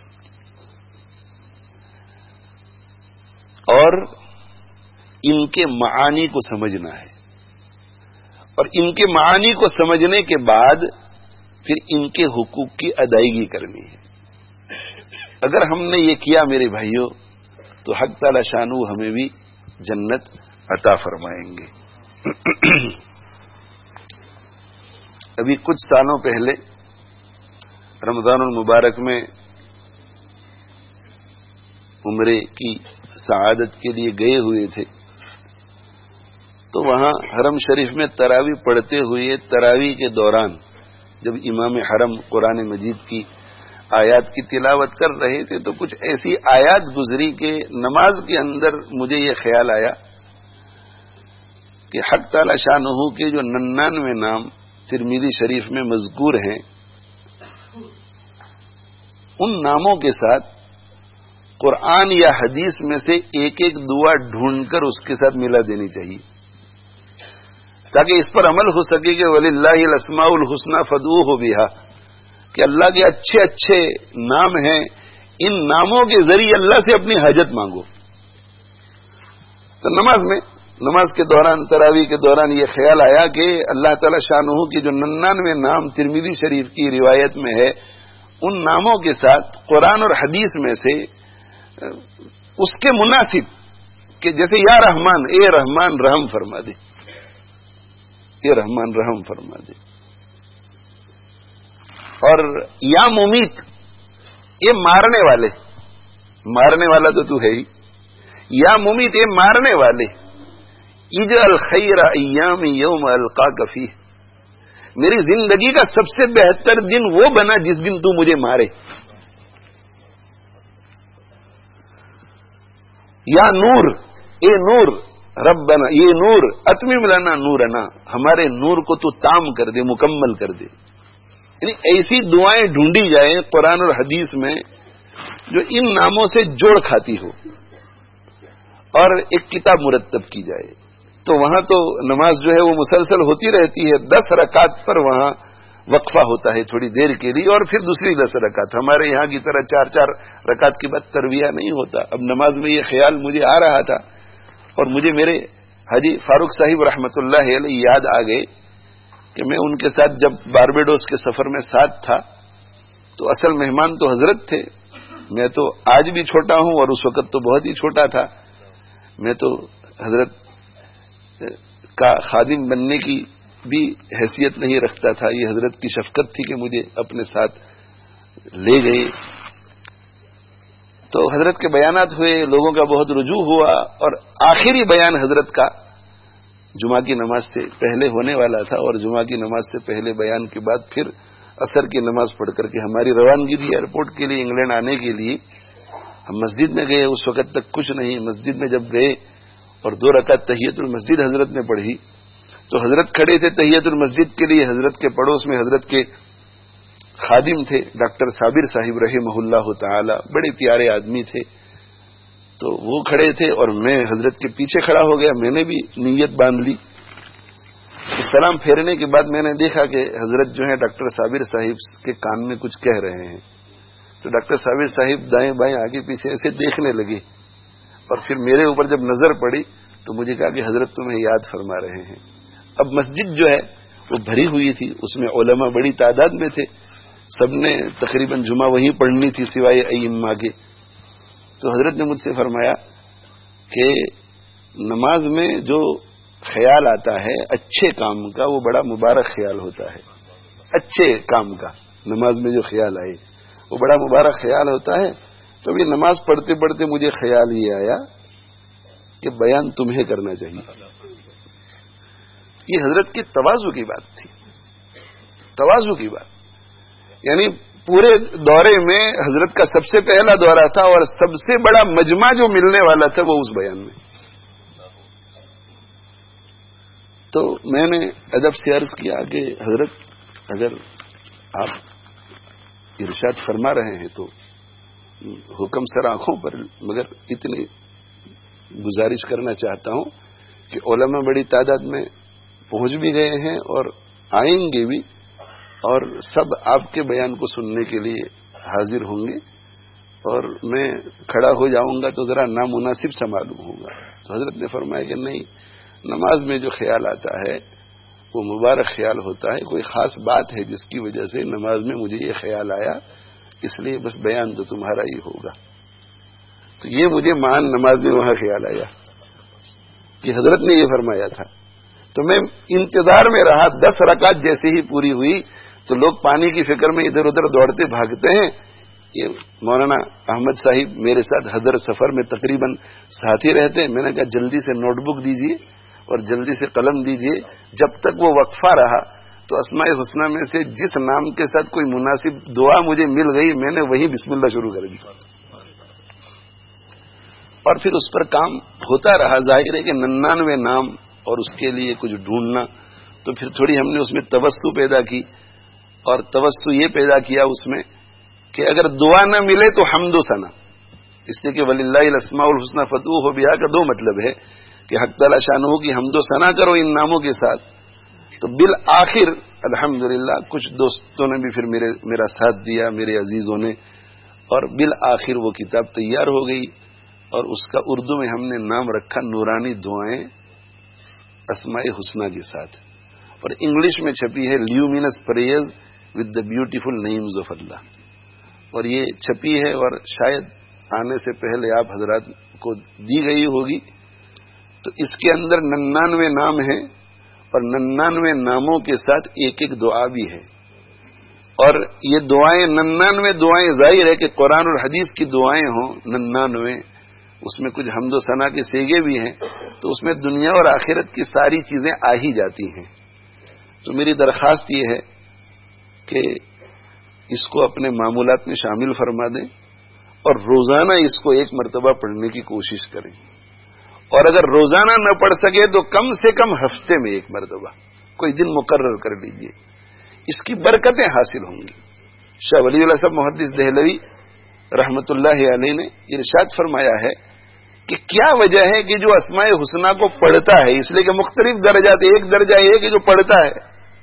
اور ان کے معانی کو سمجھنا ہے، اور ان کے معانی کو سمجھنے کے بعد پھر ان کے حقوق کی ادائیگی کرنی ہے. اگر ہم نے یہ کیا میرے بھائیوں تو حق تعالی شانہ ہمیں بھی جنت عطا فرمائیں گے. ابھی کچھ سالوں پہلے رمضان المبارک میں عمرے کی سعادت کے لیے گئے ہوئے تھے، تو وہاں حرم شریف میں تراویح پڑھتے ہوئے تراویح کے دوران جب امام حرم قرآن مجید کی آیات کی تلاوت کر رہے تھے تو کچھ ایسی آیات گزری کہ نماز کے اندر مجھے یہ خیال آیا کہ حق تعالی شانہ کے جو ننانوے نام ترمذی شریف میں مذکور ہیں، ان ناموں کے ساتھ قرآن یا حدیث میں سے ایک ایک دعا ڈھونڈ کر اس کے ساتھ ملا دینی چاہیے، تاکہ اس پر عمل ہو سکے کہ وَلِلَّهِ الْأَسْمَاءُ الْحُسْنَى فَادْعُوهُ بِهَا، کہ اللہ کے اچھے اچھے نام ہیں، ان ناموں کے ذریعے اللہ سے اپنی حاجت مانگو. تو نماز میں نماز کے دوران تراویح کے دوران یہ خیال آیا کہ اللہ تعالی شانہ کے جو ننانوے نام ترمذی شریف کی روایت میں ہے، ان ناموں کے ساتھ قرآن اور حدیث میں سے اس کے مناسب کہ جیسے یا رحمان، اے رحمان رحم فرما دے، اے رحمان رحم فرما دے، اور یا ممیت، یہ مارنے والے، مارنے والا تو تو ہے ہی، یا ممیت یہ مارنے والے، اجعل خیر ایام یوم القاک فیہ، میری زندگی کا سب سے بہتر دن وہ بنا جس دن تو مجھے مارے. یا نور، اے نور ربنا، یہ نور اتمم لنا نورنا، ہمارے نور کو تو تام کر دے، مکمل کر دے. یعنی ایسی دعائیں ڈھونڈی جائیں قرآن اور حدیث میں جو ان ناموں سے جوڑ کھاتی ہو، اور ایک کتاب مرتب کی جائے. تو وہاں تو نماز جو ہے وہ مسلسل ہوتی رہتی ہے. دس رکعت پر وہاں وقفہ ہوتا ہے تھوڑی دیر کے لیے، اور پھر دوسری دس رکعت. ہمارے یہاں کی طرح چار چار رکعت کے بعد ترویہ نہیں ہوتا. اب نماز میں یہ خیال مجھے آ رہا تھا، اور مجھے میرے حاجی فاروق صاحب رحمۃ اللہ علیہ یاد آ گئے کہ میں ان کے ساتھ جب باربیڈوس کے سفر میں ساتھ تھا تو اصل مہمان تو حضرت تھے. میں تو آج بھی چھوٹا ہوں اور اس وقت تو بہت ہی چھوٹا تھا. میں تو حضرت کا خادم بننے کی بھی حیثیت نہیں رکھتا تھا. یہ حضرت کی شفقت تھی کہ مجھے اپنے ساتھ لے گئے. تو حضرت کے بیانات ہوئے، لوگوں کا بہت رجوع ہوا، اور آخری بیان حضرت کا جمعہ کی نماز سے پہلے ہونے والا تھا، اور جمعہ کی نماز سے پہلے بیان کے بعد پھر عصر کی نماز پڑھ کر کے ہماری روانگی تھی ایئرپورٹ کے لیے، انگلینڈ آنے کے لیے. ہم مسجد میں گئے، اس وقت تک کچھ نہیں. مسجد میں جب گئے اور دو رکعت تحیت المسجد حضرت نے پڑھی تو حضرت کھڑے تھے تحیت المسجد کے لیے. حضرت کے پڑوس میں حضرت کے خادم تھے ڈاکٹر صابر صاحب رحمہ اللہ تعالی، بڑے پیارے آدمی تھے. تو وہ کھڑے تھے اور میں حضرت کے پیچھے کھڑا ہو گیا. میں نے بھی نیت باندھ لی. سلام پھیرنے کے بعد میں نے دیکھا کہ حضرت جو ہے ڈاکٹر صابر صاحب کے کان میں کچھ کہہ رہے ہیں. تو ڈاکٹر صابر صاحب دائیں بائیں آگے پیچھے ایسے دیکھنے لگے، اور پھر میرے اوپر جب نظر پڑی تو مجھے کہا کہ حضرت تمہیں یاد فرما رہے ہیں. اب مسجد جو ہے وہ بھری ہوئی تھی، اس میں علماء بڑی تعداد میں تھے، سب نے تقریباً جمعہ وہیں پڑھنی تھی سوائے ائمہ کے. تو حضرت نے مجھ سے فرمایا کہ نماز میں جو خیال آتا ہے اچھے کام کا، وہ بڑا مبارک خیال ہوتا ہے. اچھے کام کا نماز میں جو خیال آئے وہ بڑا مبارک خیال ہوتا ہے. تو ابھی نماز پڑھتے پڑھتے مجھے خیال یہ آیا کہ بیان تمہیں کرنا چاہیے. یہ حضرت کی تواضع کی بات تھی، تواضع کی بات. یعنی پورے دورے میں حضرت کا سب سے پہلا دورہ تھا، اور سب سے بڑا مجمع جو ملنے والا تھا وہ اس بیان میں. تو میں نے ادب سے عرض کیا کہ حضرت اگر آپ ارشاد فرما رہے ہیں تو حکم سر آنکھوں پر، مگر اتنی گزارش کرنا چاہتا ہوں کہ علماء بڑی تعداد میں پہنچ بھی گئے ہیں اور آئیں گے بھی، اور سب آپ کے بیان کو سننے کے لیے حاضر ہوں گے، اور میں کھڑا ہو جاؤں گا تو ذرا نامناسب سا معلوم ہوگا. تو حضرت نے فرمایا کہ نہیں، نماز میں جو خیال آتا ہے وہ مبارک خیال ہوتا ہے. کوئی خاص بات ہے جس کی وجہ سے نماز میں مجھے یہ خیال آیا، اس لیے بس بیان تو تمہارا ہی ہوگا. تو یہ مجھے مان نماز میں وہاں خیال آیا کہ حضرت نے یہ فرمایا تھا. تو میں انتظار میں رہا. دس رکعت جیسے ہی پوری ہوئی تو لوگ پانی کی فکر میں ادھر ادھر دوڑتے بھاگتے ہیں. یہ مولانا احمد صاحب میرے ساتھ حضر سفر میں تقریباً ساتھی رہتے ہیں. میں نے کہا جلدی سے نوٹ بک دیجیے اور جلدی سے قلم دیجیے. جب تک وہ وقفہ رہا تو اسماء حسنہ میں سے جس نام کے ساتھ کوئی مناسب دعا مجھے مل گئی میں نے وہی بسم اللہ شروع کر دی، اور پھر اس پر کام ہوتا رہا. ظاہر ہے کہ ننانوے نام اور اس کے لیے کچھ ڈھونڈنا، تو پھر تھوڑی ہم نے اس میں توسع پیدا کی، اور توسع یہ پیدا کیا اس میں کہ اگر دعا نہ ملے تو حمد و ثنا. اس لیے کہ وللہ الاسماء الحسنى فادعوه بها کا دو مطلب ہے کہ حق تعالی شانہ کی حمد و ثنا کرو ان ناموں کے ساتھ. تو بالآخر الحمدللہ کچھ دوستوں نے بھی پھر میرے میرا ساتھ دیا، میرے عزیزوں نے، اور بالآخر وہ کتاب تیار ہو گئی، اور اس کا اردو میں ہم نے نام رکھا نورانی دعائیں اسماء حسنہ کے ساتھ، اور انگلش میں چھپی ہے luminous prayers with the beautiful names of Allah. اور یہ چھپی ہے اور شاید آنے سے پہلے آپ حضرات کو دی گئی ہوگی. تو اس کے اندر ننانوے نام ہیں، اور ننانوے ناموں کے ساتھ ایک ایک دعا بھی ہے. اور یہ دعائیں ننانوے دعائیں، ظاہر ہے کہ قرآن اور حدیث کی دعائیں ہوں ننانوے، اس میں کچھ حمد و ثنا کے سیگے بھی ہیں، تو اس میں دنیا اور آخرت کی ساری چیزیں آ ہی جاتی ہیں. تو میری درخواست یہ ہے کہ اس کو اپنے معمولات میں شامل فرما دیں اور روزانہ اس کو ایک مرتبہ پڑھنے کی کوشش کریں، اور اگر روزانہ نہ پڑھ سکے تو کم سے کم ہفتے میں ایک مرتبہ کوئی دن مقرر کر لیجئے، اس کی برکتیں حاصل ہوں گی۔ شاہ ولی اللہ صاحب محدث دہلوی رحمت اللہ علیہ نے ارشاد فرمایا ہے کہ کیا وجہ ہے کہ جو اسماء حسنہ کو پڑھتا ہے، اس لیے کہ مختلف درجات، ایک درجہ یہ ہے کہ جو پڑھتا ہے،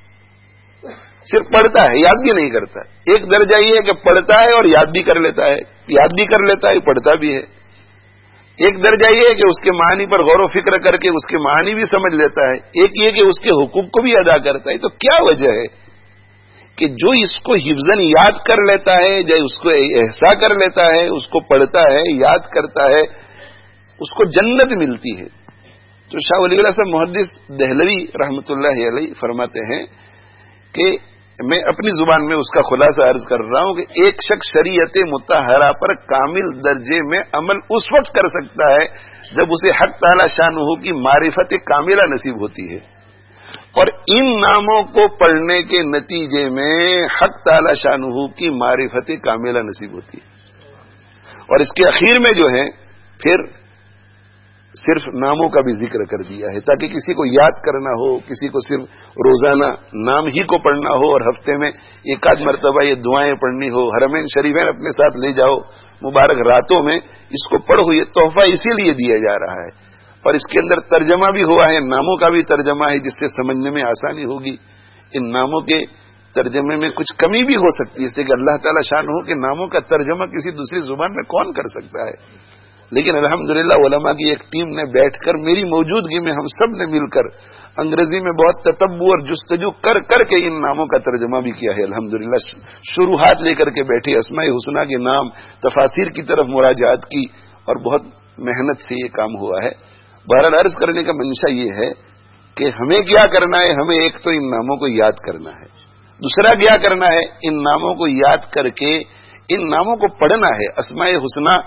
صرف پڑھتا ہے، یاد بھی نہیں کرتا، ایک درجہ یہ ہے کہ پڑھتا ہے اور یاد بھی کر لیتا ہے، یاد بھی کر لیتا ہے، پڑھتا بھی ہے، ایک درجہ یہ ہے کہ اس کے معنی پر غور و فکر کر کے اس کے معنی بھی سمجھ لیتا ہے، ایک یہ کہ اس کے حقوق کو بھی ادا کرتا ہے۔ تو کیا وجہ ہے کہ جو اس کو حفظاً یاد کر لیتا ہے، جو اس کو احسا کر لیتا ہے، اس کو پڑھتا ہے، یاد کرتا ہے، اس کو جنت ملتی ہے۔ تو شاہ ولی اللہ صاحب محدث دہلوی رحمت اللہ علیہ فرماتے ہیں کہ میں اپنی زبان میں اس کا خلاصہ عرض کر رہا ہوں کہ ایک شخص شریعت مطہرہ پر کامل درجے میں عمل اس وقت کر سکتا ہے جب اسے حق تعالی شانہ کی معرفت کاملہ نصیب ہوتی ہے، اور ان ناموں کو پڑھنے کے نتیجے میں حق تعالی شانہ کی معرفت کاملہ نصیب ہوتی ہے، اور اس کے اخیر میں جو ہے پھر صرف ناموں کا بھی ذکر کر دیا ہے تاکہ کسی کو یاد کرنا ہو، کسی کو صرف روزانہ نام ہی کو پڑھنا ہو، اور ہفتے میں ایک آدھ مرتبہ یہ دعائیں پڑھنی ہو، حرمین شریفین اپنے ساتھ لے جاؤ، مبارک راتوں میں اس کو پڑھو، یہ تحفہ اسی لیے دیا جا رہا ہے، اور اس کے اندر ترجمہ بھی ہوا ہے، ناموں کا بھی ترجمہ ہے جس سے سمجھنے میں آسانی ہوگی۔ ان ناموں کے ترجمے میں کچھ کمی بھی ہو سکتی ہے، اس لیے کہ اللہ تعالی شان ہو کہ ناموں کا ترجمہ کسی دوسری زبان میں کون کر سکتا ہے، لیکن الحمدللہ علماء کی ایک ٹیم نے بیٹھ کر میری موجودگی میں ہم سب نے مل کر انگریزی میں بہت تتبع اور جستجو کر کر کے ان ناموں کا ترجمہ بھی کیا ہے۔ الحمدللہ شروحات لے کر کے بیٹھے، اسماء حسنہ کے نام، تفاسیر کی طرف مراجعات کی، اور بہت محنت سے یہ کام ہوا ہے۔ بہرحال عرض کرنے کا منشا یہ ہے کہ ہمیں کیا کرنا ہے، ہمیں ایک تو ان ناموں کو یاد کرنا ہے، دوسرا کیا کرنا ہے، ان ناموں کو یاد کر کے ان ناموں کو پڑھنا ہے۔ اسماء حسنہ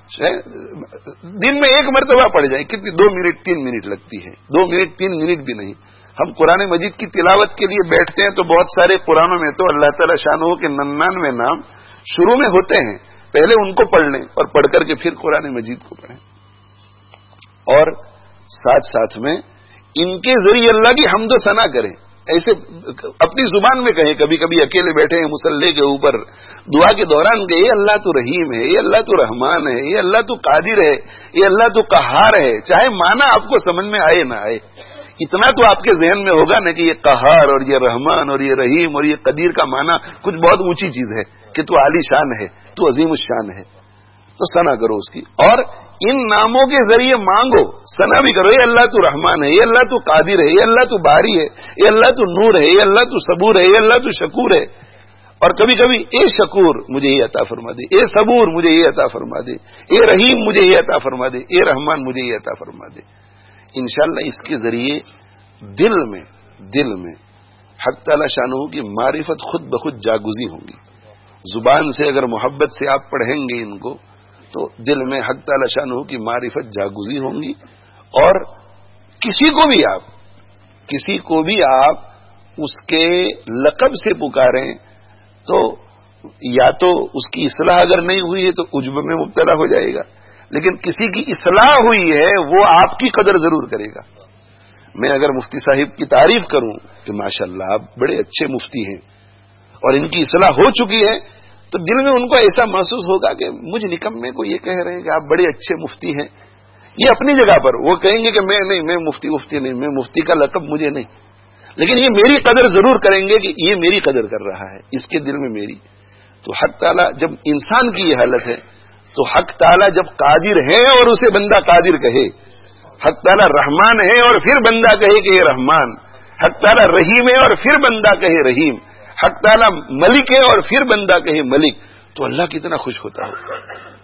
دن میں ایک مرتبہ پڑھ جائیں، کتنی دو منٹ تین منٹ لگتی ہے، دو منٹ تین منٹ بھی نہیں۔ ہم قرآن مجید کی تلاوت کے لیے بیٹھتے ہیں تو بہت سارے قرآنوں میں تو اللہ تعالی شانہ کے ننانوے نام شروع میں ہوتے ہیں، پہلے ان کو پڑھ لیں اور پڑھ کر کے پھر قرآن مجید کو پڑھیں، اور ساتھ ساتھ میں ان کے ذریعے اللہ کی حمد و ثنا کریں، ایسے اپنی زبان میں کہیں، کبھی کبھی اکیلے بیٹھے ہیں مصلی کے اوپر دعا کے دوران کہ یہ اللہ تو رحیم ہے، یہ اللہ تو رحمان ہے، یہ اللہ تو قادر ہے، یہ اللہ تو قہار ہے، چاہے معنی آپ کو سمجھ میں آئے نہ آئے، اتنا تو آپ کے ذہن میں ہوگا نا کہ یہ قہار اور یہ رحمان اور یہ رحیم اور یہ قدیر کا معنی کچھ بہت اونچی چیز ہے، کہ تو عالی شان ہے، تو عظیم الشان ہے، تو ثنا کرو اس کی، اور ان ناموں کے ذریعے مانگو، ثنا بھی کرو، یہ اللہ تو رحمان ہے، یہ اللہ تو قادر ہے، یہ اللہ تو باری ہے، یہ اللہ تو نور ہے، یہ اللہ تو صبور ہے، یہ اللہ تو شکور ہے، اور کبھی کبھی اے شکور مجھے یہ عطا فرما دے، اے صبور مجھے یہ عطا فرما دے، اے رحیم مجھے یہ عطا فرما دے، اے رحمان مجھے یہ عطا فرما دے۔ انشاءاللہ اس کے ذریعے دل میں دل میں حق تعالی شانہ کی معرفت خود بخود جاگزی ہوں گی۔ زبان سے اگر محبت سے آپ پڑھیں گے ان کو تو دل میں حق تعالی شانہ کی معرفت جاگزی ہوں گی، اور کسی کو بھی آپ کسی کو بھی آپ اس کے لقب سے پکاریں تو یا تو اس کی اصلاح اگر نہیں ہوئی ہے تو عجب میں مبتلا ہو جائے گا، لیکن کسی کی اصلاح ہوئی ہے وہ آپ کی قدر ضرور کرے گا۔ میں اگر مفتی صاحب کی تعریف کروں کہ ماشاءاللہ آپ بڑے اچھے مفتی ہیں اور ان کی اصلاح ہو چکی ہے، تو دل میں ان کو ایسا محسوس ہوگا کہ مجھ نکمے کو یہ کہہ رہے ہیں کہ آپ بڑے اچھے مفتی ہیں، یہ اپنی جگہ پر وہ کہیں گے کہ میں نہیں، میں مفتی مفتی نہیں، میں مفتی کا لقب مجھے نہیں، لیکن یہ میری قدر ضرور کریں گے کہ یہ میری قدر کر رہا ہے، اس کے دل میں میری۔ تو حق تعالیٰ جب انسان کی یہ حالت ہے تو حق تعالیٰ جب قادر ہے اور اسے بندہ قادر کہے، حق تعالیٰ رحمان ہے اور پھر بندہ کہے کہ یہ رحمان، حق تعالیٰ رحیم ہے اور پھر بندہ کہے رحیم، حق تعالیٰ ملک ہے اور پھر بندہ کہے ملک، تو اللہ کتنا خوش ہوتا ہے۔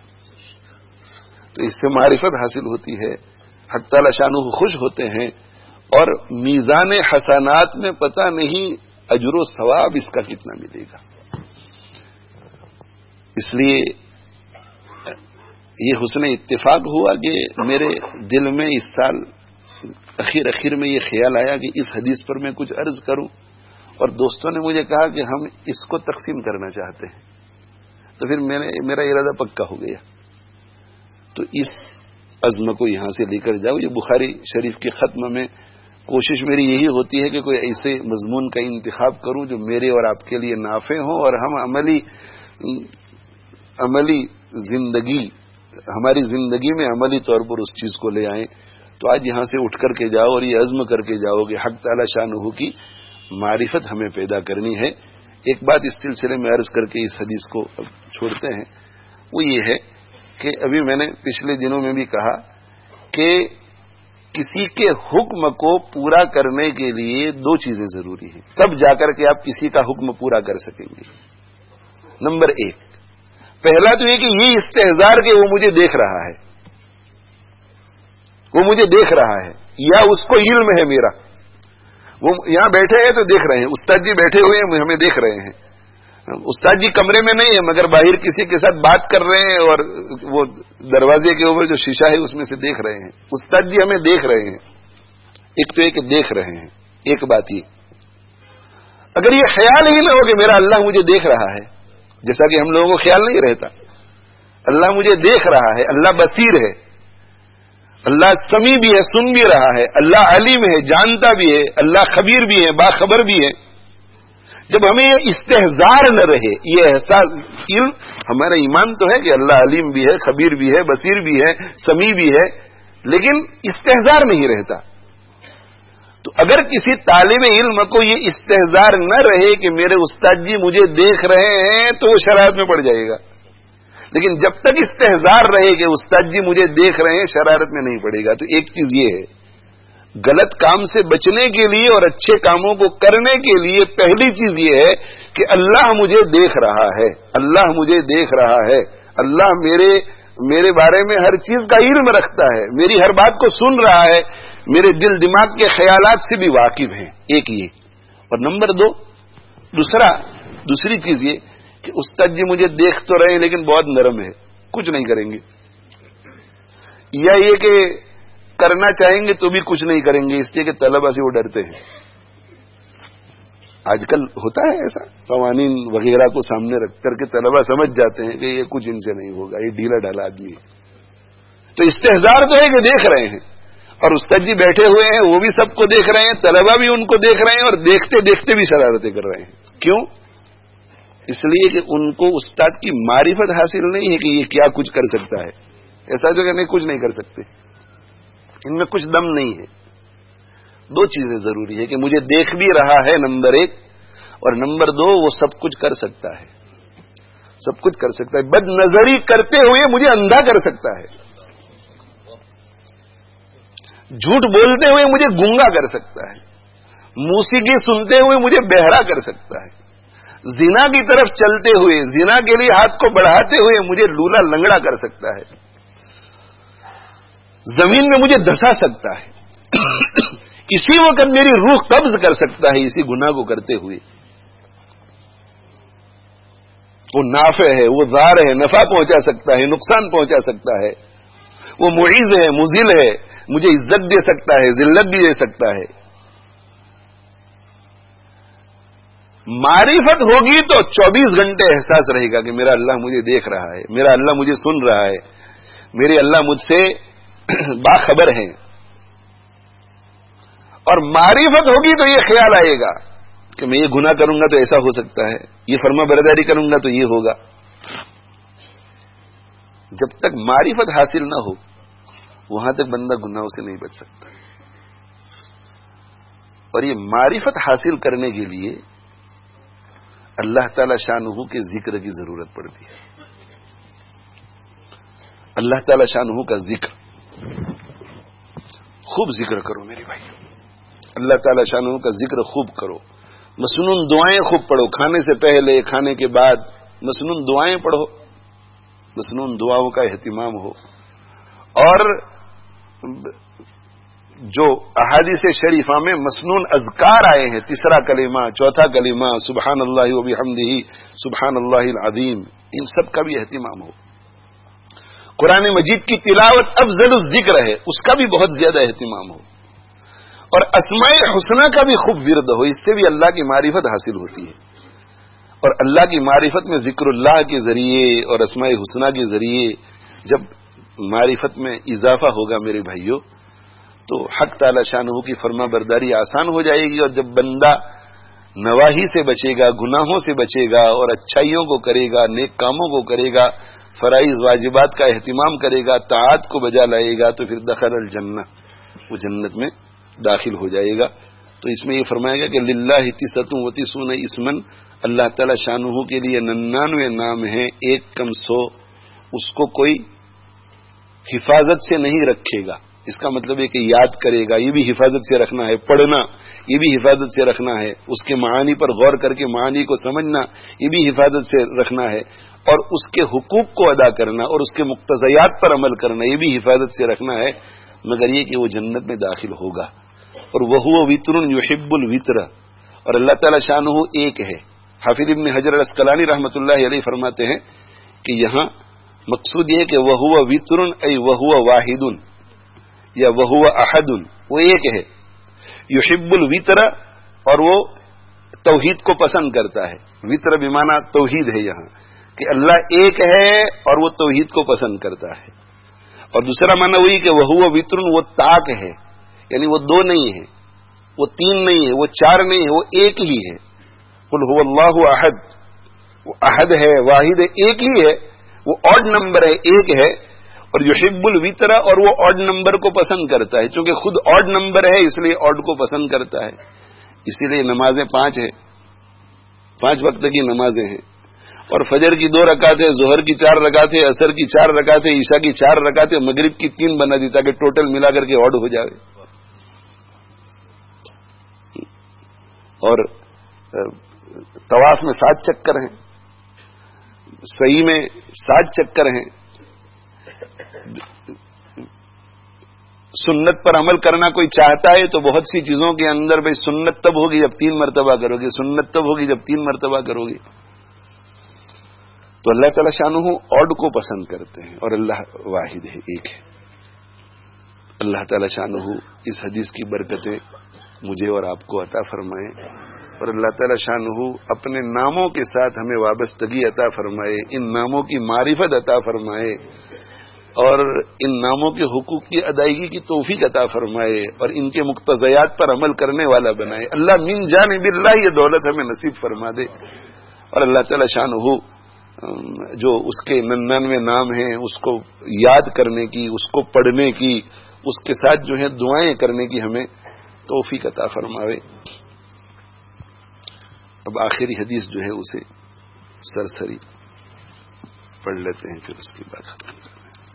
تو اس سے معرفت حاصل ہوتی ہے، حق تعالیٰ شانہ خوش ہوتے ہیں، اور میزان حسنات میں پتہ نہیں اجر و ثواب اس کا کتنا ملے گا۔ اس لیے یہ حسن اتفاق ہوا کہ میرے دل میں اس سال اخیر اخیر میں یہ خیال آیا کہ اس حدیث پر میں کچھ عرض کروں، اور دوستوں نے مجھے کہا کہ ہم اس کو تقسیم کرنا چاہتے ہیں، تو پھر میں نے میرا ارادہ پکا ہو گیا. تو اس عزم کو یہاں سے لے کر جاؤ. یہ بخاری شریف کے ختم میں کوشش میری یہی ہوتی ہے کہ کوئی ایسے مضمون کا انتخاب کروں جو میرے اور آپ کے لیے نافع ہوں، اور ہم عملی عملی زندگی ہماری زندگی میں عملی طور پر اس چیز کو لے آئیں. تو آج یہاں سے اٹھ کر کے جاؤ اور یہ عزم کر کے جاؤ کہ حق تعالی شانہ کی معرفت ہمیں پیدا کرنی ہے. ایک بات اس سلسلے میں عرض کر کے اس حدیث کو چھوڑتے ہیں، وہ یہ ہے کہ ابھی میں نے پچھلے دنوں میں بھی کہا کہ کسی کے حکم کو پورا کرنے کے لیے دو چیزیں ضروری ہیں، تب جا کر کے آپ کسی کا حکم پورا کر سکیں گے. نمبر ایک، پہلا تو یہ کہ یہ استحضار کہ وہ مجھے دیکھ رہا ہے، وہ مجھے دیکھ رہا ہے، یا اس کو علم ہے میرا. وہ یہاں بیٹھے ہیں تو دیکھ رہے ہیں، استاد جی بیٹھے ہوئے ہیں ہمیں دیکھ رہے ہیں. استاد جی کمرے میں نہیں ہے مگر باہر کسی کے ساتھ بات کر رہے ہیں اور وہ دروازے کے اوپر جو شیشہ ہے اس میں سے دیکھ رہے ہیں. استاد جی ہمیں دیکھ رہے ہیں. ایک تو ایک دیکھ رہے ہیں. ایک بات یہ، اگر یہ خیال ہی نہ ہو کہ میرا اللہ مجھے دیکھ رہا ہے، جیسا کہ ہم لوگوں کو خیال نہیں رہتا اللہ مجھے دیکھ رہا ہے، اللہ بصیر ہے، اللہ سمیع بھی ہے، سن بھی رہا ہے، اللہ علیم ہے، جانتا بھی ہے، اللہ خبیر بھی ہے، باخبر بھی ہے. جب ہمیں یہ استحضار نہ رہے، یہ احساس، علم، ہمارا ایمان تو ہے کہ اللہ علیم بھی ہے، خبیر بھی ہے، بصیر بھی ہے، سمیع بھی ہے، لیکن استحضار نہیں رہتا. تو اگر کسی طالب علم کو یہ استحضار نہ رہے کہ میرے استاد جی مجھے دیکھ رہے ہیں تو وہ شرارت میں پڑ جائے گا. لیکن جب تک استحضار رہے کہ استاد جی مجھے دیکھ رہے ہیں شرارت میں نہیں پڑے گا. تو ایک چیز یہ ہے، غلط کام سے بچنے کے لیے اور اچھے کاموں کو کرنے کے لیے پہلی چیز یہ ہے کہ اللہ مجھے دیکھ رہا ہے، اللہ مجھے دیکھ رہا ہے، اللہ میرے میرے بارے میں ہر چیز کا علم رکھتا ہے، میری ہر بات کو سن رہا ہے، میرے دل دماغ کے خیالات سے بھی واقف ہیں. ایک یہ. اور نمبر دو، دوسرا دوسری چیز یہ کہ استاد جی مجھے دیکھ تو رہے لیکن بہت نرم ہے، کچھ نہیں کریں گے، یا یہ کہ کرنا چاہیں گے تو بھی کچھ نہیں کریں گے، اس لیے کہ طلبہ سے وہ ڈرتے ہیں. آج کل ہوتا ہے ایسا، قوانین وغیرہ کو سامنے رکھ کر کے طلبہ سمجھ جاتے ہیں کہ یہ کچھ ان سے نہیں ہوگا، یہ ڈھیلا ڈھالا آدمی ہے. تو استحضار تو ہے کہ دیکھ رہے ہیں، اور استاد جی بیٹھے ہوئے ہیں وہ بھی سب کو دیکھ رہے ہیں، طلبہ بھی ان کو دیکھ رہے ہیں، اور دیکھتے دیکھتے بھی شرارتیں کر رہے ہیں. کیوں؟ اس لیے کہ ان کو استاد کی معرفت حاصل نہیں ہے کہ یہ کیا کچھ کر سکتا ہے. ایسا جو کہ نہیں کچھ نہیں کر سکتے، ان میں کچھ دم نہیں ہے. دو چیزیں ضروری ہے کہ مجھے دیکھ بھی رہا ہے نمبر ایک، اور نمبر دو وہ سب کچھ کر سکتا ہے، سب کچھ کر سکتا ہے. بد نظری کرتے ہوئے مجھے اندھا کر سکتا ہے، جھوٹ بولتے ہوئے مجھے گونگا کر سکتا ہے، موسیقی سنتے ہوئے مجھے بہرا کر سکتا ہے، زنا کی طرف چلتے ہوئے، زنا کے لیے ہاتھ کو بڑھاتے ہوئے مجھے لولا لنگڑا کر سکتا ہے، زمین میں مجھے دھسا سکتا ہے، اسی وقت میری روح قبض کر سکتا ہے اسی گناہ کو کرتے ہوئے. وہ نافع ہے، وہ ضار ہے، نفع پہنچا سکتا ہے، نقصان پہنچا سکتا ہے، وہ معیز ہے، مذل ہے، مجھے عزت دے سکتا ہے، ذلت بھی دے سکتا ہے. معرفت ہوگی تو چوبیس گھنٹے احساس رہے گا کہ میرا اللہ مجھے دیکھ رہا ہے، میرا اللہ مجھے سن رہا ہے، میرے اللہ مجھ سے باخبر ہیں. اور معرفت ہوگی تو یہ خیال آئے گا کہ میں یہ گناہ کروں گا تو ایسا ہو سکتا ہے، یہ فرما برداری کروں گا تو یہ ہوگا. جب تک معرفت حاصل نہ ہو وہاں تک بندہ گناہوں سے نہیں بچ سکتا. اور یہ معرفت حاصل کرنے کے لیے اللہ تعالی شانہ کے ذکر کی ضرورت پڑتی ہے. اللہ تعالی شانہ کا ذکر، خوب ذکر کرو میرے بھائی، اللہ تعالی شانہ کا ذکر خوب کرو. مسنون دعائیں خوب پڑھو، کھانے سے پہلے، کھانے کے بعد مسنون دعائیں پڑھو، مسنون دعاؤں کا اہتمام ہو. اور جو احادیث شریفہ میں مسنون اذکار آئے ہیں، تیسرا کلمہ، چوتھا کلمہ، سبحان اللہ و بحمدہ، سبحان اللہ العظیم، ان سب کا بھی اہتمام ہو. قرآن مجید کی تلاوت افضل الذکر ہے، اس کا بھی بہت زیادہ اہتمام ہو. اور اسماء حسنہ کا بھی خوب ورد ہو، اس سے بھی اللہ کی معرفت حاصل ہوتی ہے. اور اللہ کی معرفت میں ذکر اللہ کے ذریعے اور اسماء حسنہ کے ذریعے جب معرفت میں اضافہ ہوگا میرے بھائیوں، تو حق تعالی شانہ کی فرما برداری آسان ہو جائے گی. اور جب بندہ نواہی سے بچے گا، گناہوں سے بچے گا اور اچھائیوں کو کرے گا، نیک کاموں کو کرے گا، فرائض واجبات کا اہتمام کرے گا، طاعات کو بجا لائے گا، تو پھر دخل الجنہ، وہ جنت میں داخل ہو جائے گا. تو اس میں یہ فرمایا گیا کہ للہ تسعۃ و تسعون اسمن، اللہ تعالی شانہ کے لیے ننانوے نام ہیں، ایک کم سو. اس کو کوئی حفاظت سے نہیں رکھے گا. اس کا مطلب ہے کہ یاد کرے گا، یہ بھی حفاظت سے رکھنا ہے. پڑھنا، یہ بھی حفاظت سے رکھنا ہے. اس کے معانی پر غور کر کے معانی کو سمجھنا، یہ بھی حفاظت سے رکھنا ہے. اور اس کے حقوق کو ادا کرنا اور اس کے مقتضیات پر عمل کرنا، یہ بھی حفاظت سے رکھنا ہے. مگر یہ کہ وہ جنت میں داخل ہوگا. اور وہو وتر یحب الوتر، اور اللہ تعالی شانہ ایک ہے. حافظ ابن حجر العسقلانی رحمۃ اللہ علیہ فرماتے ہیں کہ یہاں مقصود یہ کہ وہو وتر ای وہو واحد یا وہو احد، وہ ایک ہے. یحب الوتر، اور وہ توحید کو پسند کرتا ہے. وتر بمعنی توحید ہے یہاں، کہ اللہ ایک ہے اور وہ توحید کو پسند کرتا ہے. اور دوسرا معنی وہی کہ وہو وتر، وہ تاک ہے، یعنی وہ دو نہیں ہے، وہ تین نہیں ہے، وہ چار نہیں ہے، وہ ایک ہی ہے. قل هو اللہ احد، وہ احد ہے، واحد ہے، ایک ہی ہے. وہ آڈ نمبر ہے، ایک ہے. اور یحب الوتر، اور وہ آڈ نمبر کو پسند کرتا ہے. چونکہ خود آڈ نمبر ہے اس لیے آڈ کو پسند کرتا ہے. اسی لیے نمازیں پانچ ہیں، پانچ وقت کی نمازیں ہیں. اور فجر کی دو رکعتیں، ظہر کی چار رکعتیں، عصر کی چار رکعتیں، عشاء کی چار رکعتیں، مغرب کی تین بنا دی تاکہ ٹوٹل ملا کر کے آڈ ہو جائے. اور طواف میں سات چکر ہیں، صحیح میں سات چکر ہیں. سنت پر عمل کرنا کوئی چاہتا ہے تو بہت سی چیزوں کے اندر بھائی سنت تب ہوگی جب تین مرتبہ کرو گے، سنت تب ہوگی جب تین مرتبہ کرو گے. تو اللہ تعالی شانہ آڈ کو پسند کرتے ہیں، اور اللہ واحد ہے، ایک ہے. اللہ تعالی شانہ اس حدیث کی برکتیں مجھے اور آپ کو عطا فرمائے، اور اللہ تعالی شانہ اپنے ناموں کے ساتھ ہمیں وابستگی عطا فرمائے، ان ناموں کی معرفت عطا فرمائے، اور ان ناموں کے حقوق کی ادائیگی کی توفیق عطا فرمائے، اور ان کے مقتضیات پر عمل کرنے والا بنائے. اللہ من جانب اللہ یہ دولت ہمیں نصیب فرما دے. اور اللہ تعالی شانہ جو اس کے ننانوے نام ہیں اس کو یاد کرنے کی، اس کو پڑھنے کی، اس کے ساتھ جو ہے دعائیں کرنے کی ہمیں توفیق عطا فرماوے. اب آخری حدیث جو ہے اسے سرسری پڑھ لیتے ہیں، پھر اس کی بات ختم کرتے ہیں.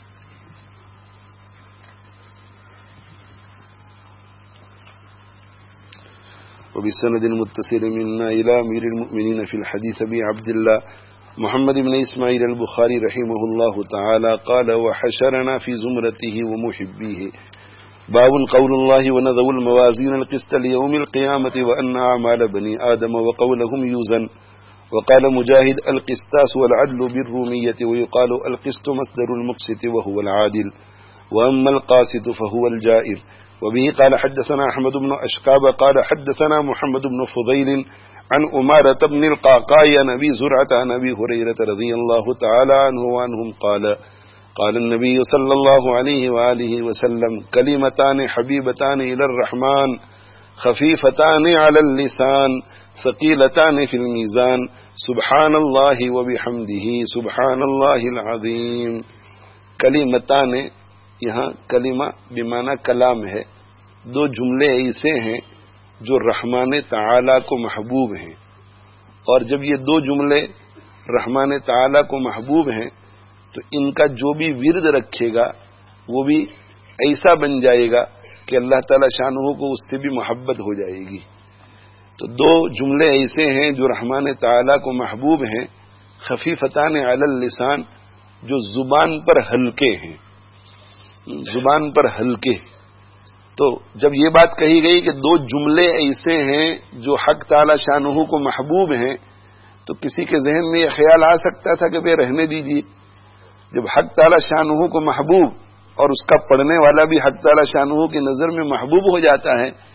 وبسند متصل منا إلى أمير المؤمنين في الحديث أبي عبد الله محمد بن إسماعيل البخاري رحمه الله تعالى قال وحشرنا في زمرته ومحبيه. باب قول الله ونذو الموازين القسط ليوم القيامة وأن أعمال بني آدم وقولهم يوزن. وقال مجاهد القسطاس والعدل بالرومية، ويقال القسط مصدر المقسط وهو العادل، وأما القاسط فهو الجائر. وبه قال حدثنا أحمد بن أشقاب قال حدثنا محمد بن فضيل عن أمارة بن القعقاع عن أبي زرعة عن أبي هريرة رضي الله تعالى عنه وعنهم قال قال النبي صلى الله عليه وآله وسلم كلمتان حبيبتان إلى الرحمن خفيفتان على اللسان ثقيلتان في الميزان سبحان الله وبحمده سبحان الله العظيم. کلمتان، یہاں کلمہ بمعنی کلام ہے. دو جملے ایسے ہیں جو رحمان تعالی کو محبوب ہیں، اور جب یہ دو جملے رحمان تعالی کو محبوب ہیں تو ان کا جو بھی ورد رکھے گا وہ بھی ایسا بن جائے گا کہ اللہ تعالی شانہ کو اس سے بھی محبت ہو جائے گی. تو دو جملے ایسے ہیں جو رحمان تعالی کو محبوب ہیں، خفیفتان علی اللسان، جو زبان پر ہلکے ہیں، زبان پر ہلکے. تو جب یہ بات کہی گئی کہ دو جملے ایسے ہیں جو حق تعالی شانہ کو محبوب ہیں، تو کسی کے ذہن میں یہ خیال آ سکتا تھا کہ بھئی رہنے دیجیے. جب حق تعالی شانہ کو محبوب اور اس کا پڑھنے والا بھی حق تعالی شانہ کی نظر میں محبوب ہو جاتا ہے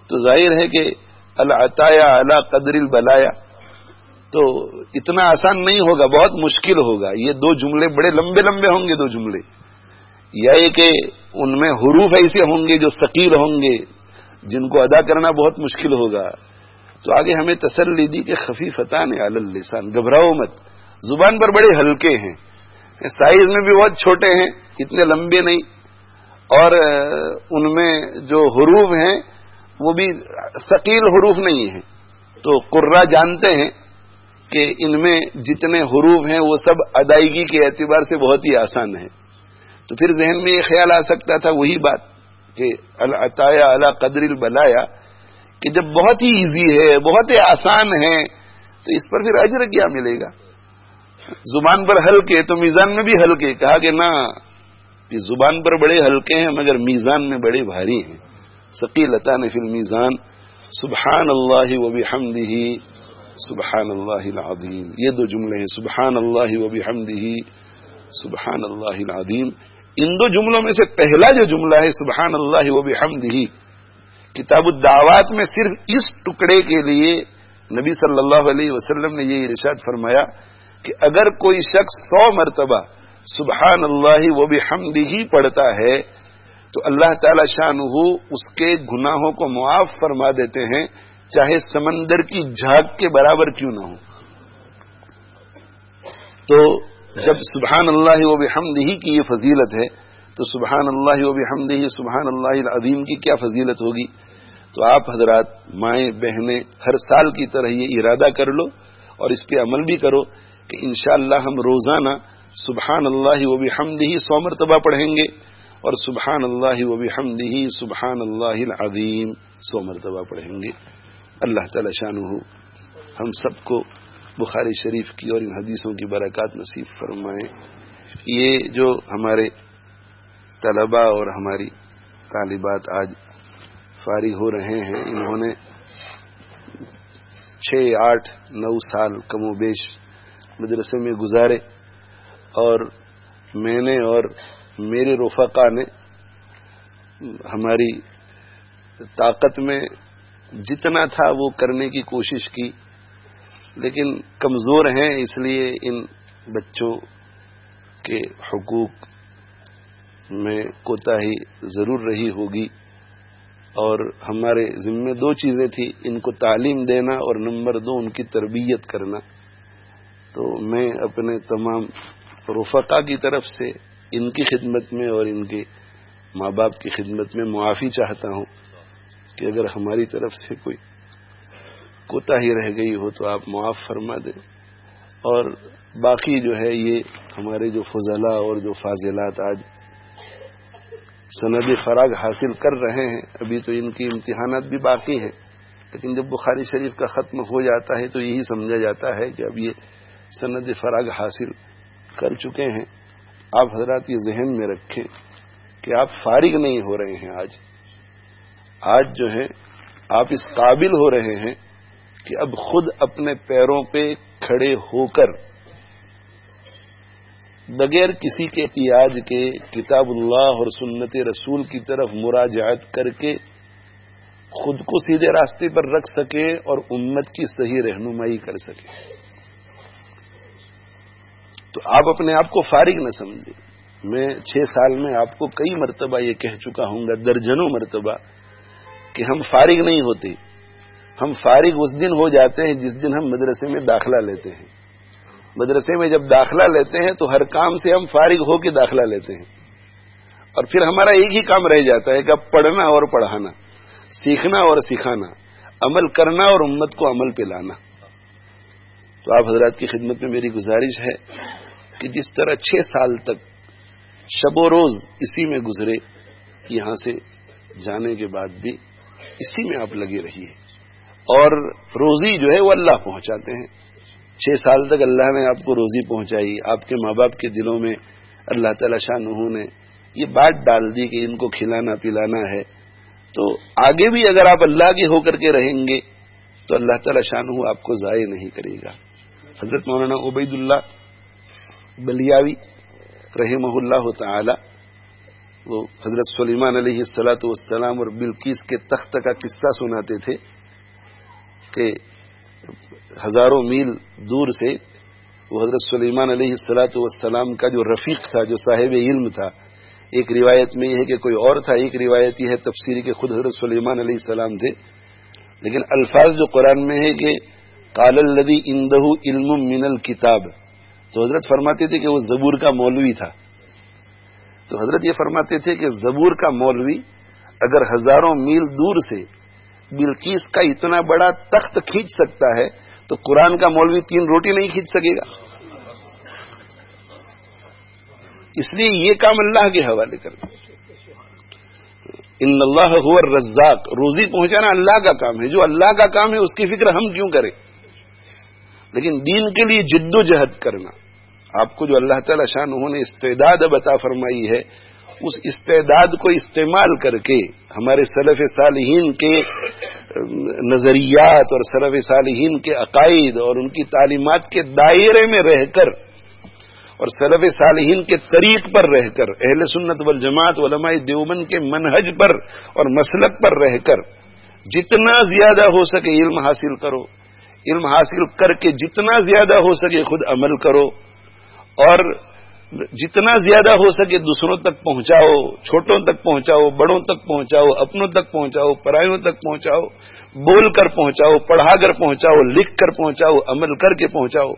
تو ظاہر ہے کہ العطایا علی قدر البلایا تو اتنا آسان نہیں ہوگا، بہت مشکل ہوگا. یہ دو جملے بڑے لمبے لمبے ہوں گے، دو جملے، یا یہ کہ ان میں حروف ایسے ہوں گے جو ثقیل ہوں گے جن کو ادا کرنا بہت مشکل ہوگا. تو آگے ہمیں تسلی دی کہ خفیفتان علی اللسان، گھبراؤ مت، زبان پر بڑے ہلکے ہیں، سائز میں بھی بہت چھوٹے ہیں، اتنے لمبے نہیں، اور ان میں جو حروف ہیں وہ بھی ثقیل حروف نہیں ہیں. تو قراء جانتے ہیں کہ ان میں جتنے حروف ہیں وہ سب ادائیگی کے اعتبار سے بہت ہی آسان ہے. تو پھر ذہن میں یہ خیال آ سکتا تھا وہی بات کہ العطایا علی قدر البلایا، کہ جب بہت ہی ایزی ہے، بہت ہی آسان ہے، تو اس پر پھر اجر کیا ملے گا؟ زبان پر ہلکے تو میزان میں بھی ہلکے. کہا کہ نہ، اس زبان پر بڑے ہلکے ہیں مگر میزان میں بڑے بھاری ہیں. ثقیلتان فی المیزان، سبحان اللہ وبحمدہ سبحان اللہ العظیم. یہ دو جملے ہیں، سبحان اللہ وبحمدہ سبحان اللہ العظیم. ان دو جملوں میں سے پہلا جو جملہ ہے سبحان اللہ وبحمدہ، کتاب الدعوات میں صرف اس ٹکڑے کے لیے نبی صلی اللہ علیہ وسلم نے یہ ارشاد فرمایا کہ اگر کوئی شخص سو مرتبہ سبحان اللہ وبحمدہ پڑھتا ہے تو اللہ تعالی شانہ اس کے گناہوں کو معاف فرما دیتے ہیں، چاہے سمندر کی جھاگ کے برابر کیوں نہ ہو. تو جب سبحان اللہ وبحمدہ کی یہ فضیلت ہے تو سبحان اللہ وبحمدہ سبحان اللہ العظیم کی کیا فضیلت ہوگی. تو آپ حضرات، مائیں بہنیں، ہر سال کی طرح یہ ارادہ کر لو اور اس پہ عمل بھی کرو کہ انشاءاللہ ہم روزانہ سبحان اللہ وبحمدہ سو مرتبہ پڑھیں گے اور سبحان اللہ وبحمدہ سبحان اللہ العظیم سو مرتبہ پڑھیں گے. اللہ تعالی شانہ ہم سب کو بخاری شریف کی اور ان حدیثوں کی برکات نصیب فرمائیں. یہ جو ہمارے طلباء اور ہماری طالبات آج فارغ ہو رہے ہیں، انہوں نے چھ آٹھ نو سال کم و بیش مدرسے میں گزارے، اور میں نے اور میرے رفقا نے ہماری طاقت میں جتنا تھا وہ کرنے کی کوشش کی، لیکن کمزور ہیں، اس لیے ان بچوں کے حقوق میں کوتاہی ضرور رہی ہوگی. اور ہمارے ذمہ دو چیزیں تھیں، ان کو تعلیم دینا اور نمبر دو ان کی تربیت کرنا. تو میں اپنے تمام رفقا کی طرف سے ان کی خدمت میں اور ان کے ماں باپ کی خدمت میں معافی چاہتا ہوں کہ اگر ہماری طرف سے کوئی کوتاہی رہ گئی ہو تو آپ معاف فرما دیں. اور باقی جو ہے یہ ہمارے جو فضلاء اور جو فاضلات آج سند فراغ حاصل کر رہے ہیں، ابھی تو ان کی امتحانات بھی باقی ہیں، لیکن جب بخاری شریف کا ختم ہو جاتا ہے تو یہی سمجھا جاتا ہے کہ اب یہ سند فراغ حاصل کر چکے ہیں. آپ حضرات یہ ذہن میں رکھیں کہ آپ فارغ نہیں ہو رہے ہیں. آج آج جو ہے آپ اس قابل ہو رہے ہیں کہ اب خود اپنے پیروں پہ کھڑے ہو کر بغیر کسی کے احتیاج کے کتاب اللہ اور سنت رسول کی طرف مراجعت کر کے خود کو سیدھے راستے پر رکھ سکے اور امت کی صحیح رہنمائی کر سکے. تو آپ اپنے آپ کو فارغ نہ سمجھیں. میں چھ سال میں آپ کو کئی مرتبہ یہ کہہ چکا ہوں گا، درجنوں مرتبہ، کہ ہم فارغ نہیں ہوتے. ہم فارغ اس دن ہو جاتے ہیں جس دن ہم مدرسے میں داخلہ لیتے ہیں. مدرسے میں جب داخلہ لیتے ہیں تو ہر کام سے ہم فارغ ہو کے داخلہ لیتے ہیں، اور پھر ہمارا ایک ہی کام رہ جاتا ہے کہ اب پڑھنا اور پڑھانا، سیکھنا اور سکھانا، عمل کرنا اور امت کو عمل پہ لانا. تو آپ حضرات کی خدمت میں میری گزارش ہے کہ جس طرح چھ سال تک شب و روز اسی میں گزرے، یہاں سے جانے کے بعد بھی اسی میں آپ لگے رہیے. اور روزی جو ہے وہ اللہ پہنچاتے ہیں. چھ سال تک اللہ نے آپ کو روزی پہنچائی، آپ کے ماں باپ کے دلوں میں اللہ تعالی شانہ نے یہ بات ڈال دی کہ ان کو کھلانا پلانا ہے. تو آگے بھی اگر آپ اللہ کے ہو کر کے رہیں گے تو اللہ تعالی شانہ آپ کو ضائع نہیں کرے گا. حضرت مولانا عبید اللہ بلیاوی رحمہ اللہ تعالی وہ حضرت سلیمان علیہ الصلوۃ والسلام اور بلقیس کے تخت کا قصہ سناتے تھے کہ ہزاروں میل دور سے وہ حضرت سلیمان علیہ الصلوۃ والسلام کا جو رفیق تھا، جو صاحب علم تھا، ایک روایت میں یہ ہے کہ کوئی اور تھا، ایک روایت یہ ہے تفسیری کہ خود حضرت سلیمان علیہ السلام تھے، لیکن الفاظ جو قرآن میں ہے کہ قال الذی عنده علم من الکتاب، تو حضرت فرماتے تھے کہ وہ زبور کا مولوی تھا. تو حضرت یہ فرماتے تھے کہ زبور کا مولوی اگر ہزاروں میل دور سے بلقیس کا اتنا بڑا تخت کھینچ سکتا ہے تو قرآن کا مولوی تین روٹی نہیں کھینچ سکے گا. اس لیے یہ کام اللہ کے حوالے کرنا. ان اللہ هو الرزاق، روزی پہنچانا اللہ کا کام ہے. جو اللہ کا کام ہے اس کی فکر ہم کیوں کریں؟ لیکن دین کے لیے جد و جہد کرنا، آپ کو جو اللہ تعالی شان انہوں نے استعداد عطا فرمائی ہے، اس استعداد کو استعمال کر کے ہمارے سلف صالحین کے نظریات اور سلف صالحین کے عقائد اور ان کی تعلیمات کے دائرے میں رہ کر اور سلف صالحین کے طریق پر رہ کر، اہل سنت والجماعت علماء دیوبند کے منہج پر اور مسلک پر رہ کر جتنا زیادہ ہو سکے علم حاصل کرو. علم حاصل کر کے جتنا زیادہ ہو سکے خود عمل کرو، اور جتنا زیادہ ہو سکے دوسروں تک پہنچاؤ، چھوٹوں تک پہنچاؤ، بڑوں تک پہنچاؤ، اپنوں تک پہنچاؤ، پرائیوں تک پہنچاؤ، بول کر پہنچاؤ، پڑھا کر پہنچاؤ، لکھ کر پہنچاؤ، عمل کر کے پہنچاؤ.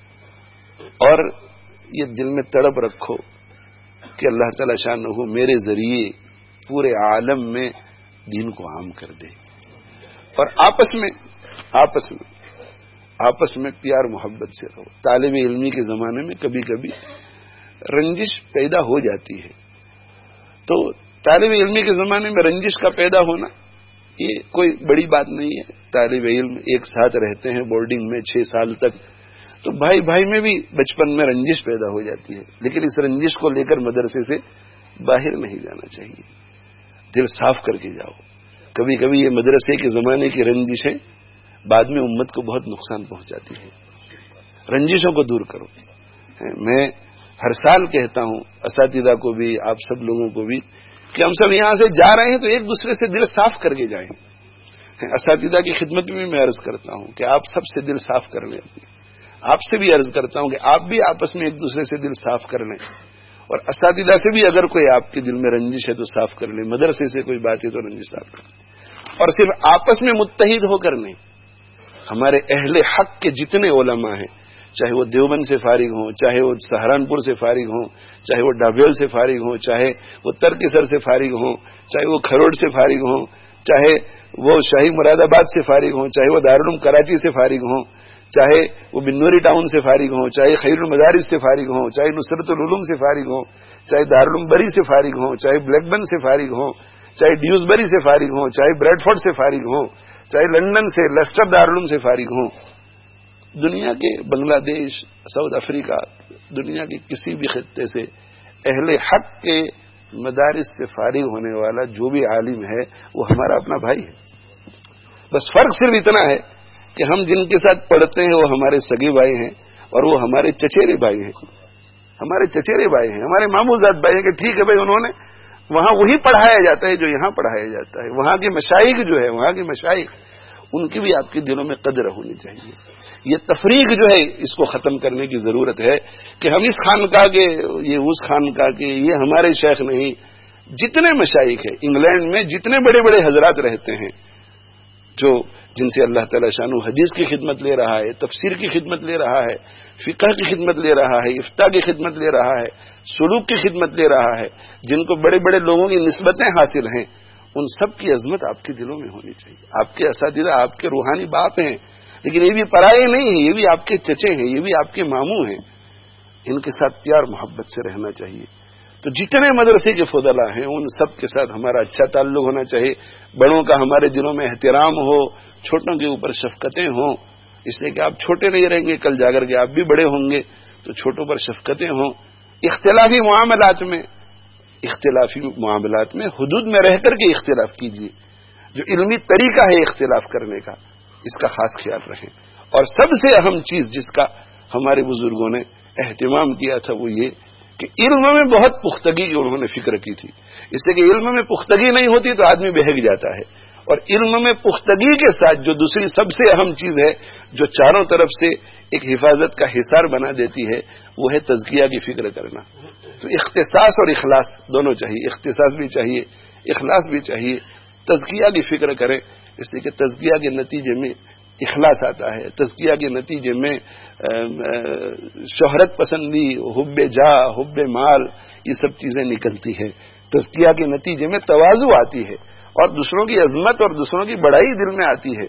اور یہ دل میں تڑپ رکھو کہ اللہ تعالی شانہ میرے ذریعے پورے عالم میں دین کو عام کر دے. اور آپس میں آپس میں آپس میں پیار محبت سے رہو. طالب علمی کے زمانے میں کبھی کبھی رنجش پیدا ہو جاتی ہے، تو طالب علمی کے زمانے میں رنجش کا پیدا ہونا یہ کوئی بڑی بات نہیں ہے. طالب علم ایک ساتھ رہتے ہیں بورڈنگ میں چھ سال تک، تو بھائی بھائی میں بھی بچپن میں رنجش پیدا ہو جاتی ہے، لیکن اس رنجش کو لے کر مدرسے سے باہر نہیں جانا چاہیے. دل صاف کر کے جاؤ. کبھی کبھی یہ مدرسے کے زمانے کی رنجشیں بعد میں امت کو بہت نقصان پہنچاتی ہے. رنجشوں کو دور کرو. میں ہر سال کہتا ہوں اساتذہ کو بھی، آپ سب لوگوں کو بھی، کہ ہم سب یہاں سے جا رہے ہیں تو ایک دوسرے سے دل صاف کر کے جائیں. اساتذہ کی خدمت میں میں عرض کرتا ہوں کہ آپ سب سے دل صاف کر لیں. آپ سے بھی عرض کرتا ہوں کہ آپ بھی آپس میں ایک دوسرے سے دل صاف کر لیں، اور اساتذہ سے بھی اگر کوئی آپ کے دل میں رنجش ہے تو صاف کر لیں. مدرسے سے کوئی بات ہے تو رنجش صاف کر لیں، اور صرف آپس میں متحد ہو کر نہیں. ہمارے اہل حق کے جتنے علماء ہیں، چاہے وہ دیوبند سے فارغ ہوں، چاہے وہ سہارنپور سے فارغ ہوں، چاہے وہ ڈابیل سے فارغ ہوں، چاہے وہ ترکسر سے فارغ ہوں، چاہے وہ کھروڑ سے فارغ ہوں، چاہے وہ شاہی مراد آباد سے فارغ ہوں، چاہے وہ دارالعلوم کراچی سے فارغ ہوں، چاہے وہ بنوری ٹاؤن سے فارغ ہوں، چاہے خیر المدارس سے فارغ ہوں، چاہے نصرت العلوم سے فارغ ہوں، چاہے دارالعلوم بری سے فارغ ہوں، چاہے بلیک بن سے فارغ ہوں، چاہے ڈیوزبری سے فارغ ہوں، چاہے بریڈ فورڈ سے فارغ ہوں، چاہے لندن سے لیسٹر دارالعلوم سے فارغ ہوں، دنیا کے بنگلہ دیش، ساؤتھ افریقہ، دنیا کے کسی بھی خطے سے اہل حق کے مدارس سے فارغ ہونے والا جو بھی عالم ہے وہ ہمارا اپنا بھائی ہے. بس فرق صرف اتنا ہے کہ ہم جن کے ساتھ پڑھتے ہیں وہ ہمارے سگے بھائی ہیں اور وہ ہمارے چچیرے بھائی ہیں. ہمارے چچیرے بھائی ہیں، ہمارے ماموزاد بھائی ہیں کہ ٹھیک ہے بھائی انہوں نے وہاں وہی پڑھایا جاتا ہے جو یہاں پڑھایا جاتا ہے. وہاں کے مشائخ جو ہے، وہاں کے مشائخ، ان کی بھی آپ کے دلوں میں قدر ہونی چاہیے. یہ تفریق جو ہے اس کو ختم کرنے کی ضرورت ہے کہ ہم اس خانقاہ کے، یہ اس خانقاہ کے، یہ ہمارے شیخ نہیں. جتنے مشائخ ہیں انگلینڈ میں، جتنے بڑے بڑے حضرات رہتے ہیں جو جن سے اللہ تعالی شانو حدیث کی خدمت لے رہا ہے، تفسیر کی خدمت لے رہا ہے، فقہ کی خدمت لے رہا ہے، افتاء کی خدمت لے رہا ہے، سلوک کی خدمت لے رہا ہے، جن کو بڑے بڑے لوگوں کی نسبتیں حاصل ہیں، ان سب کی عظمت آپ کے دلوں میں ہونی چاہیے. آپ کے اساتذہ آپ کے روحانی باپ ہیں، لیکن یہ بھی پرائے نہیں ہیں، یہ بھی آپ کے چچے ہیں، یہ بھی آپ کے ماموں ہیں. ان کے ساتھ پیار محبت سے رہنا چاہیے. تو جتنے مدرسے کے فضلاء ہیں ان سب کے ساتھ ہمارا اچھا تعلق ہونا چاہیے. بڑوں کا ہمارے دلوں میں احترام ہو، چھوٹوں کے اوپر شفقتیں ہوں، اس لیے کہ آپ چھوٹے نہیں رہیں گے، کل جا کر کے آپ بھی بڑے ہوں گے، تو چھوٹوں پر شفقتیں ہوں. اختلافی معاملات میں اختلافی معاملات میں حدود میں رہ کر کے اختلاف کیجیے. جو علمی طریقہ ہے اختلاف کرنے کا، اس کا خاص خیال رکھیں. اور سب سے اہم چیز جس کا ہمارے بزرگوں نے اہتمام کیا تھا وہ یہ کہ علم میں بہت پختگی کی انہوں نے فکر کی تھی. اس سے کہ علم میں پختگی نہیں ہوتی تو آدمی بہک جاتا ہے، اور علم میں پختگی کے ساتھ جو دوسری سب سے اہم چیز ہے جو چاروں طرف سے ایک حفاظت کا حصار بنا دیتی ہے، وہ ہے تزکیہ کی فکر کرنا. تو اختصاص اور اخلاص دونوں چاہیے، اختصاص بھی چاہیے، اخلاص بھی چاہیے. تزکیہ کی فکر کریں، اس لیے کہ تزکیہ کے نتیجے میں اخلاص آتا ہے. تزکیہ کے نتیجے میں شہرت پسندی، حب جاہ، حب مال، یہ سب چیزیں نکلتی ہیں. تزکیہ کے نتیجے میں تواضع آتی ہے اور دوسروں کی عظمت اور دوسروں کی بڑائی دل میں آتی ہے.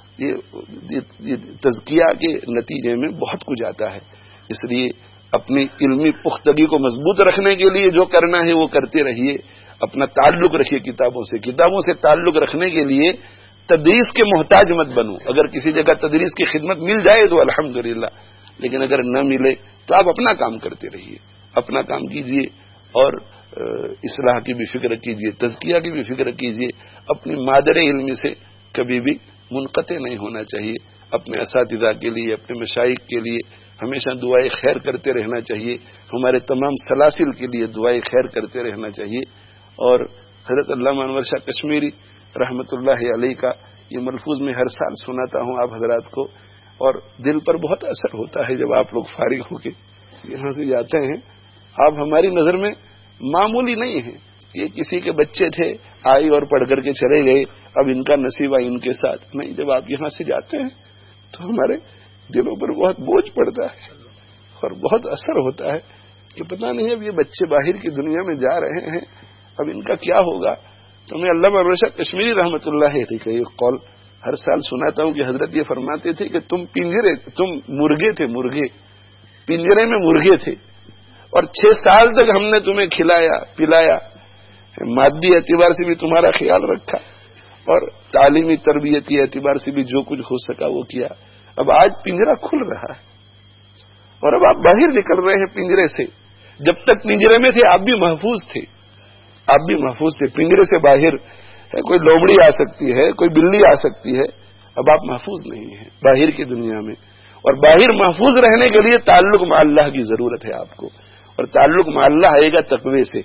یہ تزکیہ کے نتیجے میں بہت کچھ آتا ہے. اس لیے اپنی علمی پختگی کو مضبوط رکھنے کے لیے جو کرنا ہے وہ کرتے رہیے. اپنا تعلق رکھیے کتابوں سے. کتابوں سے تعلق رکھنے کے لیے تدریس کے محتاج مت بنو. اگر کسی جگہ تدریس کی خدمت مل جائے تو الحمدللہ، لیکن اگر نہ ملے تو آپ اپنا کام کرتے رہیے، اپنا کام کیجیے اور اصلاح کی بھی فکر کیجیے، تزکیہ کی بھی فکر کیجیے. اپنی مادر علم سے کبھی بھی منقطع نہیں ہونا چاہیے. اپنے اساتذہ کے لیے، اپنے مشائخ کے لیے ہمیشہ دعائیں خیر کرتے رہنا چاہیے. ہمارے تمام سلاسل کے لیے دعائیں خیر کرتے رہنا چاہیے. اور حضرت علامہ انور شاہ کشمیری رحمت اللہ علیہ کا یہ ملفوظ میں ہر سال سناتا ہوں آپ حضرات کو، اور دل پر بہت اثر ہوتا ہے جب آپ لوگ فارغ ہو کے یہاں سے جاتے ہیں. آپ ہماری نظر میں معمولی نہیں ہیں. یہ کسی کے بچے تھے، آئی اور پڑھ کر کے چلے گئے، اب ان کا نصیب آئی ان کے ساتھ. نہیں، جب آپ یہاں سے جاتے ہیں تو ہمارے دلوں پر بہت بوجھ پڑتا ہے اور بہت اثر ہوتا ہے کہ پتہ نہیں اب یہ بچے باہر کی دنیا میں جا رہے ہیں، اب ان کا کیا ہوگا. تو میں علامہ انور شاہ کشمیری رحمت اللہ علیہ کا ایک قول ہر سال سناتا ہوں کہ حضرت یہ فرماتے تھے کہ تم پنجرے تم مرغے تھے، مرغے پنجرے میں مرغے تھے، اور چھ سال تک ہم نے تمہیں کھلایا پلایا، مادی اعتبار سے بھی تمہارا خیال رکھا اور تعلیمی تربیتی اعتبار سے بھی جو کچھ ہو سکا وہ کیا. اب آج پنجرا کھل رہا ہے اور اب آپ باہر نکل رہے ہیں پنجرے سے. جب تک پنجرے میں تھے آپ بھی محفوظ تھے، آپ بھی محفوظ تھے. پنجرے سے باہر ہے کوئی لومڑی آ سکتی ہے، کوئی بلی آ سکتی ہے. اب آپ محفوظ نہیں ہیں باہر کی دنیا میں، اور باہر محفوظ رہنے کے لیے تعلق مع اللہ کی ضرورت ہے آپ کو. اور تعلق مع اللہ آئے گا تقوی سے،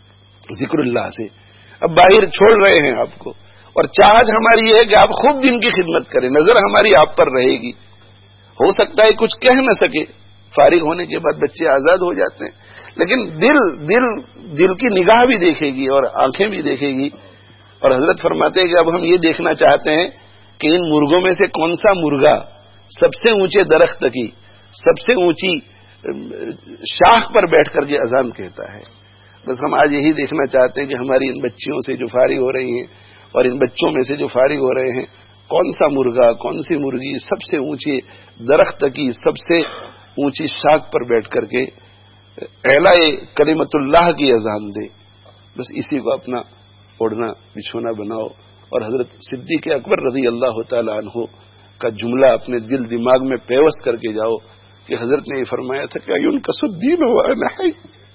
ذکر اللہ سے. اب باہر چھوڑ رہے ہیں آپ کو، اور چاہت ہماری یہ ہے کہ آپ خوب دین کی خدمت کریں. نظر ہماری آپ پر رہے گی. ہو سکتا ہے کچھ کہہ نہ سکے، فارغ ہونے کے بعد بچے آزاد ہو جاتے ہیں، لیکن دل دل دل کی نگاہ بھی دیکھے گی اور آنکھیں بھی دیکھے گی. اور حضرت فرماتے ہیں کہ اب ہم یہ دیکھنا چاہتے ہیں کہ ان مرغوں میں سے کون سا مرغا سب سے اونچے درخت کی سب سے اونچی شاخ پر بیٹھ کر کے اذان کہتا ہے. بس ہم آج یہی دیکھنا چاہتے ہیں کہ ہماری ان بچیوں سے جو فارغ ہو رہی ہیں اور ان بچوں میں سے جو فارغ ہو رہے ہیں، کون سا مرغا کون سی مرغی سب سے اونچے درخت کی سب سے اونچی شاخ پر بیٹھ کر کے اعلائے کلمت اللہ کی اذان دے. بس اسی کو اپنا اوڑھنا بچھونا بناؤ. اور حضرت صدیق اکبر رضی اللہ تعالی عنہ کا جملہ اپنے دل دماغ میں پیوست کر کے جاؤ کہ حضرت نے یہ فرمایا تھا کہ ان کا سدین ہوا نہیں.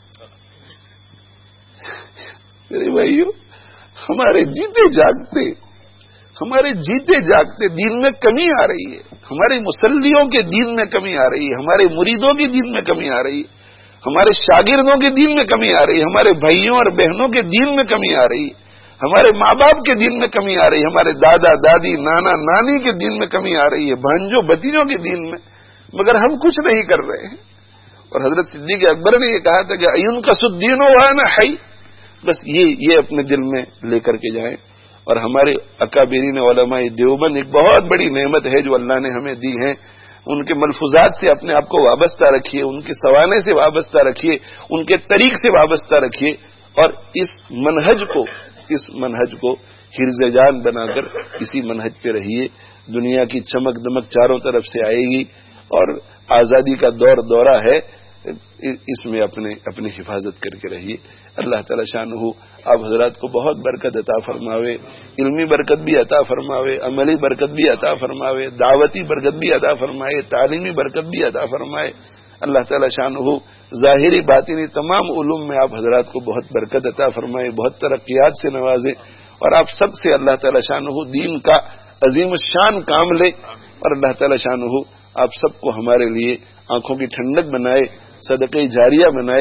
میرے بھائیو، ہمارے جیتے جاگتے ہمارے جیتے جاگتے دین میں کمی آ رہی ہے. ہمارے مسلیوں کے دین میں کمی آ رہی ہے، ہمارے مریدوں کے دین میں کمی آ رہی ہے، ہمارے شاگردوں کے دین میں کمی آ رہی ہے، ہمارے بھائیوں اور بہنوں کے دین میں کمی آ رہی ہے، ہمارے ماں باپ کے دین میں کمی آ رہی ہے، ہمارے دادا دادی نانا نانی کے دین میں کمی آ رہی ہے، بھانجوں بتیجوں کے دین میں، مگر ہم کچھ نہیں کر رہے ہیں. اور حضرت صدیق اکبر نے یہ کہا تھا کہ ایون کا سدین ہوا نا ہے. بس یہ یہ اپنے دل میں لے کر کے جائیں. اور ہمارے اکابرین علماء دیوبند ایک بہت بڑی نعمت ہے جو اللہ نے ہمیں دی ہے. ان کے ملفوظات سے اپنے آپ کو وابستہ رکھیے، ان کے سوانے سے وابستہ رکھیے، ان کے طریق سے وابستہ رکھیے، اور اس منہج کو اس منہج کو حرز جان بنا کر اسی منہج پہ رہیے. دنیا کی چمک دمک چاروں طرف سے آئے گی اور آزادی کا دور دورہ ہے، اس میں اپنے اپنی حفاظت کر کے رہیے. اللہ تعالی شانہ آپ حضرات کو بہت برکت عطا فرماوے، علمی برکت بھی عطا فرماوے، عملی برکت بھی عطا فرماوے، دعوتی برکت بھی عطا فرمائے، تعلیمی برکت بھی عطا فرمائے. اللہ تعالی شانہ ظاہری باطنی تمام علوم میں آپ حضرات کو بہت برکت عطا فرمائے، بہت ترقیات سے نوازے، اور آپ سب سے اللہ تعالی شانہ دین کا عظیم الشان کام لے. اور اللہ تعالی شانہ آپ سب کو ہمارے لیے آنکھوں کی ٹھنڈک بنائے، صدقہ جاریہ بنائے.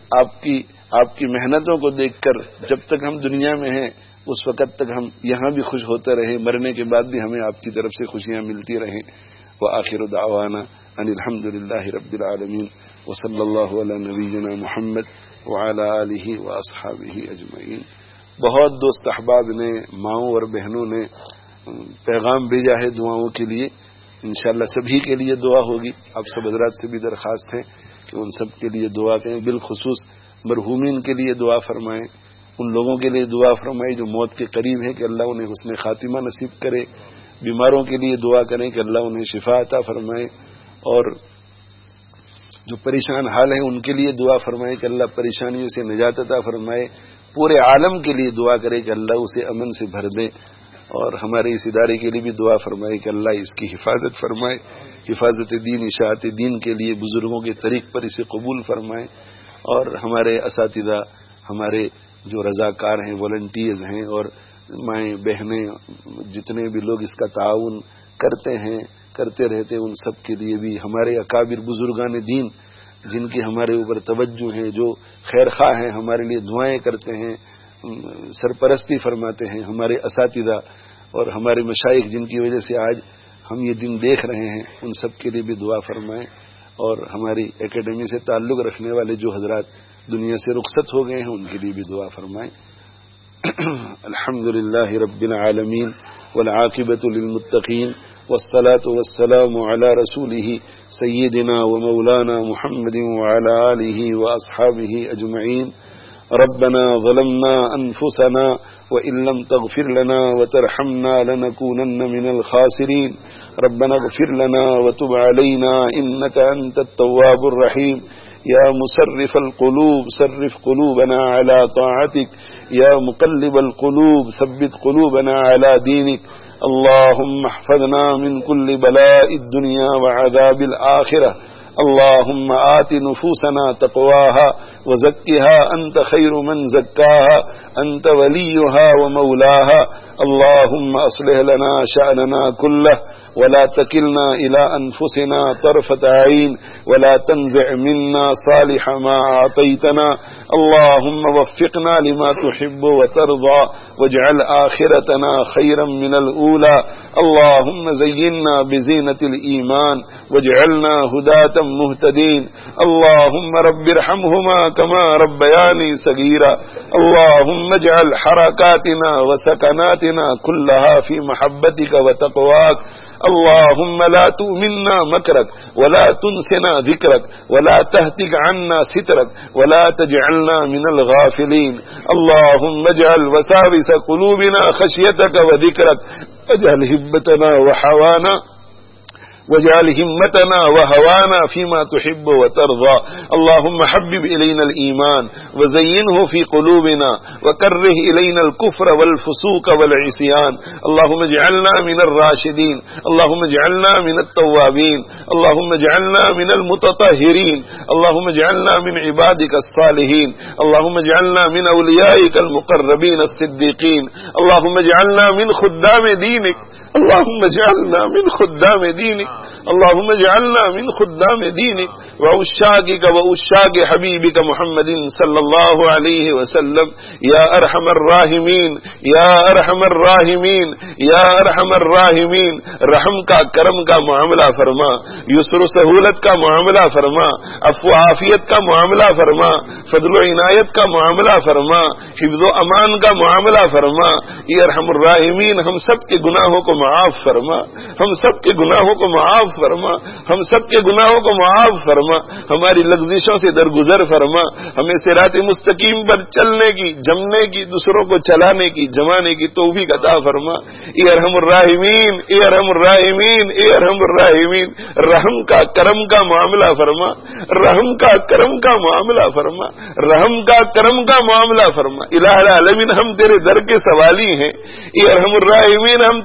آپ کی آپ کی محنتوں کو دیکھ کر جب تک ہم دنیا میں ہیں اس وقت تک ہم یہاں بھی خوش ہوتے رہیں، مرنے کے بعد بھی ہمیں آپ کی طرف سے خوشیاں ملتی رہیں۔ وآخر دعوانا ان الحمد للہ رب العالمین وصلی اللہ علی نبینا محمد وعلی آلہ واصحابہ اجمعین۔ بہت دوست احباب نے، ماؤں اور بہنوں نے پیغام بھیجا ہے دعاؤں کے لیے، انشاءاللہ سبھی کے لیے دعا ہوگی۔ آپ سب حضرات سے بھی درخواست ہے کہ ان سب کے لیے دعا کریں، بالخصوص مرحومین کے لیے دعا فرمائیں، ان لوگوں کے لیے دعا فرمائیں جو موت کے قریب ہیں کہ اللہ انہیں حسن خاتمہ نصیب کرے، بیماروں کے لیے دعا کریں کہ اللہ انہیں شفا عطا فرمائے، اور جو پریشان حال ہیں ان کے لیے دعا فرمائیں کہ اللہ پریشانیوں سے نجات عطا فرمائے، پورے عالم کے لیے دعا کرے کہ اللہ اسے امن سے بھر دے، اور ہمارے اس ادارے کے لیے بھی دعا فرمائے کہ اللہ اس کی حفاظت فرمائے، حفاظت دین، اشاعت دین کے لیے بزرگوں کے طریق پر اسے قبول فرمائے، اور ہمارے اساتذہ، ہمارے جو رضاکار ہیں، والنٹیئرز ہیں، اور مائیں بہنیں، جتنے بھی لوگ اس کا تعاون کرتے ہیں، کرتے رہتے ہیں، ان سب کے لیے بھی، ہمارے اکابر بزرگان دین جن کی ہمارے اوپر توجہ ہے، جو خیر خواہ ہیں، ہمارے لیے دعائیں کرتے ہیں، سرپرستی فرماتے ہیں، ہمارے اساتذہ اور ہمارے مشائخ جن کی وجہ سے آج ہم یہ دن دیکھ رہے ہیں، ان سب کے لیے بھی دعا فرمائیں، اور ہماری اکیڈمی سے تعلق رکھنے والے جو حضرات دنیا سے رخصت ہو گئے ہیں ان کے لیے بھی دعا فرمائیں۔ الحمد للہ رب العالمین والعاقبۃ للمتقین والصلاة والسلام على رسوله سيدنا ومولانا محمد وعلى آله وأصحابه أجمعين۔ ربنا ظلمنا أنفسنا وإن لم تغفر لنا وترحمنا لنكونن من الخاسرين۔ ربنا اغفر لنا وتب علينا إنك أنت التواب الرحيم۔ يا مصرف القلوب صرف قلوبنا على طاعتك، يا مقلب القلوب ثبت قلوبنا على دينك۔ اللهم احفظنا من كل بلاء الدنيا وعذاب الآخرة۔ اللهم آت نفوسنا تقواها وزكها أنت خير من زكاها، أنت وليها ومولاها۔ اللهم أصلح لنا شأننا كله ولا تكلنا إلى أنفسنا طرفة عين، ولا تنزع منا صالح ما أعطيتنا۔ اللهم وفقنا لما تحب وترضى واجعل آخرتنا خيرا من الأولى۔ اللهم زينا بزينة الإيمان واجعلنا هداة مهتدين۔ اللهم رب ارحمهما كما ربياني صغيرا۔ اللهم اجعل حركاتنا وسكناتنا كلها في محبتك وتقواك۔ اللهم لا تؤمنا مكرك ولا تنسنا ذكرك ولا تهتك عنا سترك ولا تجعلنا من الغافلين۔ اللهم اجعل وساوس قلوبنا خشيتك وذكرك، واجعل همتنا وحوانا واجعل همتنا وهوانا فيما تحب وترضى۔ اللهم حبب إلينا الإيمان وزينه في قلوبنا وكره إلينا الكفر والفسوق والعصيان۔ اللهم اجعلنا من الراشدين، اللهم اجعلنا من التوابين، اللهم اجعلنا من المتطهرين، اللهم اجعلنا من عبادك الصالحين، اللهم اجعلنا من أوليائك المقربين الصديقين، اللهم اجعلنا من خدام دينك، اللهم اجعلنا من خدام دينك، اللهم اجعلنا من خدام دينك وعشاقك وعشاق حبيبك محمد صلى الله عليه وسلم۔ يا أرحم الراحمين، يا أرحم الراحمين، يا أرحم الراحمين، رحم کا کرم کا معاملہ فرما، یسر و سہولت کا معاملہ فرما، عفو و عافیت کا معاملہ فرما، فضل و عنایت کا معاملہ فرما، حفظ و امان کا معاملہ فرما۔ یا ارحم الراحمین، ہم سب کے گناہوں کو معاف فرما، ہم سب کے گناہوں کو معاف فرما، ہم سب کے گناہوں کو معاف فرما، ہماری لغزشوں سے درگزر فرما، ہمیں صراط مستقیم پر چلنے کی، جمنے کی، دوسروں کو چلانے کی، جمانے کی توفیق عطا فرما۔ اے ارحم الراحمین، اے ارحم الراحمین، اے ارحم الراحمین، رحم کا کرم کا معاملہ فرما، رحم کا کرم کا معاملہ فرما، رحم کا کرم کا معاملہ فرما۔ الہ العالمین، ہم تیرے در کے سوالی ہیں، اے ارحم الراحمین، ہم تیرے در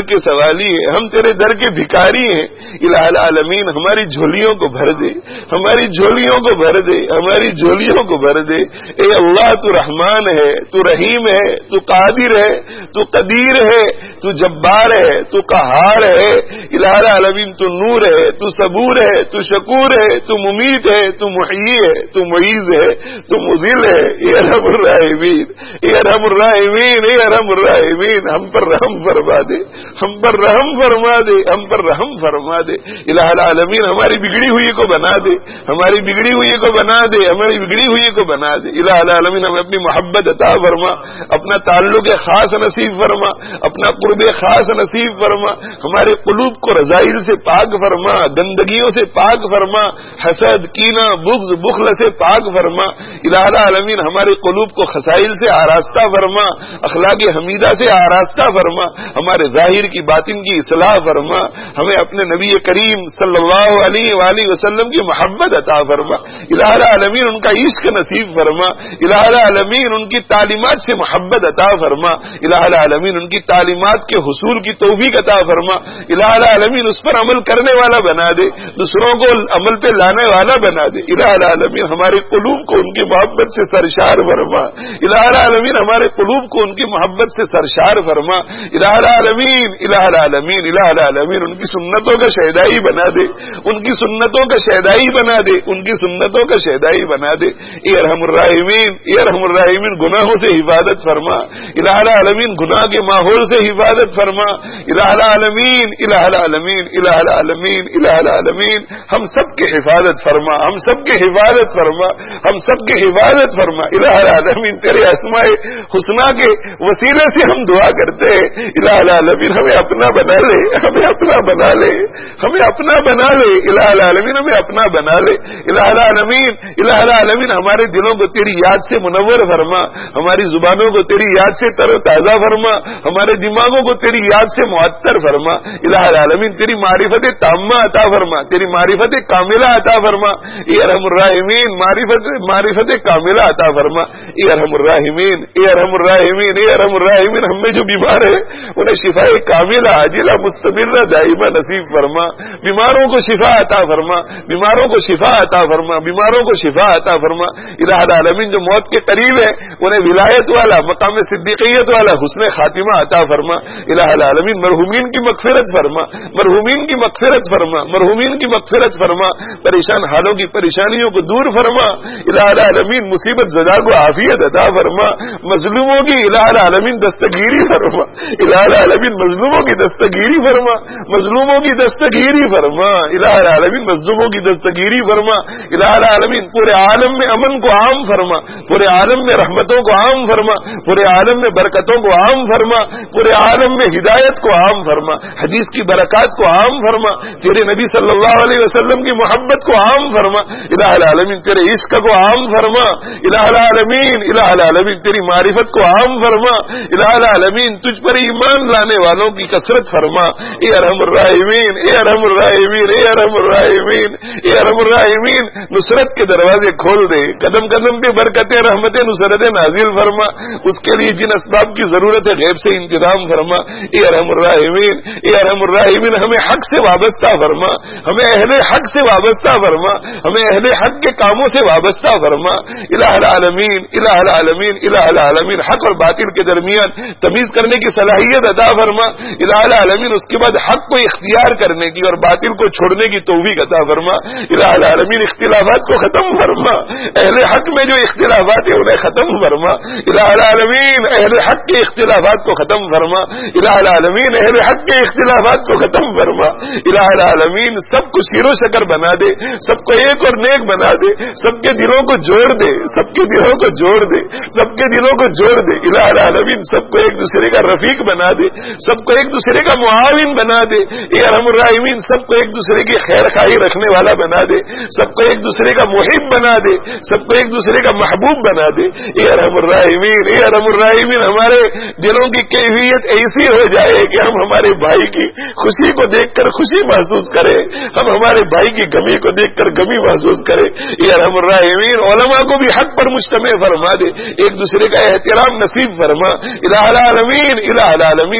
کے سوالی ہیں، ہم تیرے در کے بھکاری ہیں. الہ العالمین ہماری جھولیوں کو بھر دے، ہماری جھولیوں کو بھر دے، ہماری جھولیوں کو بھر دے. اے اللہ تو رحمان ہے، تو رحیم ہے، تو قادر ہے، تو قدیر ہے، تو جبار ہے، تو قہار ہے. الہ العالمین تو نور ہے، تو صبور ہے، تو شکور ہے، تو ممیت ہے، تو محیی ہے، تو معیز ہے، تو مذل ہے. اے ارحم الراحمین، اے ارحم الراحمین، اے ارحم الراحمین ہم پر رحم فرما دے، ہم پر رحم فرما دے، ہم پر رحم فرما دے. الہ العالمین ہماری بگڑی ہوئی کو بنا دے، ہماری بگڑی ہوئی کو بنا دے، ہماری بگڑی ہوئی کو بنا دے. الہ العالمین ہمیں اپنی محبت عطا فرما، اپنا تعلق خاص نصیب فرما، اپنا قرب خاص نصیب فرما. ہمارے قلوب کو رذائل سے پاک فرما، گندگیوں سے پاک فرما، حسد، کینہ، بغض، بخل سے پاک فرما. الہ العالمین ہمارے قلوب کو خسائل سے آراستہ فرما، اخلاق حمیدہ سے آراستہ فرما. ہمارے ظاہر کی باطن کی اصلاح فرما. ہمیں اپنے نبی کریم صلی اللہ علیہ وآلہ وسلم کی محبت عطا فرما. الہ العالمین ان کا عشق نصیب فرما. الہ العالمین ان کی تعلیمات سے محبت عطا فرما. الہ العالمین ان کی تعلیمات کے حصول کی توفیق عطا فرما. الہ العالمین اس پر عمل کرنے والا بنا دے، دوسروں کو عمل پہ لانے والا بنا دے. الہ العالمین ہمارے قلوب کو ان کی محبت سے سرشار فرما. الہ العالمین ہمارے قلوب کو ان کی محبت سے سرشار فرما. الہ العالمین الہ العالمین الہ العالمین ان کی سنتوں کا شہدائی بنا دے، ان کی سنتوں کا شہدائی بنا دے، ان کی سنتوں کا شہدائی بنا دے. اے ارحم الراحمین، اے ارحم الراحمین گناہوں سے حفاظت فرما. الہ العالمین گناہ کے ماحول سے حفاظت فرما. الہ العالمین الہ العالمین الہ العالمین الہ العالمین ہم سب کی حفاظت فرما، ہم سب کی حفاظت فرما، ہم سب کی حفاظت فرما. الہ العالمین تیرے اسماء حسنہ کے وسیلے سے ہم دعا کرتے ہیں. الہ العالمین ہمیں اپنا بنا لے، ہمیں اپنا بنا لے، ہمیں اپنا بنا لے. الہ العالمین ہمیں اپنا بنا لے. الہ العالمین الہ العالمین ہمارے دلوں کو تیری یاد سے منور فرما، ہماری زبانوں کو تیری یاد سے تر و تازہ فرما، ہمارے دماغوں کو تیری یاد سے معطر فرما. الہ العالمین تیری معرفت تامہ عطا فرما، تیری معرفت کاملہ عطا فرما. اے ارحم الراحمین معرفت معرفت کاملہ عطا فرما. اے ارحم الراحمین اے ارحم الراحمین اے ارحم الراحمین ہم میں جو بیمار ہے انہیں شفاء کاملہ عاجلہ مستمرہ دائمہ نصیب فرما. بیماروں کو شفا عطا فرما، بیماروں کو شفا عطا فرما، بیماروں کو شفا عطا فرما. الہ العالمین جو موت کے قریب ہے انہیں ولایت والا، مقام صدیقیت والا حسن خاتمہ عطا فرما. الہ العالمین مرحومین کی مغفرت فرما، مرحومین کی مغفرت فرما، مرحومین کی مغفرت فرما. پریشان حالوں کی پریشانیوں کو دور فرما. الہ العالمین مصیبت زدہ کو عافیت عطا فرما. مظلوموں کی الہ العالمین دستگیری فرما. الہ العالمین مظلوموں کی دستگیری فرما، مظلوموں کی دستگیری فرما. الہ العالمین مظلوموں کی دستگیری فرما. الہ العالمین پورے عالم میں امن کو عام فرما، پورے عالم میں رحمتوں کو عام فرما، پورے عالم میں برکتوں کو عام فرما، پورے عالم میں ہدایت کو عام فرما، حدیث کی برکات کو عام فرما، تیرے نبی صلی اللہ علیہ وسلم کی محبت کو عام فرما. الہ العالمین تیرے عشق کو عام فرما. الہ العالمین الہ العالمین تیری معرفت کو عام فرما. الہ العالمین تجھ پر ایمان لانے والوں کی کثرت فرما. اے ارحم الراحمین اے ارحم الراحمین اے ارحم الراحمین اے ارحم الراحمین نصرت کے دروازے کھول دے، قدم قدم پہ برکتیں رحمتیں نصرتیں نازل فرما. اس کے لیے جن اسباب کی ضرورت ہے غیب سے انتظام فرما. اے ارحم الراحمین اے ارحم الراحمین ہمیں حق سے وابستہ فرما، ہمیں اہل حق سے وابستہ فرما، ہمیں اہل حق کے کاموں سے وابستہ فرما. الہ العالمین الہ العالمین الہ العالمین حق اور باطل کے درمیان تمیز کرنے کی صلاحیت عطا فرما. الہ العالمین اس کے بعد حق کو اختیار کرنے کی اور باطل کو چھوڑنے کی توفیق عطا فرما. الہ العالمین اختلافات کو ختم فرما، اہل حق میں جو اختلافات ہیں انہیں ختم فرما. الہ العالمین اہل حق کے اختلافات کو ختم فرما. الہ العالمین اہل حق کے اختلافات کو ختم فرما. الہ العالمین سب کو سیر و شکر بنا دے، سب کو ایک اور نیک بنا دے، سب کے دلوں کو جوڑ دے، سب کے دلوں کو جوڑ دے، سب کے دلوں کو جوڑ دے. الہ العالمین سب کو ایک دوسرے کا رفیق بنا دے، سب کو ایک دوسرے کا معاون بنا دے. اے ارحم الراحمین سب کو ایک دوسرے کی خیر خواہی رکھنے والا بنا دے، سب کو ایک دوسرے کا محب بنا دے، سب کو ایک دوسرے کا محبوب بنا دے. اے ارحم الراحمین اے ارحم الراحمین ہمارے دلوں کی کیفیت ایسی ہو جائے کہ ہم ہمارے بھائی کی خوشی کو دیکھ کر خوشی محسوس کریں، ہم ہمارے بھائی کی غمی کو دیکھ کر غمی محسوس کریں. اے ارحم الراحمین علماء کو بھی حق پر مجتمع فرما دے، ایک دوسرے کا احترام نصیب فرما. الہ العالمین الہ العالمین تاج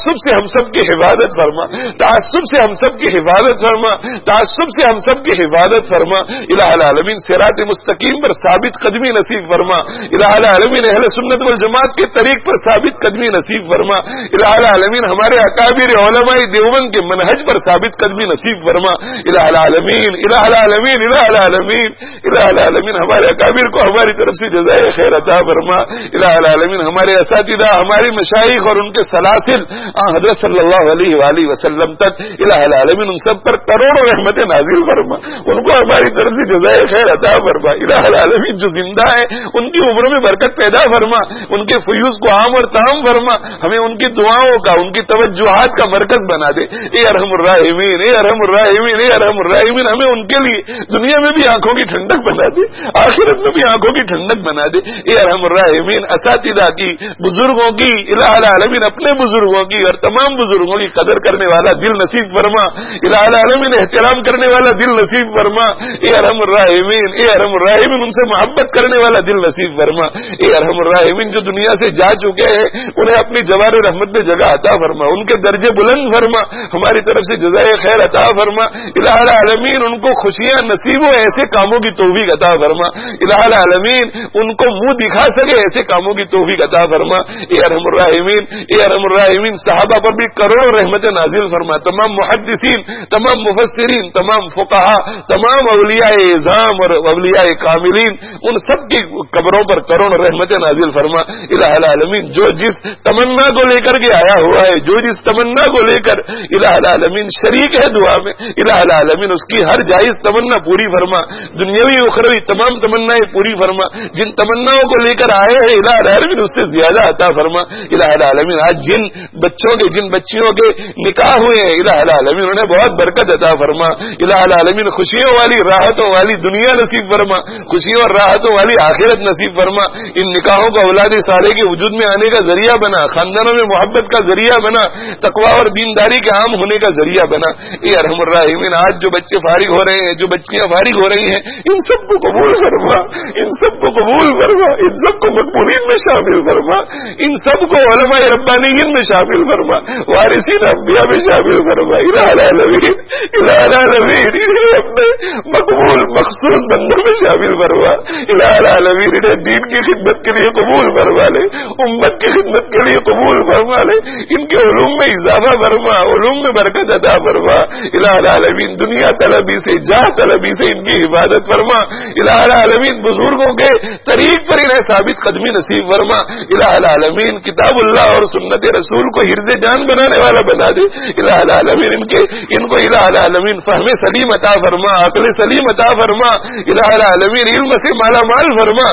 تعصب سے ہم سب کی حفاظت فرما، تعصب سے ہم سب کی حفاظت فرما، تعصب سے ہم سب کی حفاظت فرما۔ الہ العالمین صراط مستقیم پر ثابت قدمی نصیب فرما، الہ العالمین اہل سنت والجماعت کے طریق پر ثابت قدمی نصیب فرما، الہ العالمین ہمارے اکابر علماء دیوبند کے منہج پر ثابت قدمی نصیب فرما، الہ العالمین الہ العالمین الہ العالمین الہ العالمین ہمارے اکابر کو ہماری طرف سے جزائے خیر عطا فرما، الہ العالمین ہمارے اساتذہ، ہماری مشائخ اور ان کے سلاسل حضرت صلی اللہ علیہ وآلہ وسلم تک، الہ العالمین ان سب پر کروڑوں رحمت نازل فرما، ان کو ہماری طرف سے جزائے خیر عطا فرما، الہ العالمین جو زندہ ہے ان کی عمروں میں برکت پیدا فرما، ان کے فیوز کو عام اور تام فرما، ہمیں ان کی دعاؤں کا، ان کی توجہات کا مرکز بنا دے، اے ارحم الراحمین اے ارحم الراحمین اے ارحم الراحمین ہمیں ان کے لیے دنیا میں بھی آنکھوں کی ٹھنڈک بنا دے، آخرت میں بھی آنکھوں کی ٹھنڈک بنا دے، اے ارحم الراحمین اساتذہ کی، بزرگوں کی، الہ العالمین اپنے بزرگوں کی اور تمام بزرگوں کی قدر کرنے والا دل نصیب فرما، الہ العالمین احترام کرنے والا دل نصیب فرما، اے ارحم الراحمین اے ارحم الراحمین ان سے محبت کرنے والا دل نصیب فرما، اے ارحم الراحمین جو دنیا سے جا چکے ہیں انہیں اپنی جوار رحمت میں جگہ عطا فرما، ان کے درجے بلند فرما، ہماری طرف سے جزائے خیر عطا فرما، الہ العالمین ان کو خوشیاں نصیب ہو ایسے کاموں کی توفیق عطا فرما، الہ العالمین ان کو منہ دکھا سکے ایسے کاموں کی توفیق عطا فرما، اے ارحم الراحمین اے ارحم الراحمین صحابہ پر بھی کروڑوں رحمت نازل فرما، تمام محدثین، تمام مفسرین، تمام فقہا، تمام اولیاء اعظام اور اولیاء کاملین ان سب کی قبروں پر کروڑوں رحمت نازل فرما، الہ العالمین جو جس تمنا کو لے کر کے آیا ہوا ہے، جو جس تمنا کو لے کر الہ العالمین شریک ہے دعا میں، الہ العالمین اس کی ہر جائز تمنا پوری فرما، دنیاوی اخروی تمام تمنائیں پوری فرما، جن تمناؤں کو لے کر آئے ہیں الہ العالمین اس سے زیادہ عطا فرما، الہ العالمین آج جن بچوں کے جن بچیوں کے نکاح ہوئے ہیں الہ العالمین انہیں بہت برکت عطا فرما، الہ العالمین خوشیوں والی راحتوں والی دنیا نصیب فرما، خوشیوں اور راحتوں والی آخرت نصیب فرما، ان نکاحوں کا اولاد صالح کے وجود میں آنے کا ذریعہ بنا، خاندانوں میں محبت کا ذریعہ بنا، تقویٰ اور دینداری کے عام ہونے کا ذریعہ بنا، اے ارحم الراحمین آج جو بچے فارغ ہو رہے ہیں، جو بچیاں فارغ ہو رہی ہیں ان سب کو قبول فرما، ان سب کو قبول فرما، ان سب کو مقبولین میں شامل فرما، ان سب کو علماء ربانیین میں شامل فرما، وارثین انبیاء میں شامل فرما، الہ العالمین الہ العالمین انہیں اپنے مقبول مخصوص بندوں میں شامل فرما، الہ العالمین انہیں دین کی خدمت کے لیے قبول فرما لے، امت کی خدمت کے لیے قبول فرما لے، ان کے علوم میں اضافہ فرما، علوم میں برکت عطا فرما، الہ العالمین دنیا طلبی سے جاہ طلبی سے ان کی حفاظت فرما، الہ العالمین بزرگوں کے طریق پر انہیں ثابت قدمی نصیب فرما، الہ العالمین کتاب اللہ اور سنت رسول کو حرز جان بنانے والا بنا دے، الہ العالمین ان کے ان کو الہ العالمین فہم سلیم عطا فرما، عقل سلیم عطا فرما، الہ العالمین علم سے مالا مال فرما،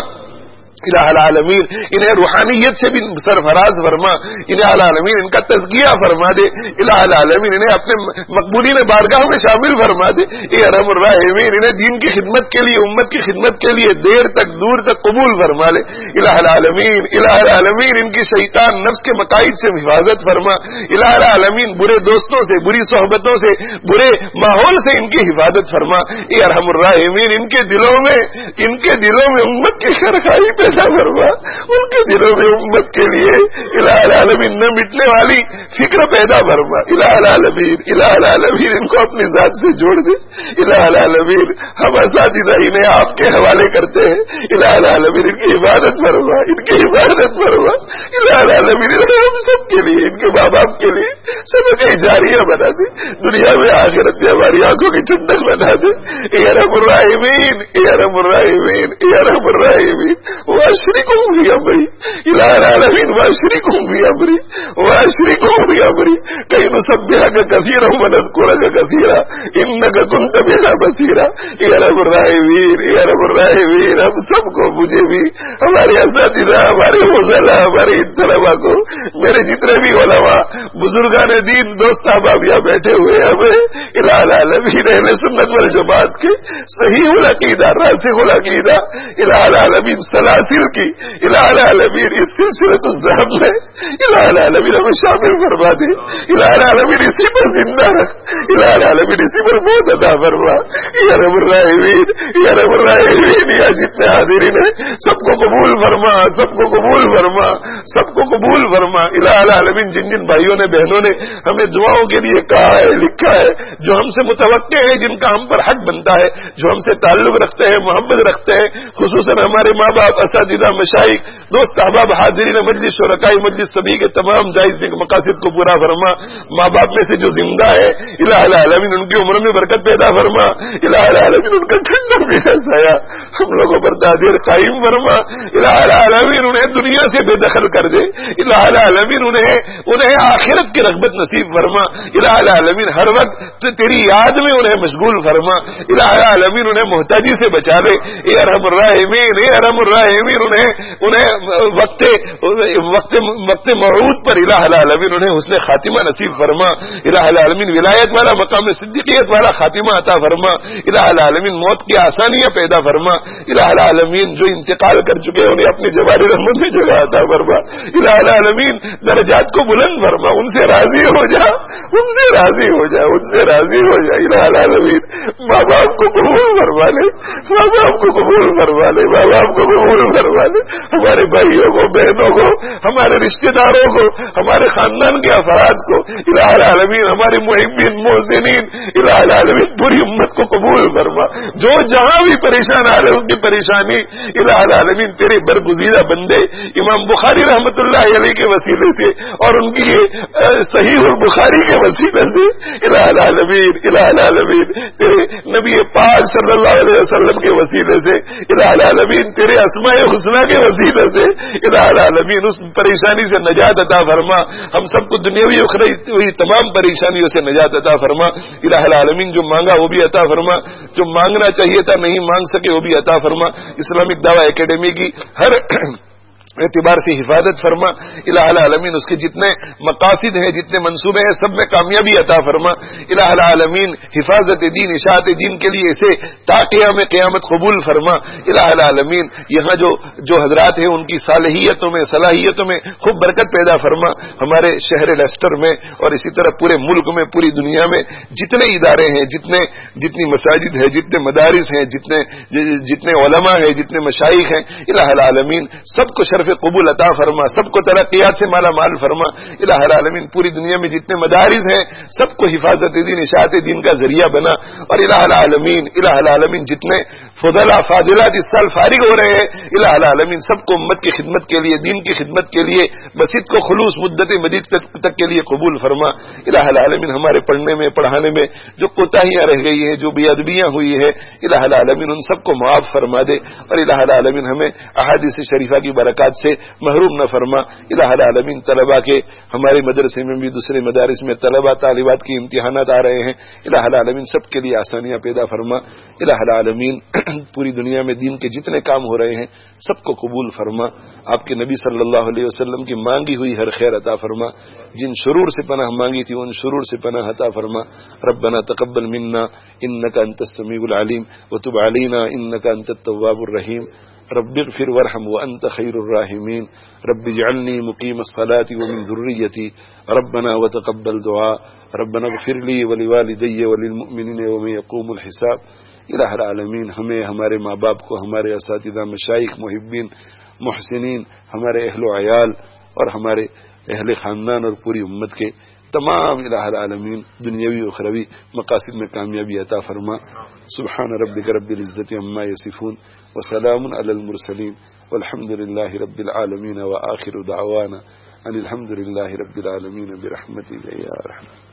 الہ العالمین انہیں روحانیت سے بھی سرفراز فرما، الہ العالمین ان کا تزکیہ فرما دے، الہ العالمین انہیں اپنے مقبولین بارگاہ میں شامل فرما دے، اے ارحم الراحمین انہیں دین کی خدمت کے لیے امت کی خدمت کے لیے دیر تک دور تک قبول فرما لے، الہ العالمین الہ العالمین ان کی شیطان نفس کے مقاصد سے حفاظت فرما، الہ العالمین برے دوستوں سے، بری صحبتوں سے، برے ماحول سے ان کی حفاظت فرما، اے ارحم الراحمین ان کے دلوں میں ان کے دلوں میں امت کی خیرخواہی پہ فرما، ان کے دلوں میں امت کے لیے الہ العالمین نہ مٹنے والی فکر پیدا فرما، الہ العالمین الہ العالمین ان کو اپنی ذات سے جوڑ دے، الہ العالمین ہم اساتذہ انہیں آپ کے حوالے کرتے ہیں، الہ العالمین ان کی عبادت فرما، ان کی عبادت فرما، الہ العالمین ہم سب کے لیے ان کے ماں باپ کے لیے صدقہ جاریہ بنا دے، دنیا میں آخرت میں ہماری آنکھوں کی ٹھنڈک بنا دے، اے ارحم الراحمین اے ارحم الراحمین اے ارحم الراحمین واشرکہم فی امری، الہ العالمین واشرکہم فی امری واشرکہم فی امری کئی نسبحک کثیرا ونذکرک کثیرا انک کنت بنا بصیرا، اے ارحم الراحمین اے ارحم الراحمین ہم سب کو، مجھے بھی، ہمارے اساتذہ، ہمارے فضلاء، ہمارے طلباء کو، میرے جتنے بھی علماء بزرگان دین دوست احباب یہاں بیٹھے ہوئے ہمیں الہ العالمین اہل سنت والجماعت کے صحیح العقیدہ راسخ العقیدہ الہ العالمین سلاسل حاصل کی. الہ العالمین اس سلسلۃ الذہب میں الہ العالمین ہمیں شامل فرما دے. الہ العالمین اسی پر زندہ رکھ. الہ العالمین اسی پر موت عطا فرما. یا رب الراحمین یا رب الراحمین یا جتنے حاضرین ہیں سب کو قبول فرما, سب کو قبول فرما, سب کو قبول فرما. الہ العالمین جن جن بھائیوں نے بہنوں نے ہمیں دعاؤں کے لیے کہا ہے, لکھا ہے, جو ہم سے متوقع ہے, جن کا ہم پر حق بنتا ہے, جو ہم سے تعلق رکھتے ہیں, محبت رکھتے ہیں, خصوصاً ہمارے ماں باپ, اساتذہ, مشائخ, دوست احباب, حاضرین مجلس, شرکاء مجلس, سبھی کے تمام جائز مقاصد کو پورا فرما. ماں باپ میں سے جو زندہ ہے الہ العالمین ان کی عمر میں برکت پیدا فرما. الہ العالمین ان کا ٹھنڈا میٹھا سایہ ہم لوگوں پر دادیر قائم فرما. الہ العالمین انہیں دنیا سے بے دخل کر دے. الہ العالمین انہیں انہیں آخرت کی رغبت نصیب فرما. الہ العالمین ہر وقت تیری یاد میں انہیں مشغول فرما. الہ العالمین انہیں محتاجی سے بچا لے. اے ارحم الراحمین اے ارحم الراحمین انہیں انہیں وقت وقت وقت موعود پر الہ العالمین انہیں حسن خاتمہ نصیب فرما. الہ العالمین ولایت والا مقام صدیقیت والا خاتمہ عطا فرما. الہ العالمین موت کی آسانیاں پیدا فرما. الہ العالمین جو انتقال کر چکے انہیں اپنی جواری رحمت میں جگہ عطا فرما. الہ العالمین درجات کو بلند فرما. ان سے راضی ہو جا, ان سے راضی ہو جا, ان سے راضی ہو جا. الہ العالمین ماں باپ کو قبول فرما لے, ماں باپ کو قبول فرما لے, ماں باپ کو قبول فرما لے. ہمارے بھائیوں کو, بہنوں کو, ہمارے رشتہ داروں کو, ہمارے خاندان کے افراد کو الہ العالمین, ہمارے محبین محسنین الہ العالمین پوری امت کو قبول فرما. جو جہاں بھی پریشان آ رہے اس کی پریشانی الہ العالمین تیرے برگزیدہ بندے امام بخاری رحمت اللہ علیہ کے وسیلے سے اور ان کی صحیح البخاری کے وسیلے سے الہ العالمین الہ العالمین تیرے نبی پاک صلی اللہ علیہ وسلم کے وسیلے سے الہ العالمین تیرے اسماء حسنہ کے وسیلے سے الہ العالمین اس پریشانی سے نجات عطا فرما. ہم سب کو دنیاوی اخروی تمام پریشانیوں سے نجات عطا فرما. الہ العالمین جو مانگا وہ بھی عطا فرما, جو مانگنا چاہیے تھا نہیں مانگ سکے وہ بھی عطا فرما. اسلامک دعوی اکیڈمی کی ہر اعتبار سے حفاظت فرما. الہ العالمین اس کے جتنے مقاصد ہیں, جتنے منصوبے ہیں, سب میں کامیابی عطا فرما. الہ العالمین حفاظت دین, اشاعت دین کے لیے اسے تا قیام قیامت قبول فرما. الہ العالمین یہاں جو جو حضرات ہیں ان کی صالحیتوں میں, صلاحیتوں میں خوب برکت پیدا فرما. ہمارے شہر لیسٹر میں اور اسی طرح پورے ملک میں, پوری دنیا میں جتنے ادارے ہیں, جتنے جتنی مساجد ہیں, جتنے مدارس ہیں, جتنے جتنے علماء ہیں, جتنے مشائخ ہیں, الہ العالمین سب کو شرف قبول عطا فرما, سب کو ترقیات سے مالا مال فرما. الہ العالمین پوری دنیا میں جتنے مدارس ہیں سب کو حفاظت دین, اشاعت دین کا ذریعہ بنا. اور الہ العالمین الہ العالمین جتنے فضلا فاضلات اس سال فارغ ہو رہے ہیں الہ العالمین سب کو امت کی خدمت کے لیے, دین کی خدمت کے لیے, مسجد کو خلوص مدت مزید تک کے لیے قبول فرما. الہ العالمین ہمارے پڑھنے میں پڑھانے میں جو کوتاہیاں رہ گئی ہیں, جو بے ادبیاں ہوئی ہے الہ العالمین ان سب کو معاف فرما دے. اور الہ العالمین ہمیں احادیث شریفہ کی برکات سے محروم نہ فرما. الہ العالمین طلباء کے ہمارے مدرسے میں بھی دوسرے مدارس میں طلباء طالبات کی امتحانات آ رہے ہیں, الہ العالمین سب کے لیے آسانیاں پیدا فرما. الہ العالمین پوری دنیا میں دین کے جتنے کام ہو رہے ہیں سب کو قبول فرما. آپ کے نبی صلی اللہ علیہ وسلم کی مانگی ہوئی ہر خیر عطا فرما. جن شرور سے پناہ مانگی تھی ان شرور سے پناہ عطا فرما. ربنا تقبل منا انك انت السميع العليم وتب علينا انك انت التواب الرحيم. رب اغفر وارحم وانت خير الراحمين. رب اجعلني مقيم الصلاة ومن ذريتي ربنا وتقبل دعاء. ربنا اغفر لي ولوالدي وللمؤمنين يوم يقوم الحساب. الہ العالمین ہمیں, ہمارے ماں باپ کو, ہمارے اساتذہ, مشائخ, محبین, محسنین, ہمارے اہل و عیال اور ہمارے اہل خاندان اور پوری امت کے تمام الہ العالمین دنیاوی و اخروی مقاصد میں کامیابی عطا فرما. سبحان ربک رب العزت عما یصفون وسلام علی المرسلین والحمد للہ رب العالمین وآخر دعوانا ان الحمد للہ رب العالمین برحمتک یا رحمن.